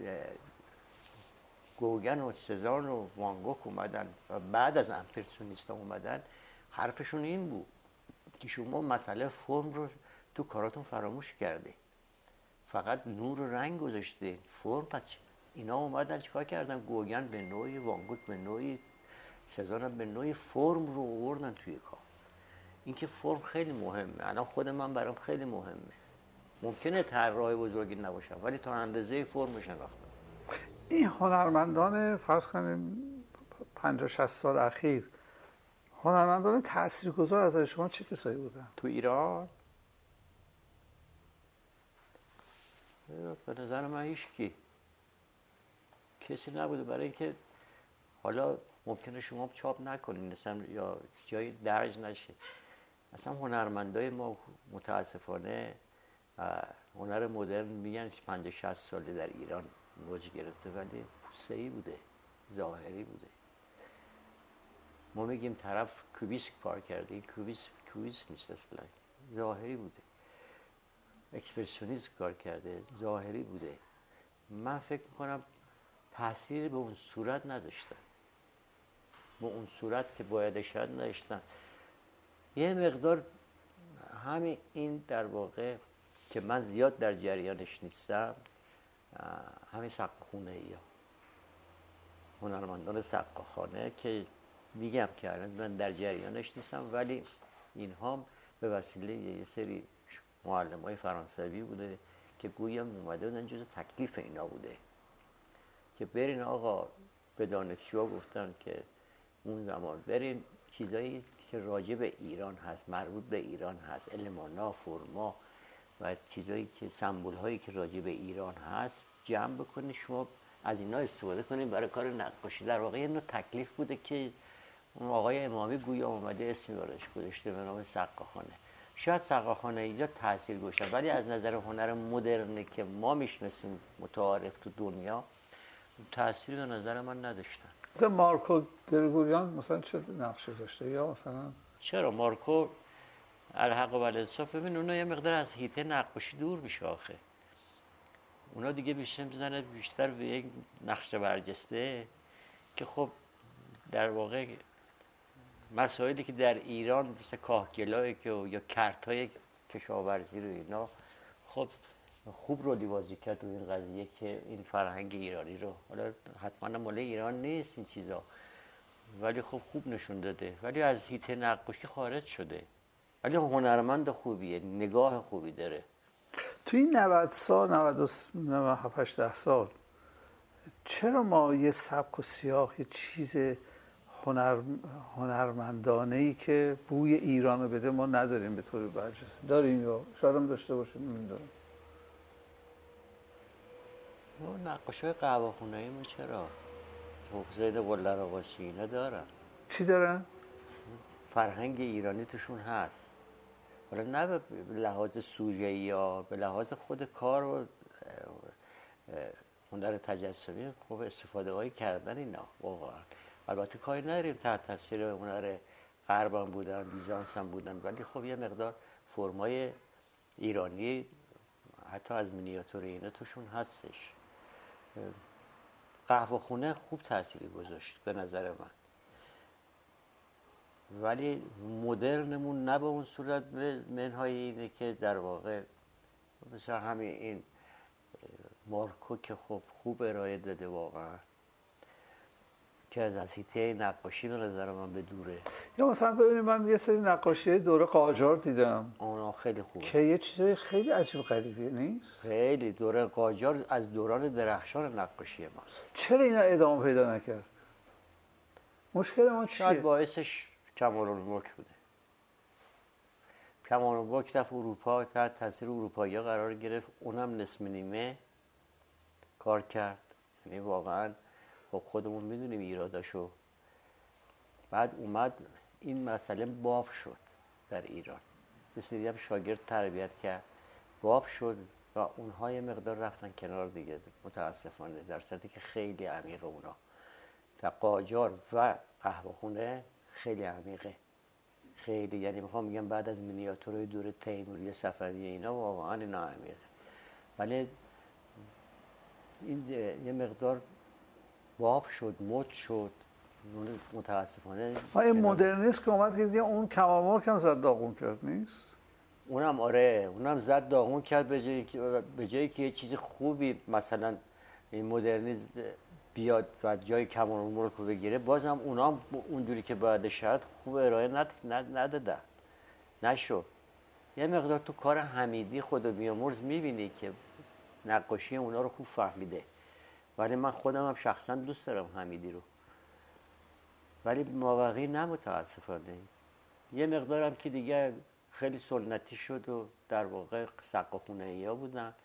گوگن و سزان و وان گوگ اومدن و بعد از امپرسیونیست اومدن، حرفشون این بود که شما مسئله فرم رو تو کاراتون فراموش کرده، فقط نور و رنگ گذاشته، فرم پس اینا اومدن چیکار کردن؟ گوگن به نوعی، وان گوگ به نوعی، سزان به نوعی فرم رو آوردن توی کار. اینکه فرم خیلی مهمه. الان خود من برام خیلی مهمه. ممکنه طراح بزرگی نباشم ولی تا اندازه فرم شناختم. این هنرمندان فرض کنیم 50-60 سال اخیر، هنرمندان تاثیرگذار از شما چه کسایی بودن؟ تو ایران به نظر من هیچکی کسی نبوده، برای اینکه حالا ممکنه شما چاپ نکنین مثلا یا جایی درج نشه. مثلا هنرمندای ما متاسفانه هنر مدرن میگن 50-60 ساله در ایران موج گرفته، ولی پوسته‌ای بوده، ظاهری بوده. ما میگیم طرف کوبیسم کار کرده، این کوبیسم نیست اصلا، ظاهری بوده. اکسپرسیونیسم کار کرده، ظاهری بوده. من فکر میکنم تأثیر به اون صورت نداشتن، به اون صورت که باید شاید نداشتن. یه مقدار همین این در واقع که من زیاد در جریانش نیستم، همین سقاخونه ای ها، هنرمندان سقاخانه که میگم که من در جریانش نیستم، ولی اینها به وسیله یه سری معلمای فرانسوی بوده که گویا اومده بودن جز تکلیف اینا بوده که برین آقا به دانشجوها گفتن که اون زمان برین چیزایی که راجع به ایران هست، مربوط به ایران هست، المانا، فرما و چیزایی که سمبول هایی که راجع به ایران هست جمع بکنید، شما از اینا استفاده کنید برای کار نقاشی. در واقع اینو تکلیف بوده که اون آقای امامی گویا اومده اسمی براش گذاشته به نام سقاخانه. شاید سقاخانه اینجا تاثیر گذاشته، ولی از نظر هنر مدرنی که ما میشناسیم متعارف تو دنیا تاثیر به نظر من نداشتن. مثلا مارکو گریگوریان مثلا چه نقشی داشته؟ یا مثلا چرا مارکو الحق و الانصاف، ببین اونا یه مقدار از حیطه نقاشی دور میشه آخه. اونا دیگه بیشتر به یک نقشه برجسته که خب در واقع مسائلی که در ایران مثل کاهگلای که یا کرتای کشاورزی رو اینا خب خوب رو بازی کرد و این قضیه که این فرهنگ ایرانی رو، حالا حتما مال ایران نیست این چیزا، ولی خب خوب نشون داده، ولی از حیطه نقاشی خارج شده، ولی هنرمند خوبیه، نگاه خوبی داره. تو این 90 سال 97-10 سال چرا ما یه سبک و سیاق، یه چیز هنرمندانه‌ای که بوی ایران رو بده ما نداریم به طور برجسته؟ داریم یا شاید هم داشته باشیم، نمیدونم. نقاشی قهوه‌خونه‌ای ما چرا؟ زید قلعه‌آقاسی اینا دارن. چی دارن؟ فرهنگ ایرانی توشون هست. حالا نه به لحاظ سوژه‌ای یا به لحاظ خود کار و هنر تجسمی، خب استفاده هایی کردن اینا واقعا. البته کاری نداریم تحت تاثیر هنر غرب هم بودن، بیزانس هم بودن، ولی خب یه مقدار فرمای ایرانی حتی از مینیاتور اینا توشون هستش. قهوه خونه خوب تأثیری گذاشت به نظر من، ولی مدرنمون نه به اون صورت، منهای اینه که در واقع مثلا همین این مارکو که خب خوب ارائه داده واقعا، که از حیطه نقاشی به نظر من به دوره. یا مثلا ببینید من یه سری نقاشی دوره قاجار دیدم، اونا خیلی خوبه که یه چیزای خیلی عجیب غریبی نیست؟ خیلی دوره قاجار از دوران درخشان نقاشی ماست. چرا اینا ادامه پیدا نکرد؟ مشکل ما چیه؟ شاید باعثش کمال‌الملک بوده. کمال‌الملک رفت اروپا، تحت تاثیر اروپایی‌ها قرار گرفت، اونم نصف نیمه کار کرد. یعنی واقعا خب خودمون میدونیم ایراداشو. بعد اومد این مسئله باب شد در ایران، مثل هم شاگرد تربیت کرد، باب شد و اونها یه مقدار رفتن کنار دیگه متاسفانه، در صورتی که خیلی عمیقه اونا. در قاجار و قهوه خونه خیلی عمیقه، خیلی، یعنی میخوام میگم بعد از مینیاتورهای دوره تیموری صفوی اینا واقعا اینا عمیقه، ولی این یه مقدار باب شد، مد شد متاسفانه. این مدرنیسم که اومد که دیگه اون کمال‌الملک هم زد داغون کرد نیست؟ اونم آره، اونم زد داغون کرد، به جایی که یه چیز خوبی مثلا این مدرنیسم بیاد و جای کمال‌الملک رو بگیره، بازم اونام اونجوری که باید شد خوب ارائه ندادن، نشد. یه مقدار تو کار حمیدی خدا بیامرز میبینی که نقاشی اونا رو خوب فهمیده، ولی من خودم هم شخصا دوست دارم حمیدی رو، ولی مابقی نه متاسفانه. یه مقدارم که دیگه خیلی سنتی شد و در واقع سقاخونه‌ای ها بودن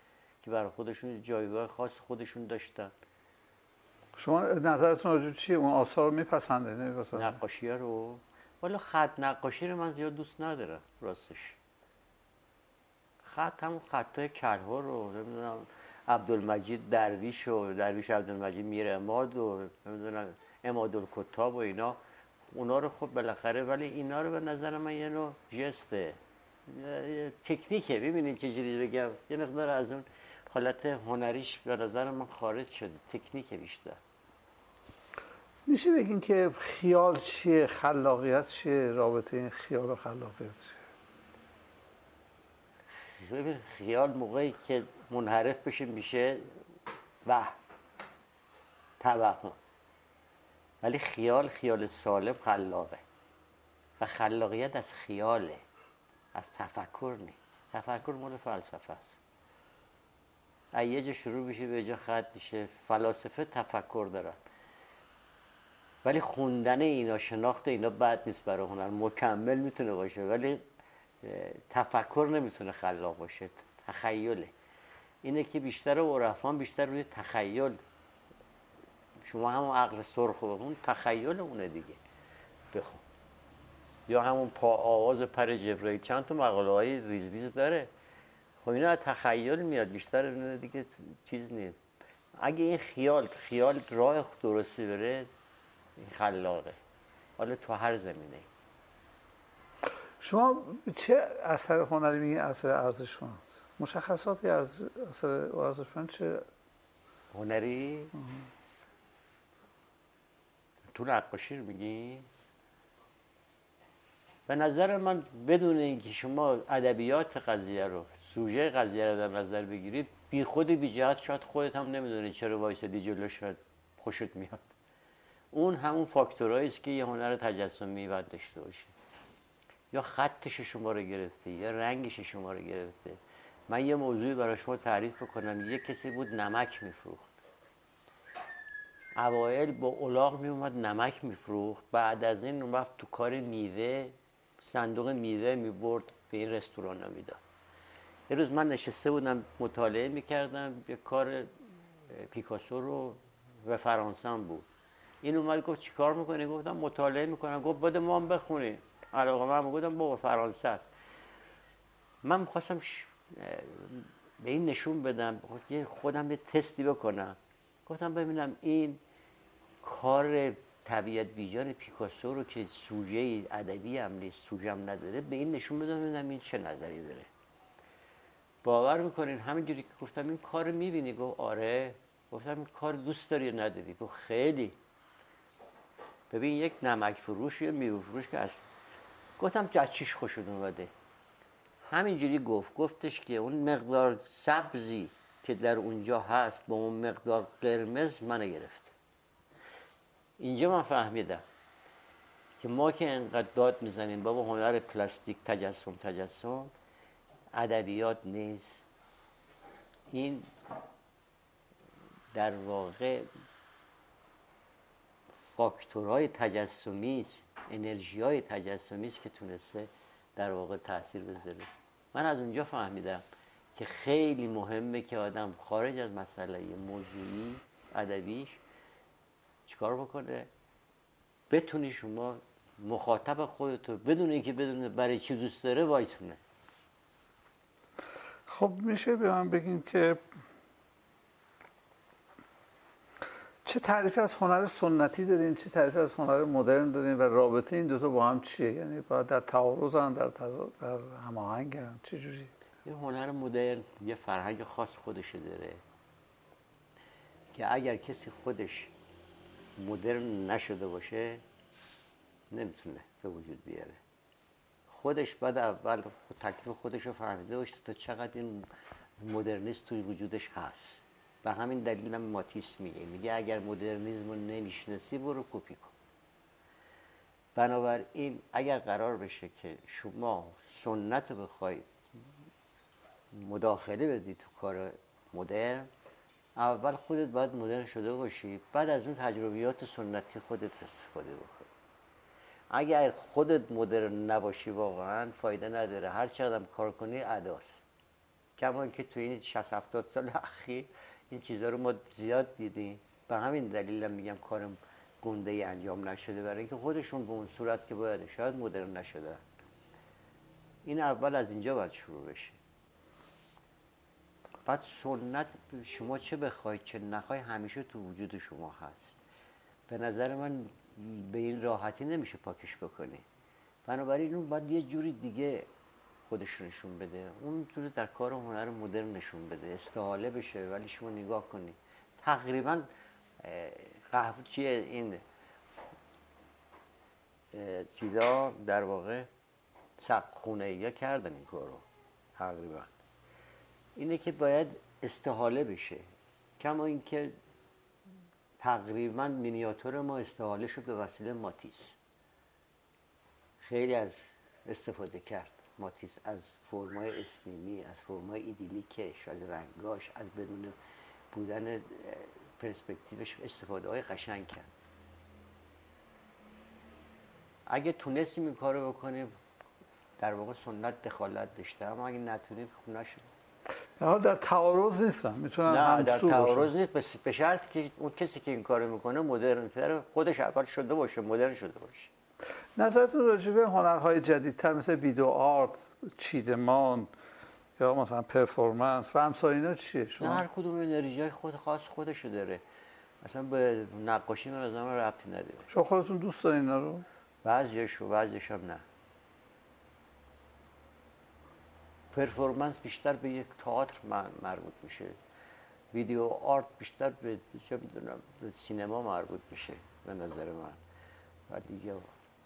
که برای خودشون جایگاه خاص خودشون داشتن. شما نظرتون راجع به چیه؟ اون آثار رو میپسنده نمیپسنده؟ نقاشی رو والا خط نقاشی رو من زیاد دوست ندارم راستش. خط همون خطای کلها رو نمیدونم عبدالمجید درویش و درویش عبدالمجید میر عماد و نمیدونم عمادالکتاب و اینا، اونا رو خب بالاخره، ولی اینا رو به نظر من یه نوع جسته، تکنیکه. ببینید چجوری بگم، یه مقدار از اون حالت هنریش به نظر من خارج شده، تکنیکه بیشتر. میشه بگین که خیال چیه؟ خلاقیت چیه؟ رابطه این خیال و خلاقیت چیه؟ ببین خیال موقعی که منحرف بشه میشه توهم، ولی خیال سالم خلاقه و خلاقیت از خیاله، از تفکر نی. تفکر مال فلسفه است. یه جا شروع بشه به جا ختم میشه. فلاسفه تفکر دارن، ولی خوندن اینا، شناخت اینا بد نیست برای هنر، مکمل میتونه باشه، ولی تفکر نمیتونه خلاق باشه. تخیله اینه که بیشتر عرفان بیشتر روی تخیل. شما همون عقل سرخ و اون تخیل اونه دیگه بخون، یا همون پا آواز پر جبرائیل، چند تا مقاله های ریز ریز داره. خب اینا از تخیل میاد بیشتر دیگه، چیز نیست. اگه این خیال راه درستی بره، این خلاقه، حالا تو هر زمینه. شما چه اثر هنری میگین اثر ارزشمند؟ مشخصات اثر ارزشمند چه؟ هنری؟ تو نقاشی رو میگی؟ به نظر من بدون اینکه شما ادبیات قضیه رو، سوژه قضیه رو در نظر بگیرید، بی خود بی جهت شاید خودت هم نمیدونی چرا وایسادی جلوش شاید خوشت میاد. اون همون فاکتورایی است که یه هنر تجسمی باید داشته باشه. یا خطش شما رو گرفته، یا رنگش شما رو گرفته. من یه موضوعی برای شما تعریف بکنم. یه کسی بود نمک میفروخت. اوایل با الاغ میومد نمک میفروخت، بعد از این اومد تو کار میوه، صندوق میوه میبرد به این رستوران ها میداد. یه روز من نشسته بودم مطالعه میکردم، یه کار پیکاسو رو به فرانسه هم بود. این اومد گفت چی کار میکنی؟ گفتم مطالعه میکنم. گفت بده ما هم بخونیم. علاقه من گفتم بابا فرانسه است. من میخواستم به این نشون بدم، خودم یه تستی بکنم. گفتم ببینم این کار طبیعت بیجان پیکاسو رو که سوژه ادبی هم نیست، سوژه هم نداره، به این نشون بدم ببینم این چه نظری داره. باور میکنین همینجوری که گفتم این کار میبینی؟ گفت آره. گفتم این کار دوست داری یا نداری؟ گفت خیلی. ببین یک نمک فروش یا میوه فروش که اصلا. گفتم از چیش خوشت اومده؟ همینجوری گفتش که اون مقدار سبزی که در اونجا هست با اون مقدار قرمز منو گرفت. اینجا من فهمیدم که ما که انقدر داد میزنیم بابا هنر پلاستیک تجسم ادبیات نیست، این در واقع فاکتورهای تجسمی است، انرژی‌های تجسمی است که تونسته در واقع تاثیر بذاره. من از اونجا فهمیدم که خیلی مهمه که آدم خارج از مسئله موضوعی ادبیش چیکار بکنه، بتونی شما مخاطب خودتو بدون اینکه بدونه برای چی دوست داره وایسونه. خب میشه به من بگین که چه تعریفی از هنر سنتی داریم، چه تعریفی از هنر مدرن داریم و رابطه این دوتا با هم چیه؟ یعنی باید در تعارضن، در هماهنگن، چه جوری؟ یه هنر مدرن یه فرهنگ خاص خودشه داره که اگر کسی خودش مدرن نشده باشه نمیتونه به وجود بیاره. خودش بعد اول تکلیف خودش رو فهمیده باشه تا چقدر این مدرنیست توی وجودش هست. به همین دلیل هم ماتیس میگه اگر مدرنیسم رو نمیشناسی برو کپی کن. بنابراین اگر قرار بشه که شما سنت رو بخوای مداخله بدی تو کار مدرن، اول خودت باید مدرن شده باشی، بعد از اون تجربیات سنتی خودت استفاده بکنی. اگر خودت مدرن نباشی واقعا فایده نداره، هر چقدر کار کنی اداست. کما که تو این 60 70 سال اخیر این چیزها رو ما زیاد دیدیم. به همین دلیل میگم کارم گنده ای انجام نشده، برای اینکه خودشون به اون صورت که باید شاید مدرن نشدن. این اول از اینجا باید شروع بشه. بعد سنت شما چه بخواید چه نخواید همیشه تو وجود شما هست. به نظر من به این راحتی نمیشه پاکش بکنی. بنابراین اون باید یه جوری دیگه خودش نشون بده، اون جوری در کار هنر مدرن نشون بده، استحاله بشه. ولی شما نگاه کنید تقریبا قهوه چیه این چیزا در واقع سقف‌خونه‌ای‌ها کردن این کارو. تقریبا اینه که باید استحاله بشه. کما اینکه تقریبا مینیاتور ما استحاله شد به وسیله ماتیس. خیلی از استفاده کرد ماتیس از فرمای اسمیمی، از فرمای ایدیلیکش، از رنگاش، از بدون بودن پرسپکتیوش استفاده های قشنگ کرد. اگه تونستیم این کارو بکنیم در واقع سنت دخالت داشته، اما اگه نتونیم خوب نشد. در تعارض نیستن، میتونن نه در تعارض باشن. نیست، به شرط که اون کسی که این کارو میکنه مدرن تر خودش اول شده باشه، مدرن شده باشه. نظرتون راجع به هنرهای جدیدتر مثل ویدیو آرت، چیدمان یا مثلا پرفورمنس و امثال اینا چیه شما؟ نه هر کدوم انرژی خود خاص خودشو داره. مثلا به نقاشی من از من ربطی نداره. شما خودتون دوست دارین اینا رو؟ بعضیش هم نه. پرفورمنس بیشتر به یک تئاتر مربوط میشه. ویدیو آرت بیشتر به چه میدونم به سینما مربوط میشه به نظر من. و دیگه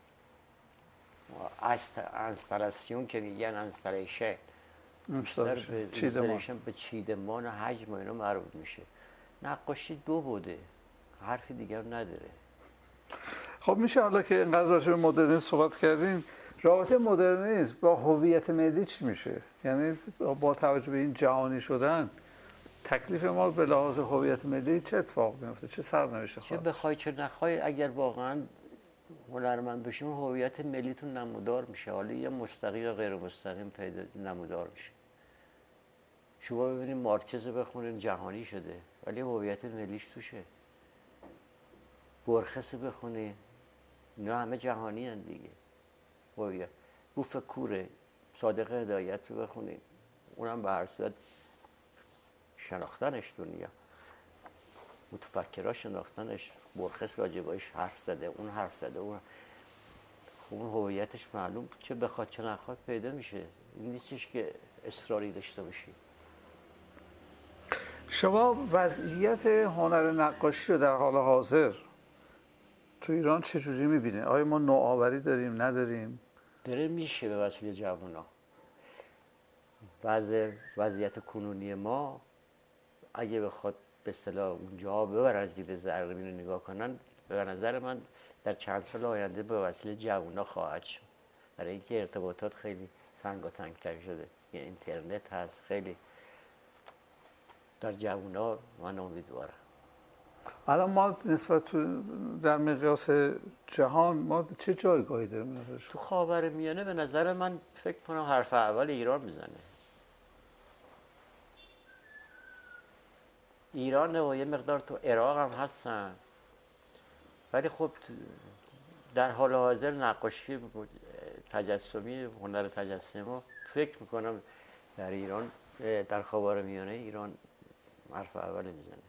انستالاسیون که میگن انستالیشن بیشتر به چیدمان و حجم و اینا مربوط میشه. نقاشی دو بوده، حرفی دیگر نداره. خب میشه حالا که اینقدر راجع به مدرنیسم صحبت کردین، رابطه مدرنیسم با هویت ملی چی میشه؟ یعنی با توجه به این جهانی شدن تکلیف ما به لحاظ هویت ملی چه اتفاق میفته؟ چه سرنوشتی خواهد؟ چه بخوای چه نخوای اگر واقعا هنرمند بشیم هویت ملیتون نمودار میشه. حالا یا مستقیم یا غیر مستقیم پیدا نمودار میشه. شما ببینید مارکز بخونین جهانی شده ولی هویت ملیش توشه. برخس بخونین اینا همه جهانی هن دیگه. هویت بوفکوره، صادق هدایت رو بخونین اونم به هر صورت شناختنش دنیا، متفکرها شناختنش، برخس راجبایش حرف زده، اون حرف زده، اون خب هویتش معلوم چه بخواد چه نخواد پیدا میشه. این نیستش که اصراری داشته باشی. شما وضعیت هنر نقاشی رو در حال حاضر تو ایران چجوری میبینه؟ آیا ما نوآوری داریم نداریم؟ داره میشه به وسیله جوونا. وضعیت کنونی ما اگه بخواد به اصطلاح اونجا ببرن زیر زمین رو نگاه کنن، به نظر من در چند سال آینده به وسیله جوونا خواهد شد. برای اینکه ارتباطات خیلی تنگاتنگ‌تر شده، یه اینترنت هست، خیلی در جوونا من امیدوارم. الان ما نسبت در مقیاس جهان ما چه جایگاهی داریم؟ تو خاورمیانه به نظر من فکر کنم حرف اول ایران میزنه. ایران و یه مقدار تو عراق هم هستن، ولی خب در حال حاضر نقاشی تجسمی، هنر تجسمی فکر میکنم در ایران، در خاورمیانه ایران حرف اول میزنه.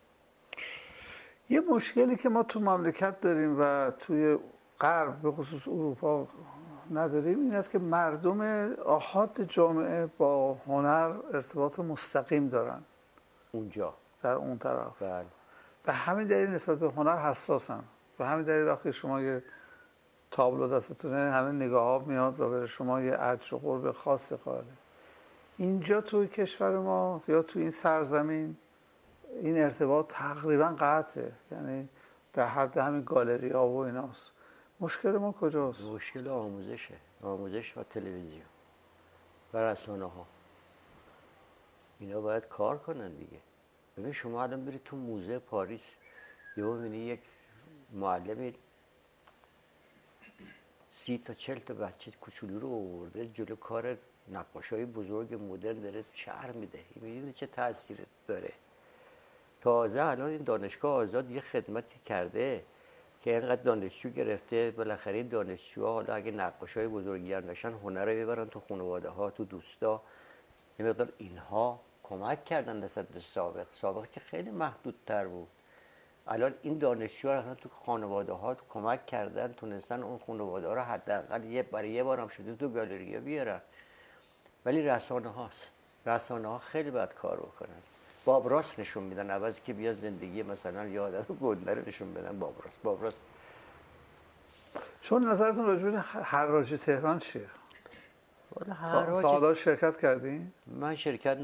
یه مشکلی که ما تو مملکت داریم و توی غرب به خصوص اروپا نداریم این است که مردم آحاد جامعه با هنر ارتباط مستقیم دارن اونجا در اون طرف. بله. به همین دلیل نسبت به هنر حساسن. به همین دلیل وقتی شما یه تابلو دستتونه همه نگاه ها میاد و برای شما یه اجر و قرب خاصی قائله. اینجا توی کشور ما یا توی این سرزمین این ارتباط تقریبا قطعه، یعنی در حد همین گالری ها و ایناست. مشکل ما کجاست؟ مشکل آموزشه، آموزش و تلویزیون و رسانه ها. اینا باید کار کنن دیگه. ببین شما الان برید تو موزه پاریس یهو می‌بینی یک معلمی 30 تا 40 تا بچه کوچولو رو آورده جلو کار نقاشای بزرگ مدرن داره شهر میده. میبینید چه تأثیر داره. تازه الان این دانشگاه آزاد یه خدمتی کرده که اینقدر دانشجو گرفته، بالاخره این دانشجوها حالا اگه نقاشای بزرگی هم نشن هنر رو ببرن تو خانواده ها، تو دوستا. یه مقدار اینها کمک کردن نسبت به سابق که خیلی محدودتر بود. الان این دانشجوها تو خانواده ها کمک کردن، تونستن اون خانواده ها رو حداقل برای یه بارم شده تو گالری بیارن. ولی رسانه ها خیلی باید کار بکنن. باب راست نشون میدن عوضی که بیا زندگی مثلا یه آدم گنده رو نشون بدن. باب راست. شما نظرتون راجع به حراج تهران چیه؟ تا حالا شرکت کردین؟ من شرکت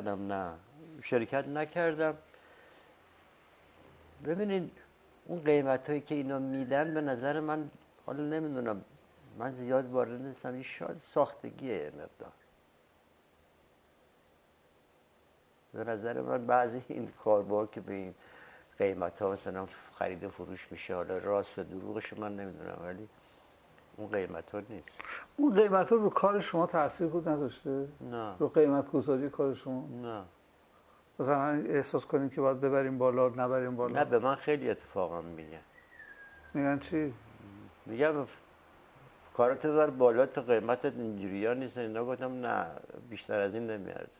نکردم. ببینید اون قیمت هایی که اینا میدن به نظر من، حالا نمیدونم، من زیاد وارد نیستم، این شاید ساختگیه مقدار. به نظر من بعضی این کاربار که به این قیمت ها مثلا خرید و فروش میشه، حالا راست و دروغش من نمیدونم، ولی اون قیمت ها نیست. اون قیمت ها رو کار شما تأثیر بود نذاشته؟ نه. رو قیمت گذاری کار شما؟ نه. مثلا احساس کنیم که باید ببریم بالا، نبریم بالا؟ نه، به من خیلی اتفاقا میگن چی؟ میگم کارات ببر بالا تا قیمتت اینجوری ها نیست. اینا گفتم نه، بیشتر از این نمیارزه.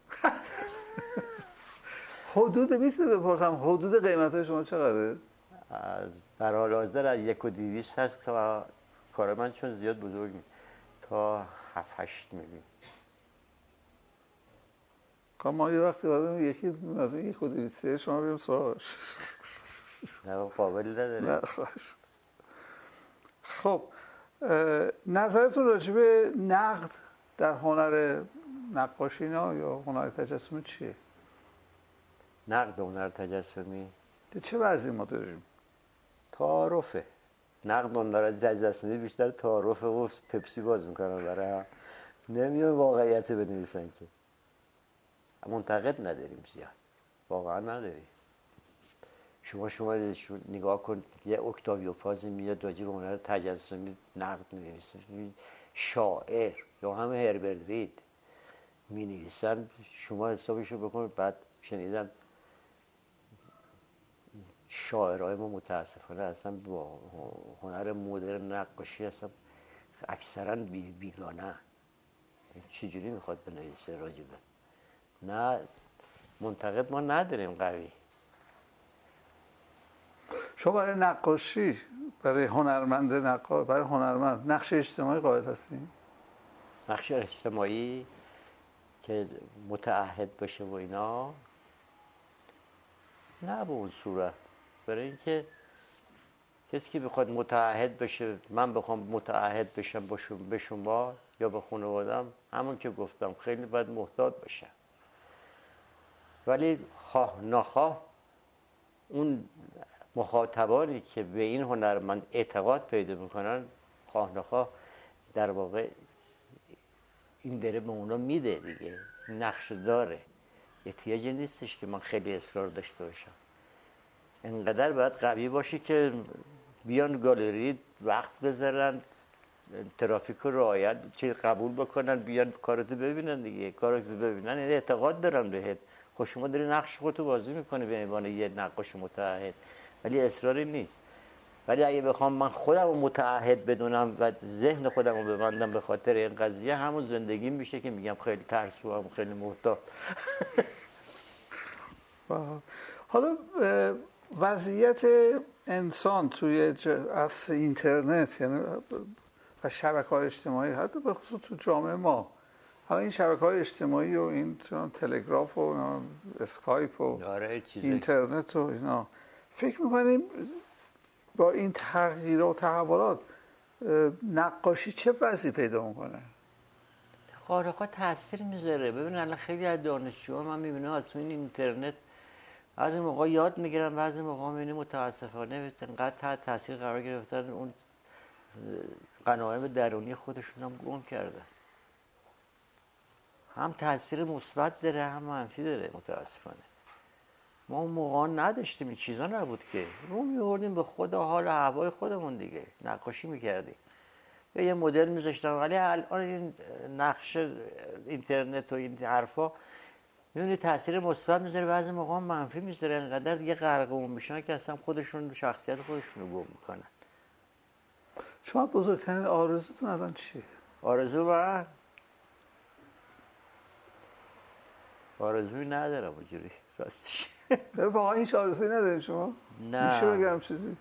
حدود میشه بپرسم حدود قیمت های شما چقدره؟ در حال حاضر از 1,200 هست تا کار من چون زیاد بزرگ نیست تا 7-8 میلیون. ما یه وقتی بادم یکی 1,200 شما بریم سراغش. نه قابل نداره. نه خواهش. خب نظرتون راجع به نقد در هنر نقاشی یا هنر تجسمی چیه؟ نقد هنر تجسمی چه وضعی ما داریم؟ تعارفه. نقد هنر تجسمی بیشتر تعارفه و پپسی باز میکنن برای هم. نمیان واقعیت بنویسن که. منتقد نداریم زیاد. واقعا نداریم. شما نگاه کن یه اکتاویو پاز میاد راجع به هنر تجسمی نقد می‌نویسه. شاعر یا همه هربرت رید می‌نویسن، شما حسابشو بکنید. بعد شنیدم شاعرای ما متاسفانه اصلا با هنر مدرن نقاشی اصلا اکثرا بیگانه. چجوری میخواد بنویسه راجبه؟ نه، منتقد ما نداریم قوی. شما برای نقاشی، برای هنرمند نقاش، برای هنرمند نقش اجتماعی قائل هستین؟ نقش اجتماعی که متعهد باشه و اینا، نه به اون صورت. برای اینکه کسی که بخواد متعهد بشه، من بخوام متعهد بشم به شما یا به خانوادم، همون که گفتم خیلی باید محتاط باشم. ولی خواه نخواه اون مخاطبانی که به این هنر من اعتقاد پیدا میکنن، خواه نخواه در واقع این داره به اونا میده دیگه، نقش داره. احتیاجی نیستش که من خیلی اصرار داشته باشم. انقدر باید قوی باشی که بیان گالری وقت بذارن، ترافیک رو رعایت چه قبول بکنن، بیان کارتو ببینن دیگه. کارتو ببینن یعنی اعتقاد دارن بهت. خب شما داری نقش خودتو بازی میکنی به عنوان یه نقاش متعهد، ولی اصراری نیست. ولی اگه بخوام من خودم رو متعهد بدونم و ذهن خودم رو ببندم به خاطر این قضیه، همون زندگی میشه که میگم خیلی ترسو هم، خیلی محتاط. حالا وضعیت انسان توی عصر اینترنت یعنی و شبکه‌های اجتماعی، حتی به خصوص تو جامعه ما، حالا این شبکه‌های اجتماعی و این تلگراف و اسکایپ و اینترنت و اینا، فکر می‌کنیم با این تغییر و تحولات نقاشی چه وضعی پیدا می‌کنه؟ خارق‌ها تاثیر میذاره. ببین الان خیلی از دانشجوها من می‌بینم از تو این اینترنت بعضی موقع یاد میگیرن، بعضی موقع می‌بینی متاسفانه انقدر تاثیر قرار گرفتن، اون غنایم درونی خودشون هم گم کردن. هم تاثیر مثبت داره هم منفی داره. متاسفانه ما اون موقع نداشتیم، این چیزا نبود که رو می‌آوردیم به خود حال هوای خودمون دیگه، نقاشی می‌کردیم. یه مدل میذاشتم. ولی الان این نقش اینترنت و این حرفا میبینی تاثیر مثبت میذاره، بعضی موقع منفی میذاره. انقدر دیگه غرقمون میشن که اصلا خودشون شخصیت خودشون رو گم میکنن. شما بزرگترین آرزوتون الان چیه؟ آرزوی ندارم اونجوری راستش. واقعا هیچ آرزویی ندارین شما؟ نه میشه بگم چیزی؟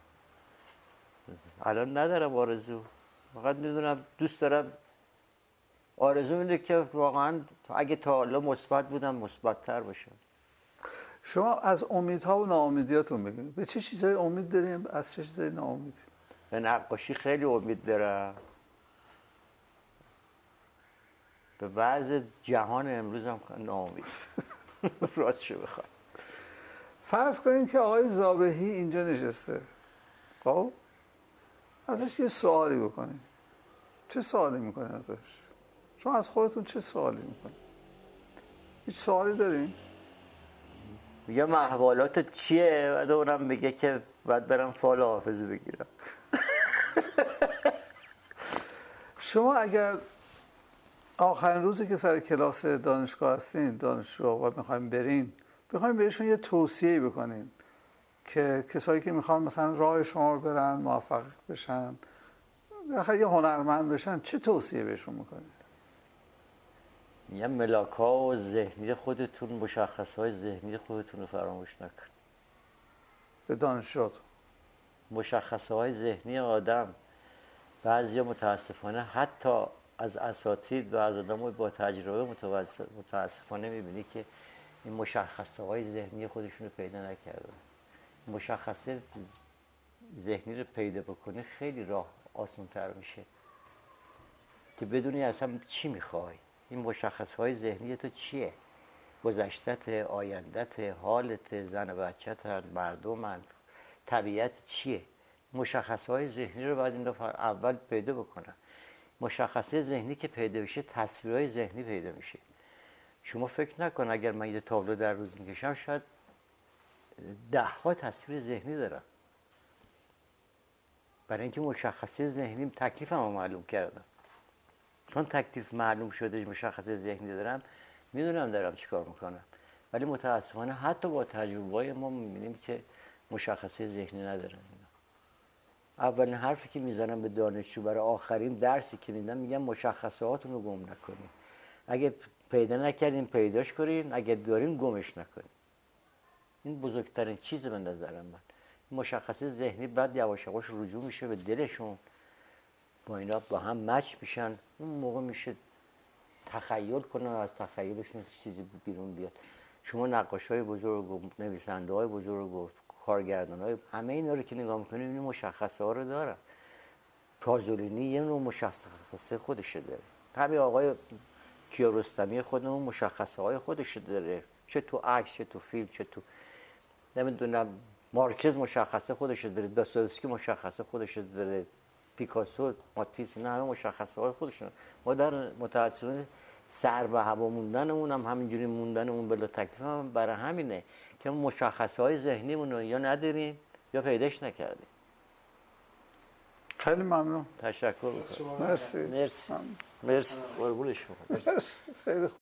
الان ندارم آرزو. فقط میدونم دوست دارم، آرزو اینه که واقعا اگه تا حالا مثبت بودم مثبت‌تر باشم. شما از امیدها و ناامیدیاتون بگید. به چه چیزای امید داریم، از چه چیزای ناامید؟ به نقاشی خیلی امید دارم. به وضع جهان امروز هم ناامید. راستشو بخوای. فرض کنید که آقای ذابحی اینجا نشسته. خب ازش یه سوالی بکنید. چه سوالی میکنید ازش؟ شما از خودتون چه سوالی میکنید؟ هیچ سوالی دارین؟ میگه محولات چیه؟ بعد اونم میگه که باید برم فال حافظه بگیرم. شما اگر آخرین روزی که سر کلاس دانشگاه هستین، دانشجو و میخوایم برین، بخوایم بهشون یه توصیه‌ای بکنین که کسایی که میخوان مثلا راه شما رو برن، موفق بشن، بخاطر یه هنرمند بشن، چه توصیه بهشون میکنین؟ میگم ملاک‌ها و ذهنی خودتون، مشخصهای ذهنی خودتون رو فراموش نکن. به دانشجو مشخصهای ذهنی آدم بعضیا متاسفانه حتی از اساتید و از آدمای با تجربه متاسفانه میبینی که این مشخصهای ذهنی خودشون رو پیدا نکردن. مشخصه ذهنی رو پیدا بکنی خیلی راه آسان‌تر میشه که بدونی اصلا چی میخوای. این مشخصهای ذهنی تو چیه؟ گذشتت، آیندت، حالت، زن و بچت، مردم، طبیعت چیه؟ مشخصهای ذهنی رو باید این اول پیدا بکنن. مشخصه ذهنی که پیدا بشه، تصویرهای ذهنی پیدا میشه. شما فکر نکن اگر من یه تابلو در روز میکشم شاید 10 تصویر ذهنی دارم، برای اینکه مشخصه ذهنی تکلیفم رو معلوم کردم. چون تکلیف معلوم شده، مشخصه ذهنی دارم، میدونم دارم چیکار میکنم. ولی متاسفانه حتی با تجربه‌های ما میبینیم که مشخصه ذهنی ندارن. اولین حرفی که میزنم به دانشجو برای آخرین درسی که میدم، میگم مشخصاتون رو گم نکنین. اگه پیدا نکردین پیداش کنین، اگه دارین گمش نکنین. این بزرگترین چیز به نظرم من. مشخصه ذهنی بعد یواش یواش رجوع میشه به دلشون، با اینا با هم مچ میشن. اون موقع میشه تخیل کنن، از تخیلشون چیزی بیرون بیاد. شما نقاشای بزرگ و نویسنده‌های بزرگ و کارگردان‌های همه اینا رو که نگاه می‌کنید این مشخصه ها رو دارن. پازولینی یه نوع مشخصه خودشه داره. همین آقای کیارستمی خودمون مشخصه های خودش داره، چه تو عکس، چه تو فیلم، چه تو نمیدونم مارکز مشخصه خودش داره، داستایوفسکی مشخصه خودش داره، پیکاسو، ماتیس، اینا همه مشخصه های خودشون. ما در متأسفانه سر به هوا موندنمون هم همینجوری موندنمون بلا تکلیف هم برای همینه که مشخصه های ذهنیمون رو یا نداریم یا پیداش نکردیم. خیلی ممنون. تشکر می‌کنم. مرسی. مرسی. قربون شما. خیلی